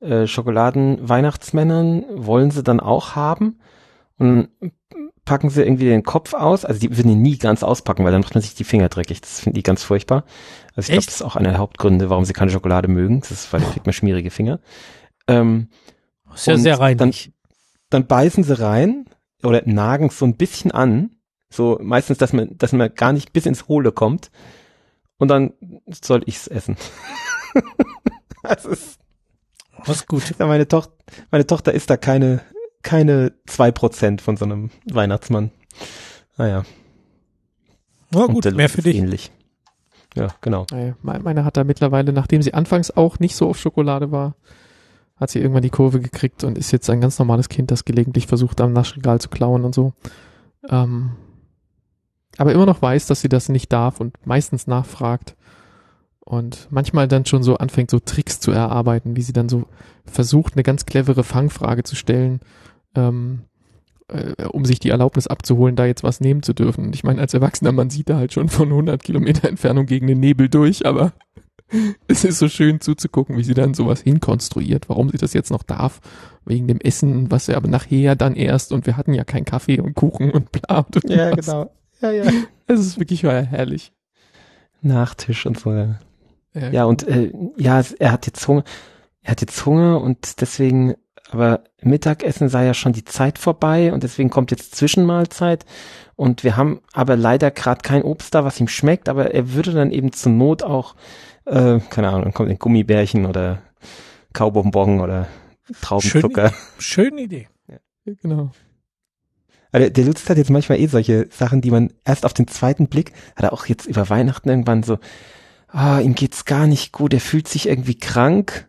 äh, Schokoladen-Weihnachtsmännern wollen sie dann auch haben und packen sie irgendwie den Kopf aus, also die würden ihn nie ganz auspacken, weil dann macht man sich die Finger dreckig, das finden die ganz furchtbar. Also ich glaube, das ist auch einer der Hauptgründe, warum sie keine Schokolade mögen, das ist, weil dann kriegt man schmierige Finger. Ähm,
ist ja sehr reinlich.
Dann, dann beißen sie rein oder nagen so ein bisschen an, so meistens, dass man, dass man gar nicht bis ins Hohle kommt und dann soll ich's essen. Das ist,
das ist gut.
Meine Tochter, meine Tochter isst da keine keine zwei Prozent von so einem Weihnachtsmann. Naja.
Na gut, mehr für dich.
Ähnlich. Ja, genau.
Meine hat da mittlerweile, nachdem sie anfangs auch nicht so auf Schokolade war, hat sie irgendwann die Kurve gekriegt und ist jetzt ein ganz normales Kind, das gelegentlich versucht, am Naschregal zu klauen und so. Ähm, aber immer noch weiß, dass sie das nicht darf und meistens nachfragt. Und manchmal dann schon so anfängt, so Tricks zu erarbeiten, wie sie dann so versucht, eine ganz clevere Fangfrage zu stellen, ähm, äh, um sich die Erlaubnis abzuholen, da jetzt was nehmen zu dürfen. Und ich meine, als Erwachsener, man sieht da halt schon von hundert Kilometer Entfernung gegen den Nebel durch, aber es ist so schön zuzugucken, wie sie dann sowas hinkonstruiert, warum sie das jetzt noch darf, wegen dem Essen, was sie aber nachher dann erst, und wir hatten ja keinen Kaffee und Kuchen und bla. Und
ja,
was.
genau. Ja, ja.
Es ist wirklich herrlich.
Nachtisch und so. Ja,
Ja,
ja und äh, ja, er hat jetzt Hunger, er hat jetzt Hunger und deswegen, aber Mittagessen sei ja schon die Zeit vorbei und deswegen kommt jetzt Zwischenmahlzeit und wir haben aber leider gerade kein Obst da, was ihm schmeckt, aber er würde dann eben zur Not auch, äh, keine Ahnung, dann kommt ein Gummibärchen oder Kaubonbon oder Traubenzucker.
Schöne, schöne Idee.
Ja, genau.
Also der Lutz hat jetzt manchmal eh solche Sachen, die man erst auf den zweiten Blick, hat er auch jetzt über Weihnachten irgendwann so, ah, ihm geht's gar nicht gut, er fühlt sich irgendwie krank.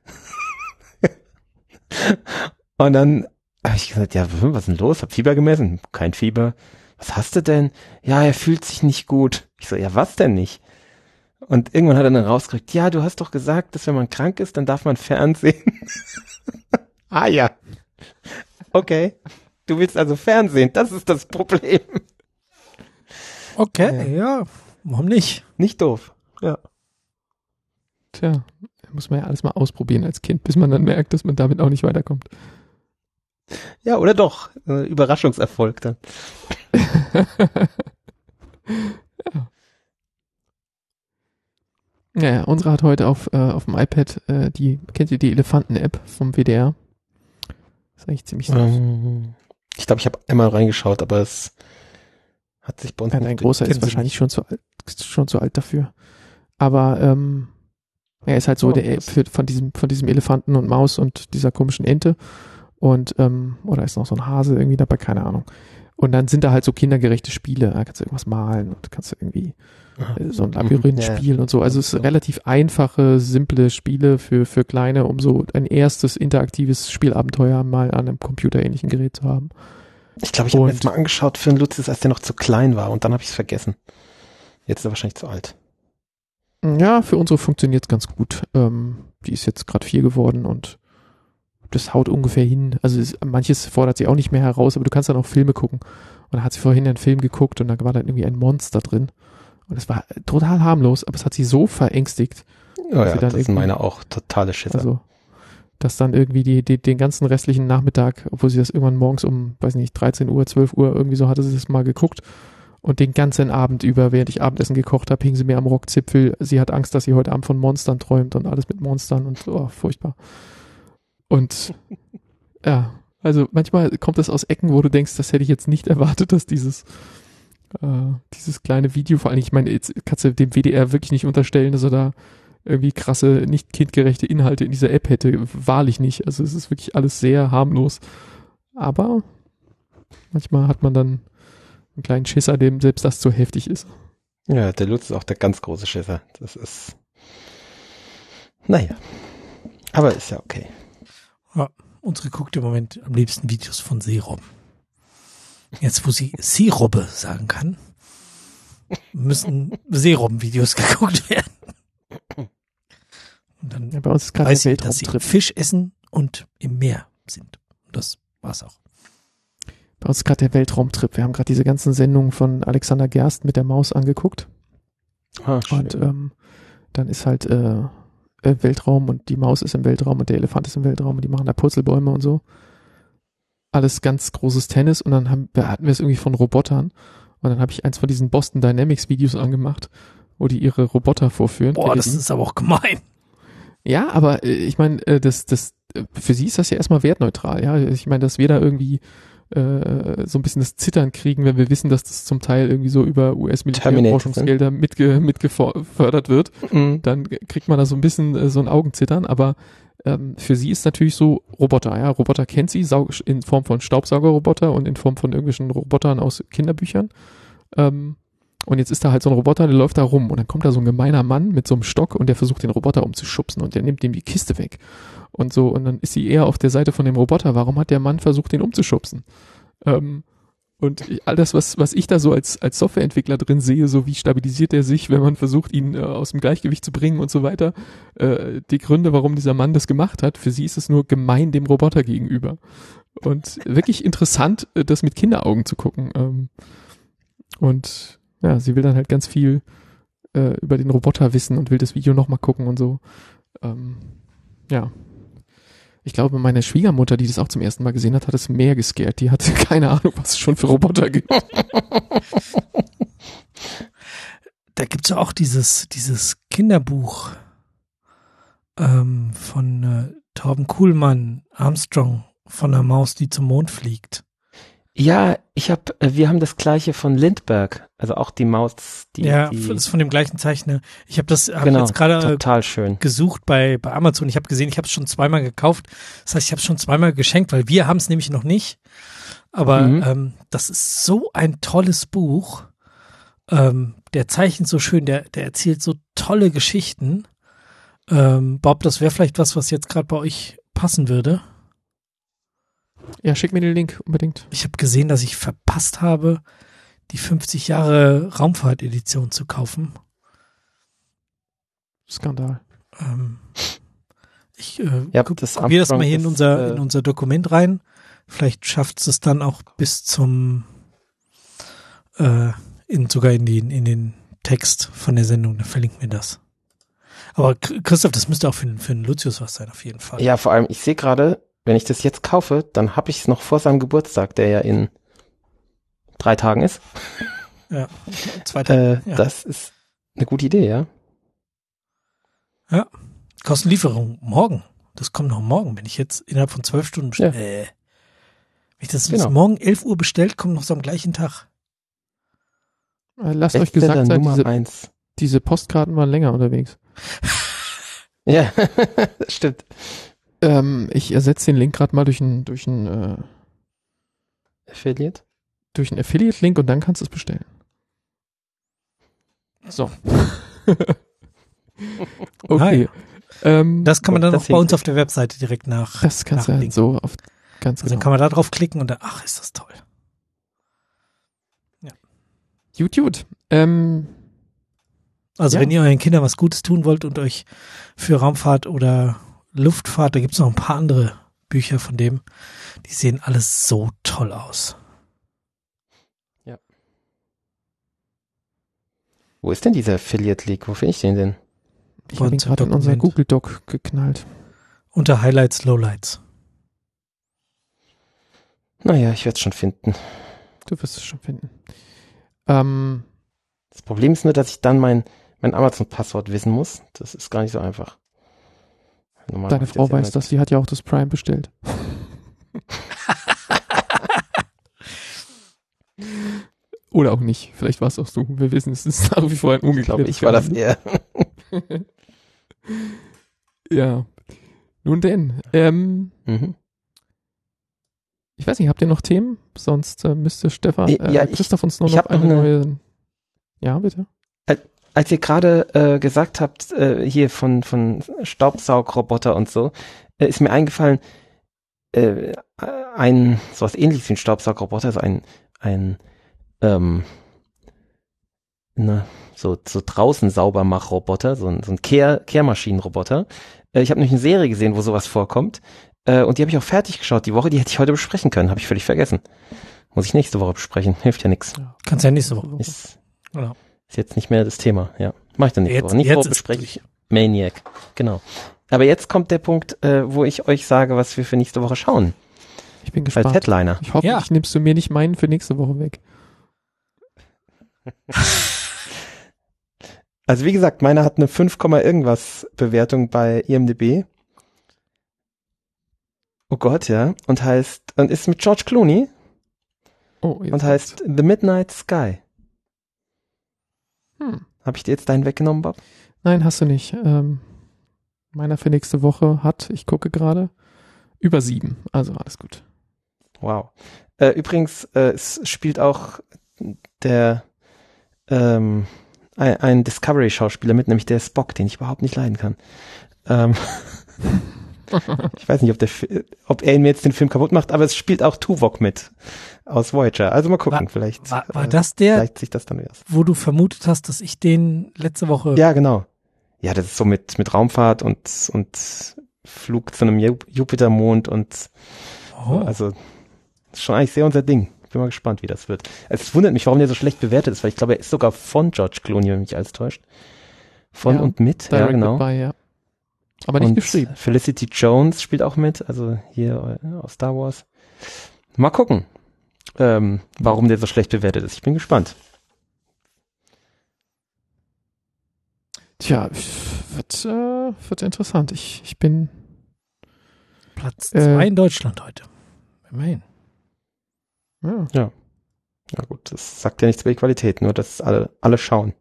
Und dann habe ich gesagt, ja, was ist denn los? Hab Fieber gemessen? Kein Fieber. Was hast du denn? Ja, er fühlt sich nicht gut. Ich so, ja, was denn nicht? Und irgendwann hat er dann rausgekriegt, ja, du hast doch gesagt, dass wenn man krank ist, dann darf man Fernsehen. Ah ja. Okay. Du willst also Fernsehen, das ist das Problem.
Okay, ja, ja. Warum nicht?
Nicht doof. Ja.
Tja, muss man ja alles mal ausprobieren als Kind, bis man dann merkt, dass man damit auch nicht weiterkommt.
Ja, oder doch. Äh, Überraschungserfolg dann.
Ja. Naja, unsere hat heute auf, äh, auf dem iPad äh, die, kennt ihr die Elefanten-App vom W D R? Das ist eigentlich ziemlich süß.
Ähm, ich glaube, ich habe einmal reingeschaut, aber es hat sich bei uns
ja,
nicht...
Ein großer ist wahrscheinlich schon zu alt, schon zu alt dafür. Aber ähm, er ist halt so
oh,
der für, von diesem von diesem Elefanten und Maus und dieser komischen Ente und ähm, oder ist noch so ein Hase irgendwie dabei, keine Ahnung. Und dann sind da halt so kindergerechte Spiele, da kannst du irgendwas malen und kannst du irgendwie äh, so ein Labyrinth
ja.
spielen und so. Also es sind relativ einfache, simple Spiele für für Kleine, um so ein erstes interaktives Spielabenteuer mal an einem computerähnlichen Gerät zu haben.
Ich glaube, ich habe mir jetzt mal angeschaut für den Lutz, als der noch zu klein war und dann habe ich es vergessen. Jetzt ist er wahrscheinlich zu alt.
Ja, für unsere funktioniert es ganz gut. Ähm, die ist jetzt gerade vier geworden und das haut ungefähr hin. Also es, manches fordert sie auch nicht mehr heraus, aber du kannst dann auch Filme gucken. Und da hat sie vorhin einen Film geguckt und da war dann irgendwie ein Monster drin. Und es war total harmlos, aber es hat sie so verängstigt.
Ja, ja, das sind meine auch totale Schisser.
Also, dass dann irgendwie die, die, den ganzen restlichen Nachmittag, obwohl sie das irgendwann morgens um, weiß nicht, dreizehn Uhr, zwölf Uhr, irgendwie so hatte sie das mal geguckt. Und den ganzen Abend über, während ich Abendessen gekocht habe, hing sie mir am Rockzipfel. Sie hat Angst, dass sie heute Abend von Monstern träumt und alles mit Monstern und oh, furchtbar. Und ja, also manchmal kommt das aus Ecken, wo du denkst, das hätte ich jetzt nicht erwartet, dass dieses äh, dieses kleine Video, vor allem, ich meine, jetzt kannst du dem W D R wirklich nicht unterstellen, dass er da irgendwie krasse, nicht kindgerechte Inhalte in dieser App hätte. Wahrlich nicht. Also es ist wirklich alles sehr harmlos. Aber manchmal hat man dann einen kleinen Schisser, dem selbst das zu heftig ist.
Ja, der Lutz ist auch der ganz große Schisser. Das ist, naja, aber ist ja okay.
Ja, unsere guckt im Moment am liebsten Videos von Seerobben. Jetzt, wo sie Seerobbe sagen kann, müssen Seerobben-Videos geguckt werden. Und dann
ja, bei uns ist gerade
weiß
der
ich, dass sie Fisch essen und im Meer sind. Das war's auch.
Bei uns ist gerade der Weltraumtrip. Wir haben gerade diese ganzen Sendungen von Alexander Gerst mit der Maus angeguckt.
Ah, schön.
Und ähm, dann ist halt äh, äh, Weltraum und die Maus ist im Weltraum und der Elefant ist im Weltraum und die machen da Purzelbäume und so. Alles ganz großes Tennis und dann haben, hatten wir es irgendwie von Robotern und dann habe ich eins von diesen Boston Dynamics Videos angemacht, wo die ihre Roboter vorführen.
Boah, das ist aber auch gemein.
Ja, aber äh, ich meine, äh, das, das, für sie ist das ja erstmal wertneutral, ja. Ich meine, dass wir da irgendwie äh, so ein bisschen das Zittern kriegen, wenn wir wissen, dass das zum Teil irgendwie so über U S-Militärforschungsgelder mitge, mitgefördert wird, mhm. dann kriegt man da so ein bisschen äh, so ein Augenzittern, aber ähm, für sie ist natürlich so Roboter, ja. Roboter kennt sie Saug- in Form von Staubsaugerroboter und in Form von irgendwelchen Robotern aus Kinderbüchern. Ähm, Und jetzt ist da halt so ein Roboter, der läuft da rum und dann kommt da so ein gemeiner Mann mit so einem Stock und der versucht den Roboter umzuschubsen und der nimmt ihm die Kiste weg. Und so, und dann ist sie eher auf der Seite von dem Roboter. Warum hat der Mann versucht, den umzuschubsen? Ähm, und ich, all das, was, was ich da so als, als Softwareentwickler drin sehe, so wie stabilisiert er sich, wenn man versucht, ihn äh, aus dem Gleichgewicht zu bringen und so weiter, äh, die Gründe, warum dieser Mann das gemacht hat, für sie ist es nur gemein dem Roboter gegenüber. Und wirklich interessant, äh, das mit Kinderaugen zu gucken. Ähm, und ja, sie will dann halt ganz viel äh, über den Roboter wissen und will das Video nochmal gucken und so. Ähm, ja. Ich glaube, meine Schwiegermutter, die das auch zum ersten Mal gesehen hat, hat es mehr gescared. Die hatte keine Ahnung, was es schon für Roboter gibt.
Da gibt's ja auch dieses, dieses Kinderbuch ähm, von äh, Torben Kuhlmann, Armstrong, von einer Maus, die zum Mond fliegt.
Ja, ich habe, wir haben das gleiche von Lindbergh, also auch die Maus, die
ja,
die,
das ist von dem gleichen Zeichner. Ich habe das hab
genau,
jetzt gerade
total schön
gesucht bei bei Amazon. Ich habe gesehen, ich habe es schon zweimal gekauft. Das heißt, ich habe es schon zweimal geschenkt, weil wir haben es nämlich noch nicht. Aber mhm. ähm, das ist so ein tolles Buch. Ähm, der zeichnet so schön, der der erzählt so tolle Geschichten. Ähm, Bob, das wäre vielleicht was, was jetzt gerade bei euch passen würde.
Ja, schick mir den Link unbedingt.
Ich habe gesehen, dass ich verpasst habe, die fünfzig Jahre Raumfahrt-Edition zu kaufen.
Skandal.
Ähm, ich äh,
ja,
gucke das, das mal hier in unser, äh, in unser Dokument rein. Vielleicht schafft es dann auch bis zum äh, in, sogar in, die, in den Text von der Sendung, dann verlinken wir das. Aber Christoph, das müsste auch für, für den Lucius was sein, auf jeden Fall.
Ja, vor allem, ich sehe gerade, wenn ich das jetzt kaufe, dann habe ich es noch vor seinem Geburtstag, der ja in drei Tagen ist.
Ja, zwei Tage.
Äh,
ja.
Das ist eine gute Idee, ja.
Ja, Kostenlieferung morgen. Das kommt noch morgen, wenn ich jetzt innerhalb von zwölf Stunden bestelle. Ja. Äh, wenn ich das genau. morgen elf Uhr bestellt, kommt noch so am gleichen Tag.
Lasst euch gesagt sein, diese, diese Postkarten waren länger unterwegs.
Ja, stimmt.
Ähm, ich ersetze den Link gerade mal durch einen durch ein, äh,
Affiliate?
Durch einen Affiliate-Link und dann kannst du es bestellen. So. Okay. Ähm,
das kann man dann auch bei uns auf der Webseite direkt nach.
Das kannst du ja so auf ganz
also genau. Dann kann man da drauf klicken und dann, ach, ist das toll.
Ja. Gut, gut. Ähm,
also
ja.
wenn ihr euren Kindern was Gutes tun wollt und euch für Raumfahrt oder Luftfahrt, da gibt's noch ein paar andere Bücher von dem, die sehen alles so toll aus.
Ja. Wo ist denn dieser Affiliate-Link? Wo finde ich den denn?
Ich habe ihn gerade in unser Google Doc geknallt.
Unter Highlights, Lowlights.
Naja, ich werde es schon finden.
Du wirst es schon finden. Ähm,
das Problem ist nur, dass ich dann mein, mein Amazon-Passwort wissen muss. Das ist gar nicht so einfach. Normal
Deine Frau weiß das, die hat ja auch das Prime bestellt. Oder auch nicht. Vielleicht war es auch du. Wir wissen, es ist nach wie vor ein ungeklärtes.
Ich glaube, ich war das eher.
Ja. Nun denn. Ähm, mhm. Ich weiß nicht, habt ihr noch Themen? Sonst äh, müsste Stefan, äh,
ja,
Christoph
ich,
uns nur
ich
noch eine,
eine
neue... Ja, bitte?
Als ihr gerade äh, gesagt habt, äh, hier von von Staubsaugroboter und so, äh, ist mir eingefallen, äh, ein sowas ähnliches wie ein Staubsaugroboter, also ein ein ähm, ne, so so draußen Saubermachroboter, so ein so ein Kehr Kehrmaschinenroboter. Äh, ich habe nämlich eine Serie gesehen, wo sowas vorkommt, äh, und die habe ich auch fertig geschaut die Woche. Die hätte ich heute besprechen können, habe ich völlig vergessen. Muss ich nächste Woche besprechen, hilft ja nichts.
Ja, kannst ja nächste Woche.
Ist,
genau.
Ist jetzt nicht mehr das Thema, ja. Mach ich dann nächste
jetzt,
Woche. Nächste
Woche
bespreche ich Maniac, genau. Aber jetzt kommt der Punkt, äh, wo ich euch sage, was wir für nächste Woche schauen.
Ich bin gespannt.
Als Headliner.
Ich hoffe,
ja.
ich nimmst du mir nicht meinen für nächste Woche weg.
Also wie gesagt, meiner hat eine fünf, irgendwas Bewertung bei I M D B. Oh Gott, ja. Und heißt, und ist mit George Clooney.
Oh, jetzt
und heißt The Midnight Sky.
Hm.
Habe ich dir jetzt deinen weggenommen, Bob?
Nein, hast du nicht. Ähm, meiner für nächste Woche hat, ich gucke gerade, über sieben. Also alles gut.
Wow. Äh, übrigens, äh, es spielt auch der ähm, ein, ein Discovery-Schauspieler mit, nämlich der Spock, den ich überhaupt nicht leiden kann. Ähm, ich weiß nicht, ob, der, ob er mir jetzt den Film kaputt macht, aber es spielt auch Tuvok mit aus Voyager. Also mal gucken,
war,
vielleicht
war, war das der,
vielleicht sich das dann wieder.
Wo du vermutet hast, dass ich den letzte Woche...
Ja, genau. Ja, das ist so mit mit Raumfahrt und und Flug zu einem Jupitermond und
oh.
also ist schon eigentlich sehr unser Ding. Bin mal gespannt, wie das wird. Also es wundert mich, warum der so schlecht bewertet ist, weil ich glaube, er ist sogar von George Clooney, wenn mich alles täuscht. Von
ja,
und mit, ja genau.
By, ja. Aber nicht
und
geschrieben.
Felicity Jones spielt auch mit, also hier aus Star Wars. Mal gucken, ähm, warum der so schlecht bewertet ist. Ich bin gespannt.
Tja, wird, äh, wird interessant. Ich, ich bin
Platz zwei
äh,
in Deutschland heute. Immerhin.
Ja.
ja. Ja gut, das sagt ja nichts über die Qualität, nur dass alle, alle schauen.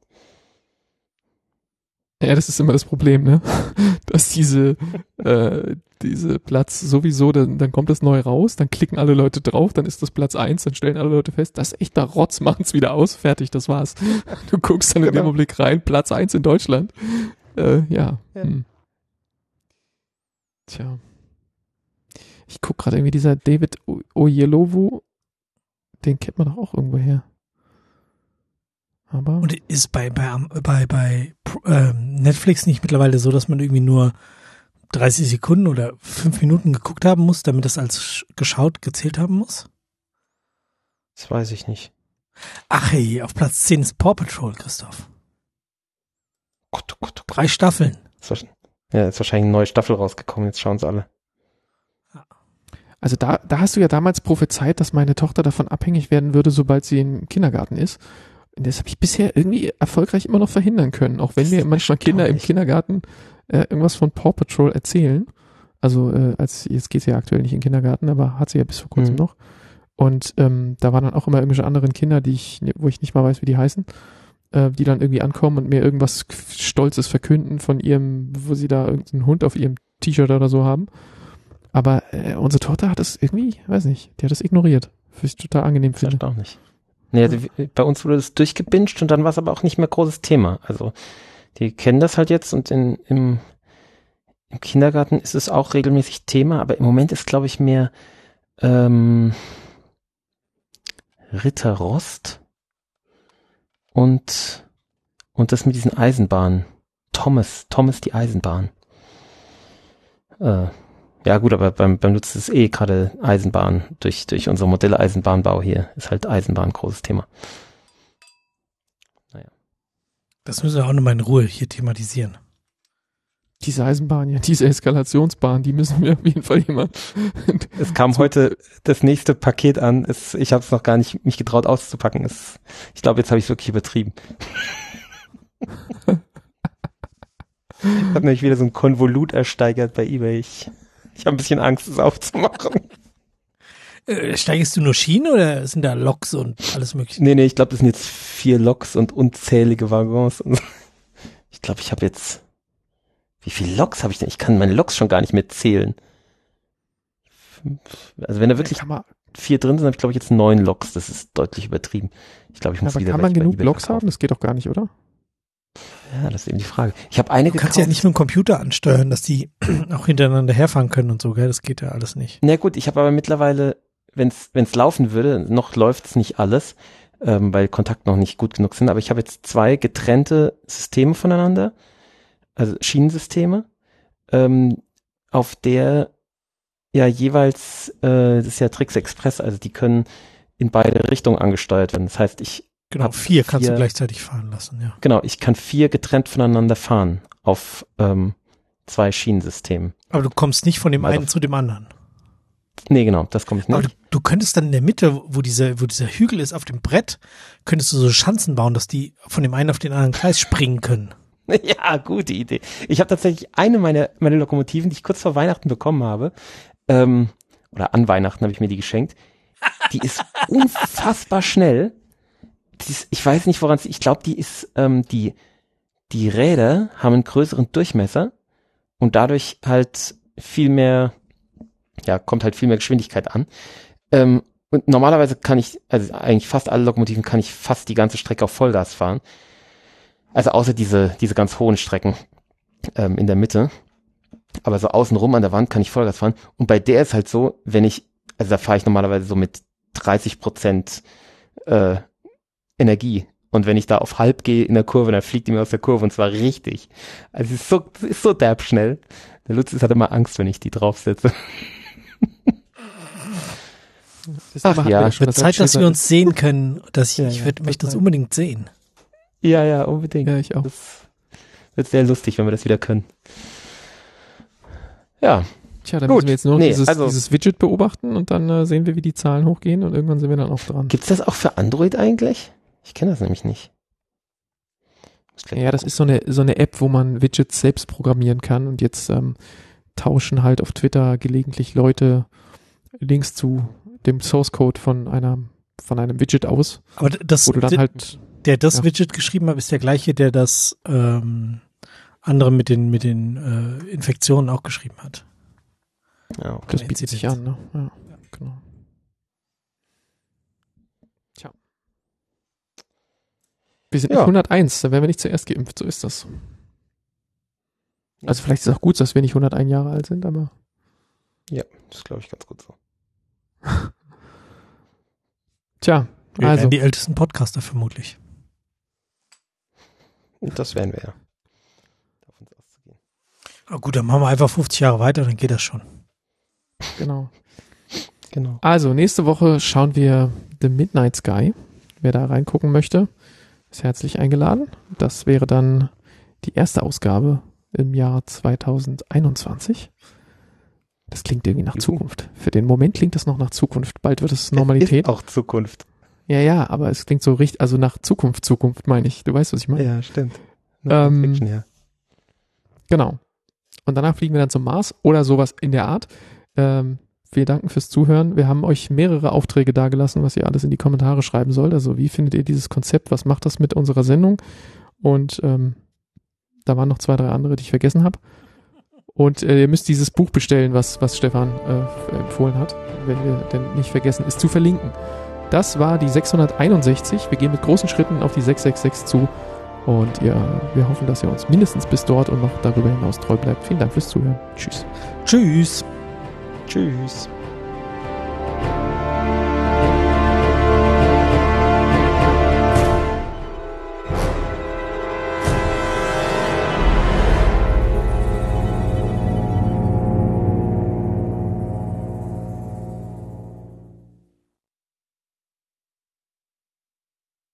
Ja, das ist immer das Problem, ne? Dass diese, äh, diese Platz sowieso, dann, dann kommt das neu raus, dann klicken alle Leute drauf, dann ist das Platz eins, dann stellen alle Leute fest, das ist echter Rotz, machen's wieder aus, fertig, das war's. Du guckst dann in
genau.
dem Blick rein, Platz eins in Deutschland. Äh, ja.
ja.
Hm. Tja. Ich guck gerade irgendwie dieser David Oyelowo, den kennt man doch auch irgendwo her. Aber
und ist bei bei bei bei ähm, Netflix nicht mittlerweile so, dass man irgendwie nur dreißig Sekunden oder fünf Minuten geguckt haben muss, damit das als geschaut gezählt haben muss?
Das weiß ich nicht.
Ach hey, auf Platz zehn ist Paw Patrol, Christoph.
Gott, Gott, Gott.
Drei Staffeln.
Ja, ist wahrscheinlich eine neue Staffel rausgekommen, jetzt schauen sie alle.
Also da, da hast du ja damals prophezeit, dass meine Tochter davon abhängig werden würde, sobald sie im Kindergarten ist. Und das habe ich bisher irgendwie erfolgreich immer noch verhindern können, auch wenn mir manchmal Kinder im Kindergarten äh, irgendwas von Paw Patrol erzählen. Also äh, als jetzt geht sie ja aktuell nicht in den Kindergarten, aber hat sie ja bis vor kurzem mhm. noch. Und ähm, da waren dann auch immer irgendwelche anderen Kinder, die ich, wo ich nicht mal weiß, wie die heißen, äh, die dann irgendwie ankommen und mir irgendwas Stolzes verkünden von ihrem, wo sie da irgendeinen Hund auf ihrem T-Shirt oder so haben. Aber äh, unsere Tochter hat das irgendwie, weiß nicht, die hat das ignoriert. Was ich total angenehm finde.
Das auch nicht. Nee, also bei uns wurde das durchgebinged und dann war es aber auch nicht mehr großes Thema. Also die kennen das halt jetzt und in, im, im Kindergarten ist es auch regelmäßig Thema, aber im Moment ist, glaube ich, mehr ähm, Ritter Rost und und das mit diesen Eisenbahnen. Thomas, Thomas die Eisenbahn. Äh, Ja gut, aber beim, beim Nutzen ist eh gerade Eisenbahn. Durch, durch unsere Modelle Eisenbahnbau hier ist halt Eisenbahn ein großes Thema. Naja.
Das müssen wir auch nochmal in Ruhe hier thematisieren.
Diese Eisenbahn, ja, diese Eskalationsbahn, die müssen wir auf jeden Fall jemand.
Es kam heute das nächste Paket an. Es, ich habe es noch gar nicht mich getraut auszupacken. Es, ich glaube, jetzt habe ich es wirklich übertrieben. Ich habe nämlich wieder so ein Konvolut ersteigert bei eBay. Ich Ich habe ein bisschen Angst, es aufzumachen.
Äh, steigst du nur Schienen oder sind da Loks und alles mögliche?
Nee, nee, ich glaube, das sind jetzt vier Loks und unzählige Waggons. Ich glaube, ich habe jetzt... Wie viele Loks habe ich denn? Ich kann meine Loks schon gar nicht mehr zählen. Also wenn da wirklich vier drin sind, habe ich glaube ich jetzt neun Loks. Das ist deutlich übertrieben. Ich glaube, ich muss
aber
wieder...
kann man genug Loks haben? Das geht doch gar nicht, oder?
Ja, das ist eben die Frage. Ich habe eine
Du kannst ja nicht mit dem Computer ansteuern, dass die auch hintereinander herfahren können und so, gell? Das geht ja alles nicht.
Na gut, ich habe aber mittlerweile, wenn es wenn es laufen würde, noch läuft es nicht alles, ähm, weil Kontakte noch nicht gut genug sind, aber ich habe jetzt zwei getrennte Systeme voneinander, also Schienensysteme, ähm, auf der ja jeweils, äh, das ist ja Trix Express, also die können in beide Richtungen angesteuert werden. Das heißt, ich
Genau, vier, vier kannst du gleichzeitig fahren lassen, ja.
Genau, ich kann vier getrennt voneinander fahren. auf ähm, zwei Schienensystemen.
Aber du kommst nicht von dem
Also,
einen zu dem anderen.
Nee, genau, das komme ich nicht.
Aber du, du könntest dann in der Mitte, wo dieser, wo dieser Hügel ist, auf dem Brett, könntest du so Schanzen bauen, dass die von dem einen auf den anderen Kreis springen können.
Ja, gute Idee. Ich habe tatsächlich eine meiner meine Lokomotiven, die ich kurz vor Weihnachten bekommen habe, ähm, oder an Weihnachten habe ich mir die geschenkt. Die ist unfassbar schnell. Die ist, ich weiß nicht, woran es, ich glaube, die ist, ähm, die, die Räder haben einen größeren Durchmesser und dadurch halt viel mehr, ja, kommt halt viel mehr Geschwindigkeit an. Ähm, und normalerweise kann ich, also eigentlich fast alle Lokomotiven kann ich fast die ganze Strecke auf Vollgas fahren. Also außer diese, diese ganz hohen Strecken ähm, in der Mitte. Aber so außenrum an der Wand kann ich Vollgas fahren. Und bei der ist halt so, wenn ich, also da fahre ich normalerweise so mit dreißig Prozent äh, Energie. Und wenn ich da auf halb gehe in der Kurve, dann fliegt die mir aus der Kurve und zwar richtig. Also es ist so, es ist so derb schnell. Der Lutz hat immer Angst, wenn ich die draufsetze.
Das Ach ja, es wird Zeit, dass wir uns sehen können. Dass ich ja, ich würd, ja, möchte das unbedingt sehen.
Ja, ja, unbedingt.
Ja, ich auch.
Das wird sehr lustig, wenn wir das wieder können. Ja.
Tja, dann Gut. müssen wir jetzt nur noch nee, dieses, also, dieses Widget beobachten und dann äh, sehen wir, wie die Zahlen hochgehen und irgendwann sind wir dann auch dran.
Gibt's das auch für Android eigentlich? Ich kenne das nämlich nicht.
Ja, das ist so eine so eine App, wo man Widgets selbst programmieren kann und jetzt ähm, tauschen halt auf Twitter gelegentlich Leute Links zu dem Source Code von einer von einem Widget aus.
Aber das,
wo du dann halt
der das ja. Widget geschrieben hat, ist der gleiche, der das ähm, andere mit den mit den äh, Infektionen auch geschrieben hat.
Ja, okay. Das bietet sich an, ne? Ja, ja, genau. Tja. Wir sind ja. nicht hunderteins, da werden wir nicht zuerst geimpft, so ist das. Also vielleicht ist es auch gut, dass wir nicht hunderteins Jahre alt sind, aber
ja, das ist, glaube ich, ganz gut so.
Tja,
wir
also.
werden die ältesten Podcaster vermutlich.
Das werden wir ja. Davon auszugehen.
Ah, gut, dann machen wir einfach fünfzig Jahre weiter, dann geht das schon.
Genau.
Genau.
Also, nächste Woche schauen wir The Midnight Sky. Wer da reingucken möchte, ist herzlich eingeladen. Das wäre dann die erste Ausgabe im Jahr zweitausendeinundzwanzig. Das klingt irgendwie nach Juhu. Zukunft. Für den Moment klingt das noch nach Zukunft. Bald wird es Normalität.
Es ist auch Zukunft.
Ja, ja, aber es klingt so richtig, also nach Zukunft, Zukunft meine ich. Du weißt, was ich meine?
Ja, stimmt.
Ähm,
Fiction, ja.
Genau. Und danach fliegen wir dann zum Mars oder sowas in der Art. Ähm, wir danken fürs Zuhören. Wir haben euch mehrere Aufträge dagelassen, was ihr alles in die Kommentare schreiben sollt. Also wie findet ihr dieses Konzept? Was macht das mit unserer Sendung? Und ähm, da waren noch zwei, drei andere, die ich vergessen habe. Und äh, ihr müsst dieses Buch bestellen, was, was Stefan äh, empfohlen hat, wenn wir denn nicht vergessen, ist zu verlinken. Das war die sechshunderteinundsechzig. Wir gehen mit großen Schritten auf die sechshundertsechsundsechzig zu. Und ja, wir hoffen, dass ihr uns mindestens bis dort und noch darüber hinaus treu bleibt. Vielen Dank fürs Zuhören. Tschüss.
Tschüss.
Tschüss.